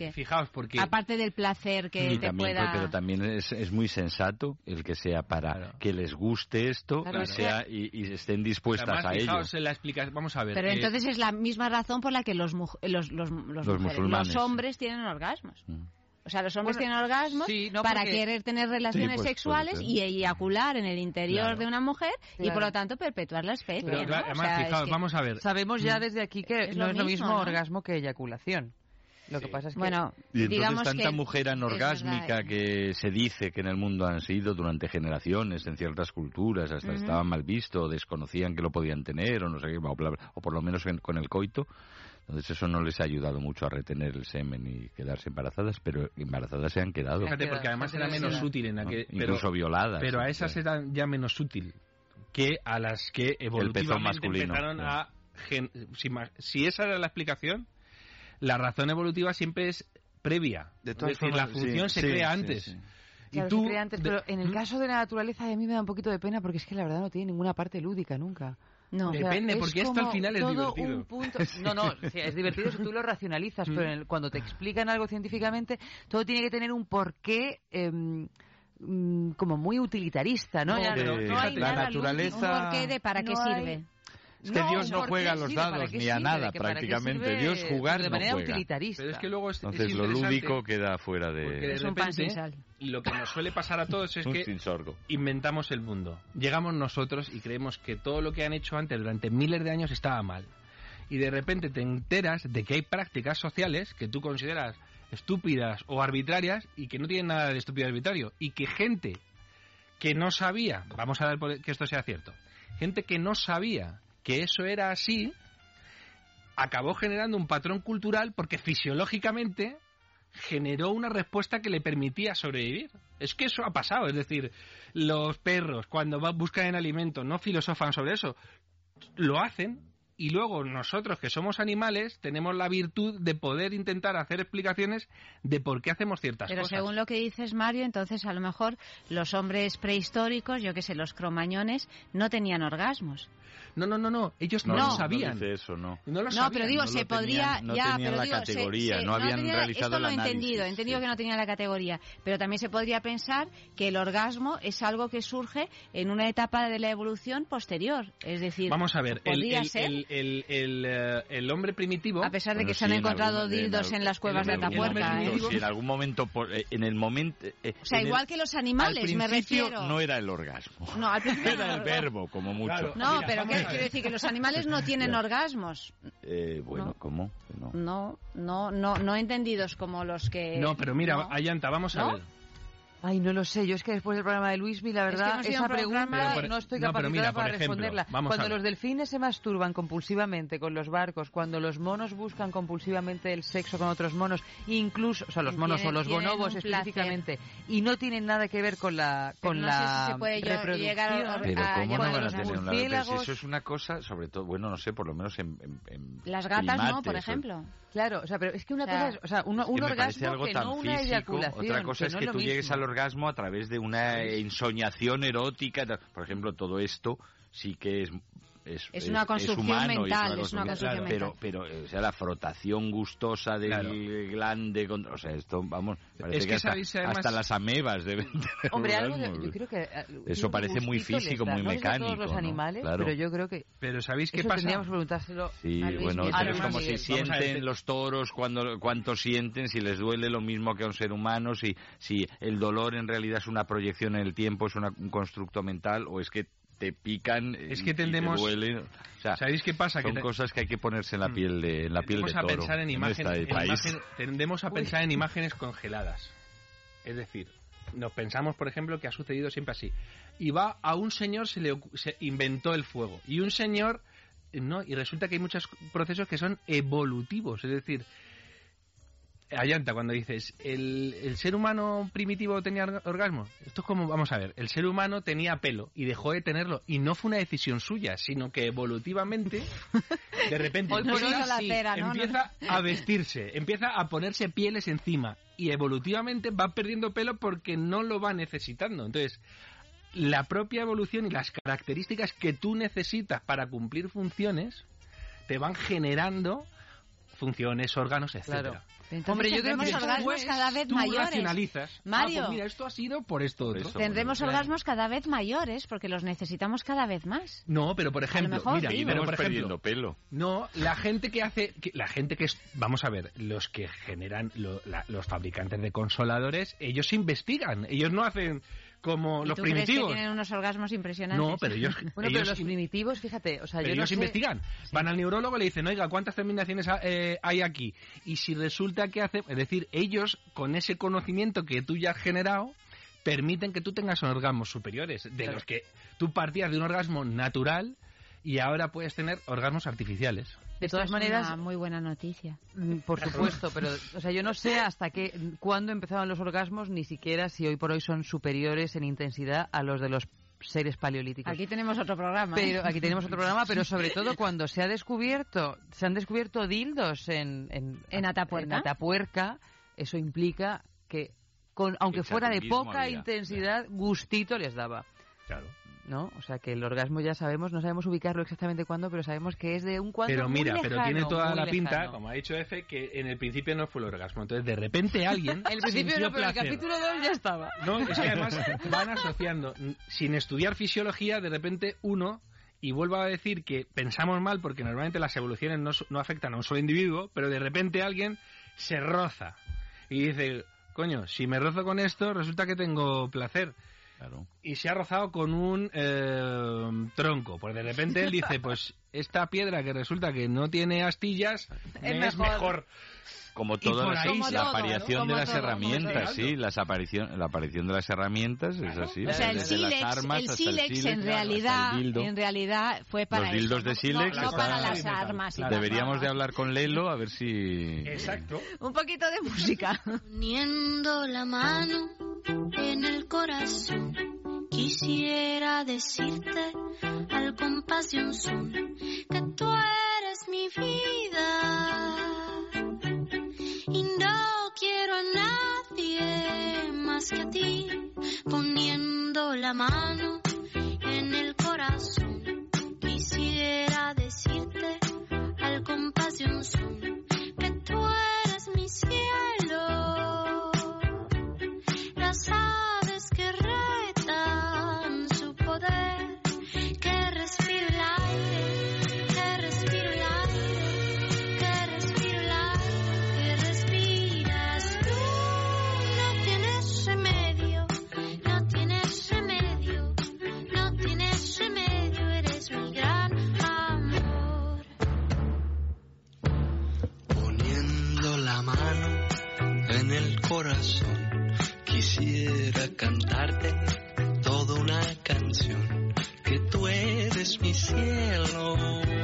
que fijaos, porque aparte del placer que y te también, pueda... pero también es, es muy sensato el que sea para claro. que les guste esto claro, y, sea, y, y estén dispuestas además, a fijaos ello. En la explicación, vamos a ver. Pero eh, entonces es la misma razón por la que los los los, los, los, mujeres, musulmanes, los hombres tienen orgasmos. Mm. O sea, los hombres bueno, tienen orgasmos sí, no, para porque... querer tener relaciones sí, pues, sexuales y eyacular en el interior claro. de una mujer claro. y por lo tanto perpetuar la especie. Pero, ¿no? Además, o sea, fijaos, es que vamos a ver. Sabemos ya desde aquí que es no lo es lo mismo, mismo ¿no? orgasmo que eyaculación. Lo sí. que pasa es que... Bueno, y entonces digamos tanta que mujer anorgásmica que se dice que en el mundo han sido durante generaciones en ciertas culturas, hasta uh-huh. estaban mal visto, desconocían que lo podían tener o no sé qué, o, o por lo menos en, con el coito. Entonces eso no les ha ayudado mucho a retener el semen y quedarse embarazadas, pero embarazadas se han quedado. Fíjate, porque además era menos útil en aquel... ¿no? Incluso violadas. Pero a esas era ya menos útil que a las que evolutivamente empezaron claro. a... Gen... Si, si esa era la explicación, la razón evolutiva siempre es previa. De es decir, formas, la función sí, se sí, crea sí, antes. Sí, sí. Y claro, tú, se crea antes, de... pero en el caso de la naturaleza a mí me da un poquito de pena porque es que la verdad no tiene ninguna parte lúdica nunca. No, depende, o sea, porque esto al final es divertido. Un punto... No, no, sí, es divertido si tú lo racionalizas, pero en el, cuando te explican algo científicamente, todo tiene que tener un porqué eh, como muy utilitarista, ¿no? no, ya, de, no, no hay la nada naturaleza... Un porqué de para qué no sirve. Hay... Es que no, Dios no juega a los dados ni a nada, sirve, prácticamente. Dios jugar de no manera juega. Utilitarista. Pero es que luego es, Entonces es lo lúdico queda fuera de... Porque de es repente, un pan lo que nos suele pasar a todos es que inventamos el mundo. Llegamos nosotros y creemos que todo lo que han hecho antes durante miles de años estaba mal. Y de repente te enteras de que hay prácticas sociales que tú consideras estúpidas o arbitrarias y que no tienen nada de estúpido y arbitrario. Y que gente que no sabía, vamos a dar por que esto sea cierto, gente que no sabía que eso era así, acabó generando un patrón cultural porque fisiológicamente generó una respuesta que le permitía sobrevivir. Es que eso ha pasado, es decir, los perros cuando buscan el alimento no filosofan sobre eso, lo hacen. Y luego nosotros, que somos animales, tenemos la virtud de poder intentar hacer explicaciones de por qué hacemos ciertas Pero cosas. Pero según lo que dices, Mario, entonces a lo mejor los hombres prehistóricos, yo que sé, los cromañones, no tenían orgasmos. No, no, no, no, ellos no, no lo sabían. No dice eso, no. No, lo no sabían. pero digo, no se tenían, podría... No ya, tenían pero la digo, categoría, se, se, no habían no tenía, realizado esto el lo he análisis. entendido, he entendido sí. que no tenían la categoría, pero también se podría pensar que el orgasmo es algo que surge en una etapa de la evolución posterior, es decir... Vamos a ver, el, el, ser, el, el, el, el, el hombre primitivo... A pesar de bueno, que sí, se han en encontrado algún, dildos en, en, las cuevas en de Atapuerca. ¿eh? ¿eh? Si en algún momento, en el momento... Eh, o sea, igual el, que los animales, me refiero... no era el orgasmo. No, al principio era el verbo, como mucho. Claro, no, mira, pero ¿qué quiero decir? Que los animales no tienen ya. orgasmos. Eh, bueno, no. ¿cómo? No. no, no, no, no entendidos como los que... No, pero mira, no. Ayanta, vamos a ¿No? ver. Ay, no lo sé. Yo es que después del programa de Luismi, la verdad, es que no esa pregunta por, no estoy no, capacitada mira, para ejemplo, responderla. Cuando los delfines se masturban compulsivamente con los barcos, cuando los monos buscan compulsivamente el sexo con otros monos, incluso, o sea, los monos tienen, o los bonobos específicamente, y no tienen nada que ver con la con no la sé si se puede reproducción. Llegar a, pero a, ¿cómo a no van a tener una murciélagos... Eso es una cosa, sobre todo, bueno, no sé, por lo menos en, en, en las gatas, primates, ¿no? Por ejemplo. Claro, o sea, pero es que una o sea, cosa es, o sea, un, es que un me orgasmo algo que tan no una físico, eyaculación. otra cosa que es no que es tú mismo. llegues al orgasmo a través de una ensoñación erótica, por ejemplo, todo esto sí que es es, es una construcción es humano, mental, es una, es una construcción claro, mental. Pero, pero, o sea, la frotación gustosa del claro. glande, contra, o sea, esto, vamos, parece es que, que hasta, sabéis, además... hasta las amebas deben tener Hombre, algo de, yo creo que... Eso parece muy físico, muy no mecánico, todos los animales, ¿no? Claro. Pero yo creo que... Pero ¿sabéis qué eso pasa? Tendríamos que preguntárselo sí, a Luis bueno, Miguel. es como si sienten los toros, cuando cuánto sienten, si les duele lo mismo que a un ser humano, si, si el dolor en realidad es una proyección en el tiempo, es una, un constructo mental, o es que te pican es que tendemos, y te duelen. O sea, ¿sabéis qué pasa? Son que te... cosas que hay que ponerse en la piel de, en la piel de toro. A pensar en imágenes, en en imagen, tendemos a pensar en imágenes congeladas. Es decir, nos pensamos, por ejemplo, que ha sucedido siempre así. Y va a un señor, se le se inventó el fuego. Y un señor, no, y resulta que hay muchos procesos que son evolutivos. Es decir, Ayanta, cuando dices, ¿el, ¿el ser humano primitivo tenía orgasmo? Esto es como, vamos a ver, el ser humano tenía pelo y dejó de tenerlo. Y no fue una decisión suya, sino que evolutivamente, de repente, empieza, sí, cera, ¿no? empieza a vestirse, empieza a ponerse pieles encima. Y evolutivamente va perdiendo pelo porque no lo va necesitando. Entonces, la propia evolución y las características que tú necesitas para cumplir funciones te van generando funciones, órganos, etcétera. Claro. Entonces, Hombre, yo creo que orgasmos cada vez tú mayores. racionalizas. Mario, Ah, pues mira, esto ha sido por esto otro. tendremos Claro. orgasmos cada vez mayores porque los necesitamos cada vez más. No, pero por ejemplo, mejor mira, sí. pero por Vamos ejemplo, perdiendo pelo. no, la gente que hace, que- la gente que es, vamos a ver, los que generan lo- la- los fabricantes de consoladores, ellos investigan, ellos no hacen como ¿Y los tú crees que primitivos. tienen unos orgasmos impresionantes? No, pero ellos, Bueno, ellos pero los primitivos, fíjate, o sea, Pero yo no ellos sé- investigan. Van al neurólogo y le dicen, oiga, ¿cuántas terminaciones ha- eh, hay aquí? Y si resulta que hace... Es decir, ellos, con ese conocimiento que tú ya has generado, permiten que tú tengas orgasmos superiores, de Claro. los que tú partías de un orgasmo natural y ahora puedes tener orgasmos artificiales. De Esto todas es maneras, una muy buena noticia. Mm, Por supuesto, pero o sea, yo no sé hasta qué, cuándo empezaban los orgasmos, ni siquiera si hoy por hoy son superiores en intensidad a los de los seres paleolíticos. Aquí tenemos otro programa. ¿eh? Pero aquí tenemos otro programa, pero sobre todo cuando se ha descubierto, se han descubierto dildos en en, ¿En Atapuerca? en Atapuerca, eso implica que con, aunque fuera de Chaterismo poca había. intensidad, gustito les daba. Claro. ¿No? O sea que el orgasmo ya sabemos, no sabemos ubicarlo exactamente cuándo, pero sabemos que es de un cuadro Pero muy mira, pero lejano, tiene toda muy la pinta, lejano. como ha dicho Efe, que en el principio no fue el orgasmo. Entonces, de repente alguien El principio sintió no, pero el placer. capítulo dos ya estaba. No, es que además van asociando, sin estudiar fisiología, de repente uno, y vuelvo a decir que pensamos mal porque normalmente las evoluciones no, no afectan a un solo individuo, pero de repente alguien se roza y dice, coño, si me rozo con esto, resulta que tengo placer. Claro. Y se ha rozado con un eh, tronco. Pues de repente él dice, pues esta piedra que resulta que no tiene astillas Es me es mejor. mejor. Como Y toda por la, ahí la se- aparición como de las todo, como herramientas, todo. sí, las aparición, la aparición de las herramientas es así. O sea, el desde las sílex, armas el hasta sílex sílex, en hasta realidad, el dildo. en realidad fue para Los dildos eso, de no- sílex no, no para están- las armas. y tal. Deberíamos de hablar con Lelo a ver si... Exacto. Un poquito de música. Poniendo la mano en el corazón, quisiera decirte al compás de un son que tú eres mi vida y no quiero a nadie más que a ti. Poniendo la mano en el corazón, quisiera decirte al compás de un son que tú eres mi cielo. Las aves que retan su poder, que respiro el aire, que respiro el aire, que respiro el aire, que respiras tú. No tienes remedio, no tienes remedio, no tienes remedio, eres mi gran amor. Poniendo la mano en el corazón, quisiera cantarte toda una canción, que tú eres mi cielo,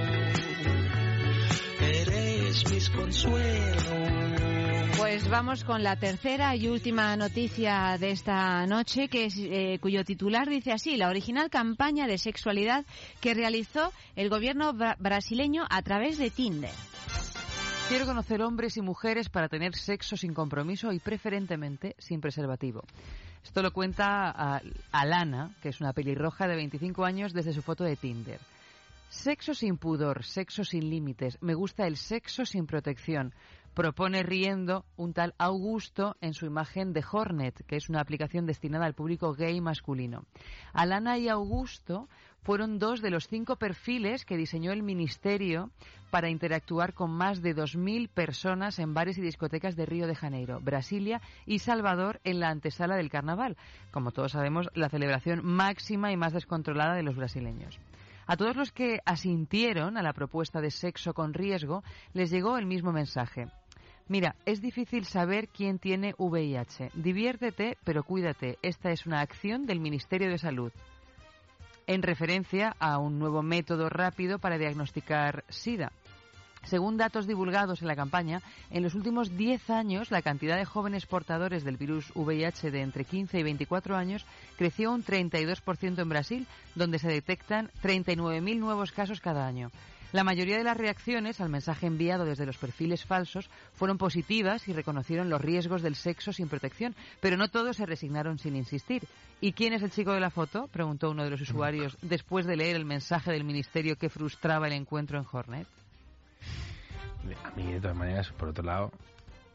eres mis consuelos. Pues vamos con la tercera y última noticia de esta noche, que es, eh, cuyo titular dice así: la original campaña de sexualidad que realizó el gobierno bra- brasileño a través de Tinder. Quiero conocer hombres y mujeres para tener sexo sin compromiso y preferentemente sin preservativo. Esto lo cuenta a Alana, que es una pelirroja de veinticinco años, desde su foto de Tinder. Sexo sin pudor, sexo sin límites. Me gusta el sexo sin protección. Propone riendo un tal Augusto en su imagen de Hornet, que es una aplicación destinada al público gay masculino. Alana y Augusto fueron dos de los cinco perfiles que diseñó el Ministerio para interactuar con más de dos mil personas en bares y discotecas de Río de Janeiro, Brasilia y Salvador en la antesala del Carnaval. Como todos sabemos, la celebración máxima y más descontrolada de los brasileños. A todos los que asintieron a la propuesta de sexo con riesgo les llegó el mismo mensaje. Mira, es difícil saber quién tiene V I H. Diviértete, pero cuídate. Esta es una acción del Ministerio de Salud, en referencia a un nuevo método rápido para diagnosticar SIDA. Según datos divulgados en la campaña, en los últimos diez años la cantidad de jóvenes portadores del virus V I H de entre quince y veinticuatro años creció un treinta y dos por ciento en Brasil, donde se detectan treinta y nueve mil nuevos casos cada año. La mayoría de las reacciones al mensaje enviado desde los perfiles falsos fueron positivas y reconocieron los riesgos del sexo sin protección, pero no todos se resignaron sin insistir. ¿Y quién es el chico de la foto?, preguntó uno de los usuarios después de leer el mensaje del ministerio que frustraba el encuentro en Hornet. A mí, de todas maneras, por otro lado,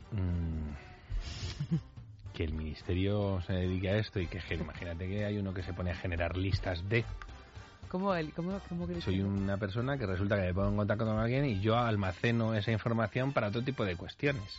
mmm, que el ministerio se dedique a esto y que, imagínate que hay uno que se pone a generar listas de... ¿Cómo, el, cómo, cómo que Soy una persona que resulta que me pongo en contacto con alguien y yo almaceno esa información para todo tipo de cuestiones.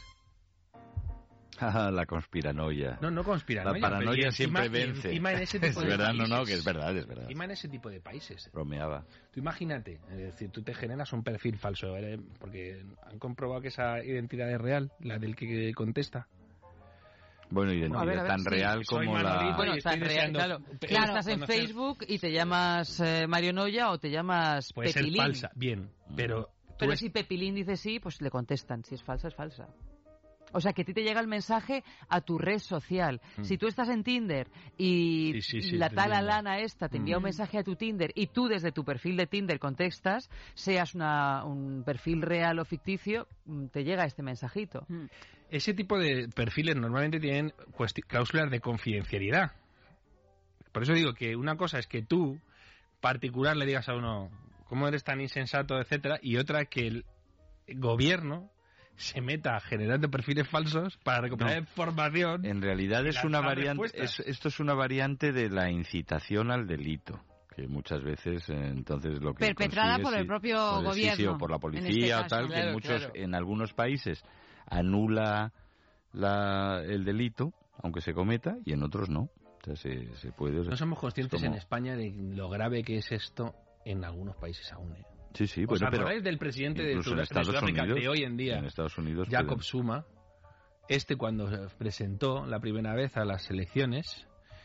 La conspiranoia. No, no conspiranoia. La paranoia encima, siempre vence. Encima en ese tipo es de verdad, países, no, no, que es verdad, es verdad. Encima en ese tipo de países. Bromeaba. Tú imagínate, es decir, tú te generas un perfil falso, ¿eh? Porque han comprobado que esa identidad es real, la del que contesta. Bueno, identidad a ver, a ver, tan sí. real Soy como Manolito la... Bueno, tan real, claro. Claro, estás en Facebook y te llamas eh, Mario Noya o te llamas Puede Pepilín. ser falsa, bien, pero... Pero es... si Pepilín dice sí, pues le contestan. Si es falsa, es falsa. O sea, que a ti te llega el mensaje a tu red social. Mm. Si tú estás en Tinder y sí, sí, sí, la tal entiendo. Alana esta te envía mm. un mensaje a tu Tinder y tú desde tu perfil de Tinder contestas, seas una, un perfil real o ficticio, te llega este mensajito. Mm. Ese tipo de perfiles normalmente tienen cláusulas de confidencialidad. Por eso digo que una cosa es que tú, particular, le digas a uno cómo eres tan insensato, etcétera, y otra que el gobierno se meta generando perfiles falsos para recuperar no. información. En realidad es una variante, es, esto es una variante de la incitación al delito, que muchas veces eh, entonces lo que perpetrada por el sí, propio por el, gobierno, sí, sí, o por la policía en este o caso. tal, Claro, que en muchos, claro. en algunos países anula la, el delito, aunque se cometa, y en otros no. O sea, se, se puede. No somos conscientes como... en España de lo grave que es esto en algunos países aún. ¿eh? Sí, sí, ¿Os bueno, acordáis pero del presidente de, incluso en de Estados Sudáfrica Unidos, de hoy en día, en Estados Unidos, Jacob pueden... Zuma? Este, cuando se presentó la primera vez a las elecciones,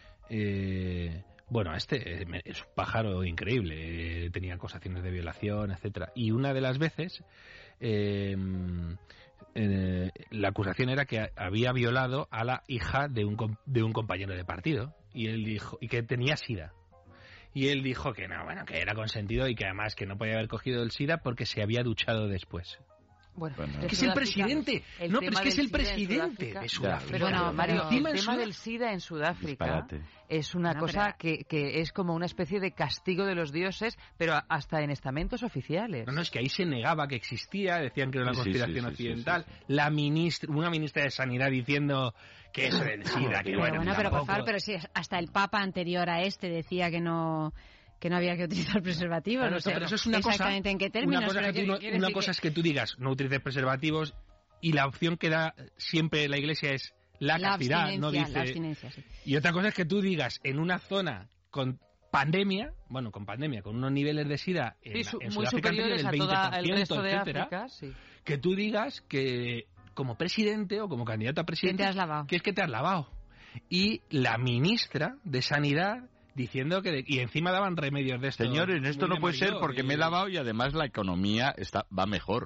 eh, bueno, este es un pájaro increíble, eh, tenía acusaciones de violación, etcétera. Y una de las veces, eh, eh, la acusación era que había violado a la hija de un de un compañero de partido y él dijo y que tenía SIDA. Y él dijo que no, bueno, que era consentido y que además que no podía haber cogido el SIDA porque se había duchado después. Bueno, bueno, es que es el presidente. El no, pero es que es el presidente de Sudáfrica. Pero no, Mario, el tema Sudá... del SIDA en Sudáfrica Disparate. es una no, cosa pero... que, que es como una especie de castigo de los dioses, pero hasta en estamentos oficiales. No, no, es que ahí se negaba que existía, decían que era una conspiración sí, sí, sí, occidental. Sí, sí, sí. La ministra, una ministra de Sanidad diciendo que eso del SIDA, que pero bueno, bueno, pero por favor, pero si hasta el Papa anterior a este decía que no... que no había que utilizar preservativos. Claro, no sé pero eso es una exactamente cosa, en qué términos. Una cosa, pero que, tú no, una cosa que... es que tú digas no utilices preservativos y la opción que da siempre la Iglesia es la, la castidad, no dice. La abstinencia, sí. Y otra cosa es que tú digas en una zona con pandemia, bueno, con pandemia, con unos niveles de SIDA en, sí, su, en muy Sudáfrica superiores del a todo el resto de etcétera, África, sí. Que tú digas que como presidente o como candidato a presidente que te has lavado. Que es que te has lavado. Y la ministra de Sanidad diciendo que de, y encima daban remedios de esto. Señores, esto no puede ser porque y... me he lavado y además la economía está va mejor.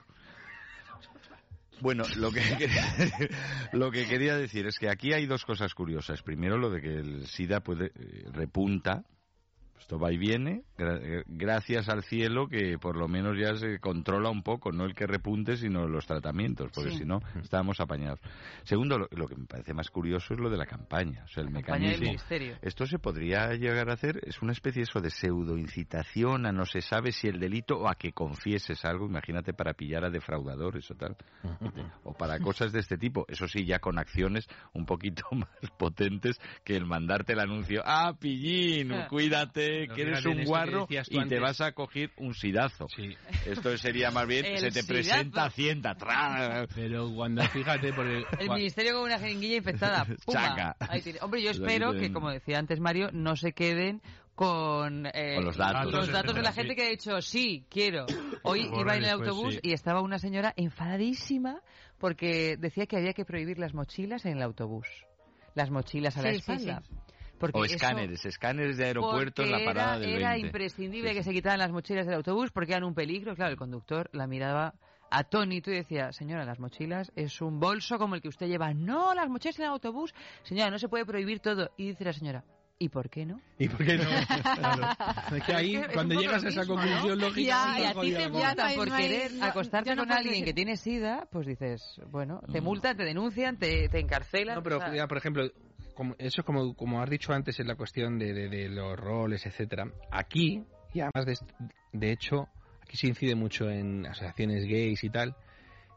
Bueno, lo que quería, lo que quería decir es que aquí hay dos cosas curiosas. Primero, lo de que el SIDA puede eh, repunta. Esto va y viene, gra- gracias al cielo que por lo menos ya se controla un poco, no el que repunte, sino los tratamientos, porque sí. Si no, estábamos apañados. Segundo, lo, lo que me parece más curioso es lo de la campaña, o sea, el la mecanismo. Esto se podría llegar a hacer, es una especie eso de pseudo-incitación a no se sabe si el delito o a que confieses algo, imagínate para pillar a defraudadores o tal, o para cosas de este tipo, eso sí, ya con acciones un poquito más potentes que el mandarte el anuncio, ah, pillín, cuídate, no, que eres un guarro y antes. Te vas a coger un sidazo. Sí. Esto sería más bien, se te sidazo. Presenta Hacienda. ¡Tra! Pero cuando, fíjate... Por el, el cuando... ministerio con una jeringuilla infectada. ¡Pumba! Ahí tiene. Hombre, yo espero que, como decía antes Mario, no se queden con, eh, con los datos, los datos de la gente que ha dicho, sí, quiero. Hoy iba en el autobús sí. y estaba una señora enfadadísima porque decía que había que prohibir las mochilas en el autobús. Las mochilas a la sí, espalda. Sí, sí. Porque o escáneres, eso, escáneres de aeropuertos, la parada del era veinte. Imprescindible sí, sí. que se quitaran las mochilas del autobús porque eran un peligro. Claro, el conductor la miraba atónito y decía, señora, las mochilas es un bolso como el que usted lleva. No, las mochilas en el autobús, señora, no se puede prohibir todo. Y dice la señora, ¿y por qué no? ¿Y por qué no? Claro. Es que ahí, es que cuando llegas a esa mismo, conclusión ¿no? lógica... Ya, y a ti te multan por no querer no, acostarte no con alguien decir... que tiene SIDA, pues dices, bueno, te multan, te denuncian, te, te encarcelan... No, pero o sea... ya, por ejemplo... Como, eso es como, como has dicho antes en la cuestión de, de, de los roles, etcétera. Aquí, y además de, de hecho, aquí se incide mucho en asociaciones gays y tal,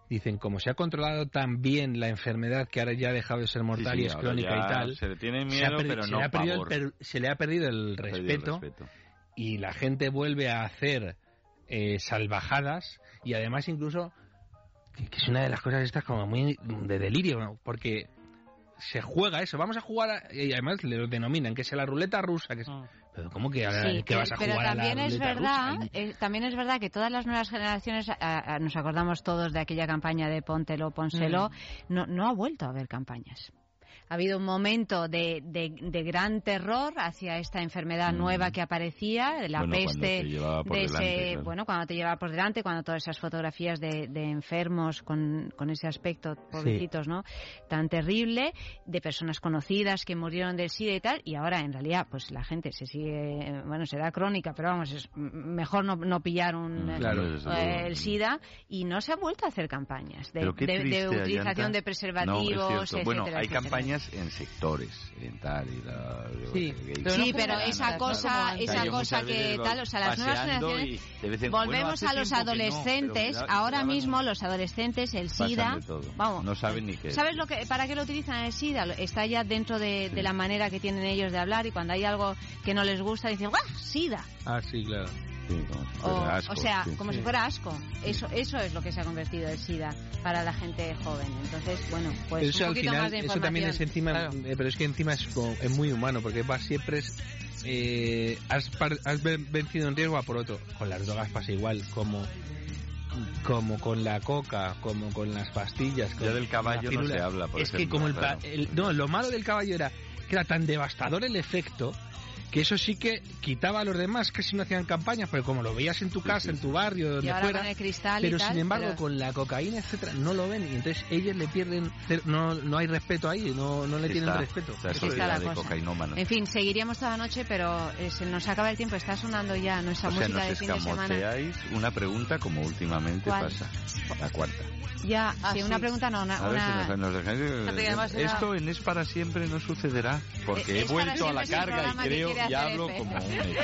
dicen, como se ha controlado tan bien la enfermedad que ahora ya ha dejado de ser mortal Sí, sí, y es ahora crónica ya y tal, se le tiene se miedo, ha perdi- pero se no le ha perdido el pavor. per- se le ha perdido el Ha perdido el respeto, respeto. y la gente vuelve a hacer eh, salvajadas, y además incluso, que, que es una de las cosas estas como muy de delirio, ¿no? Porque se juega eso, vamos a jugar, a- y además lo denominan, que es la ruleta rusa, que es... Pero ¿cómo que, ahora Sí, que vas a pero jugar a la también es ruleta verdad, rusa? eh, también es verdad que todas las nuevas generaciones, a- a- nos acordamos todos de aquella campaña de Póntelo, Pónselo, Mm. no, no ha vuelto a haber campañas. Ha habido un momento de, de, de gran terror hacia esta enfermedad Mm. nueva que aparecía, de la Bueno, cuando peste, te llevaba por de delante, ese, claro. bueno, cuando te llevaba por delante, cuando todas esas fotografías de, de enfermos con, con ese aspecto, pobrecitos, ¿no? Tan terrible, de personas conocidas que murieron del SIDA y tal, y ahora en realidad, pues la gente se sigue, bueno, será crónica, pero vamos, es mejor no, no pillar un, Mm, claro, desde eh, luego. el SIDA, y no se ha vuelto a hacer campañas de, Pero qué de- de triste, utilización Ayanta. de preservativos, No, es cierto. etcétera, Bueno, hay etcétera. campañas en sectores, en tal y la... Sí, gay- sí, pero esa cosa, O sea, esa yo cosa muchas veces que voy tal, o sea, las nuevas paseando generaciones, y de vez en- bueno, volvemos hace a los tiempo que no, pero adolescentes, me da- me ahora daban- mismo los adolescentes, el pasan SIDA, de todo. vamos, No saben ni qué. ¿sabes lo que, para qué lo utilizan el SIDA? Está ya dentro de, de la manera que tienen ellos de hablar, y cuando hay algo que no les gusta dicen, ¡ah, SIDA! Ah, sí, claro. Sí, como si O, fuera asco, o sea, sí. como Sí. si fuera asco. Eso eso es lo que se ha convertido el SIDA para la gente joven. Entonces, bueno, pues Pero eso un al poquito final, más de eso información. también es encima, eh, pero es que encima es, como- es muy humano, porque va siempre es, eh, has, par- has ven- vencido un riesgo a por otro. Con las drogas pasa igual, como como con la coca, como con las pastillas. Ya con del caballo la no pirula. se habla, por Es que ejemplo, como el, pa- claro. el- no, lo malo del caballo era que era tan devastador el efecto, que eso sí que quitaba a los demás, que si no hacían campañas, pero como lo veías en tu casa, en tu barrio, donde Y ahora fuera, con el cristal y pero tal, sin embargo pero- con la cocaína, etcétera, no lo ven, y entonces ellos le pierden, no, no hay respeto ahí, no, no le Sí, tienen está, respeto. está Así está la de cosa. cocainómanos. En fin, seguiríamos toda la noche, pero eh, se nos acaba el tiempo. Está sonando ya nuestra O sea, música nos de fin de semana. escamoteáis una pregunta como últimamente ¿Cuál? pasa. La cuarta. Ya, Ah, sí, sí. una pregunta no, una... A ver si una- nos, nos dejáis... Fíjate que además era- Esto en Es para siempre no sucederá, porque Eh, he Es para vuelto a la siempre es el carga y programa que creo quiere y hacer hablo Efe. como un hecho.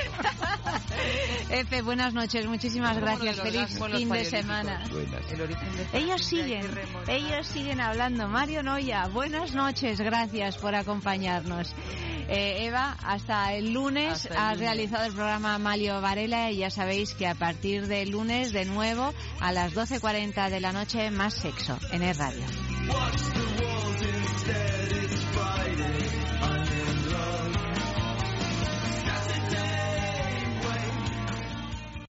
Efe, buenas noches, muchísimas Como uno de gracias. los Feliz gastos, los fin de paleolíticos. semana. Buenas. El origen de Ellos esta vida hay siguen, que remontar. ellos siguen hablando. Mario Noya, buenas noches, gracias por acompañarnos. Eh, Eva, hasta el lunes Hasta el has lunes. realizado el programa Malio Varela, y ya sabéis que a partir del lunes, de nuevo, a las doce cuarenta de la noche, más sexo en Es Radio. Watch the world instead.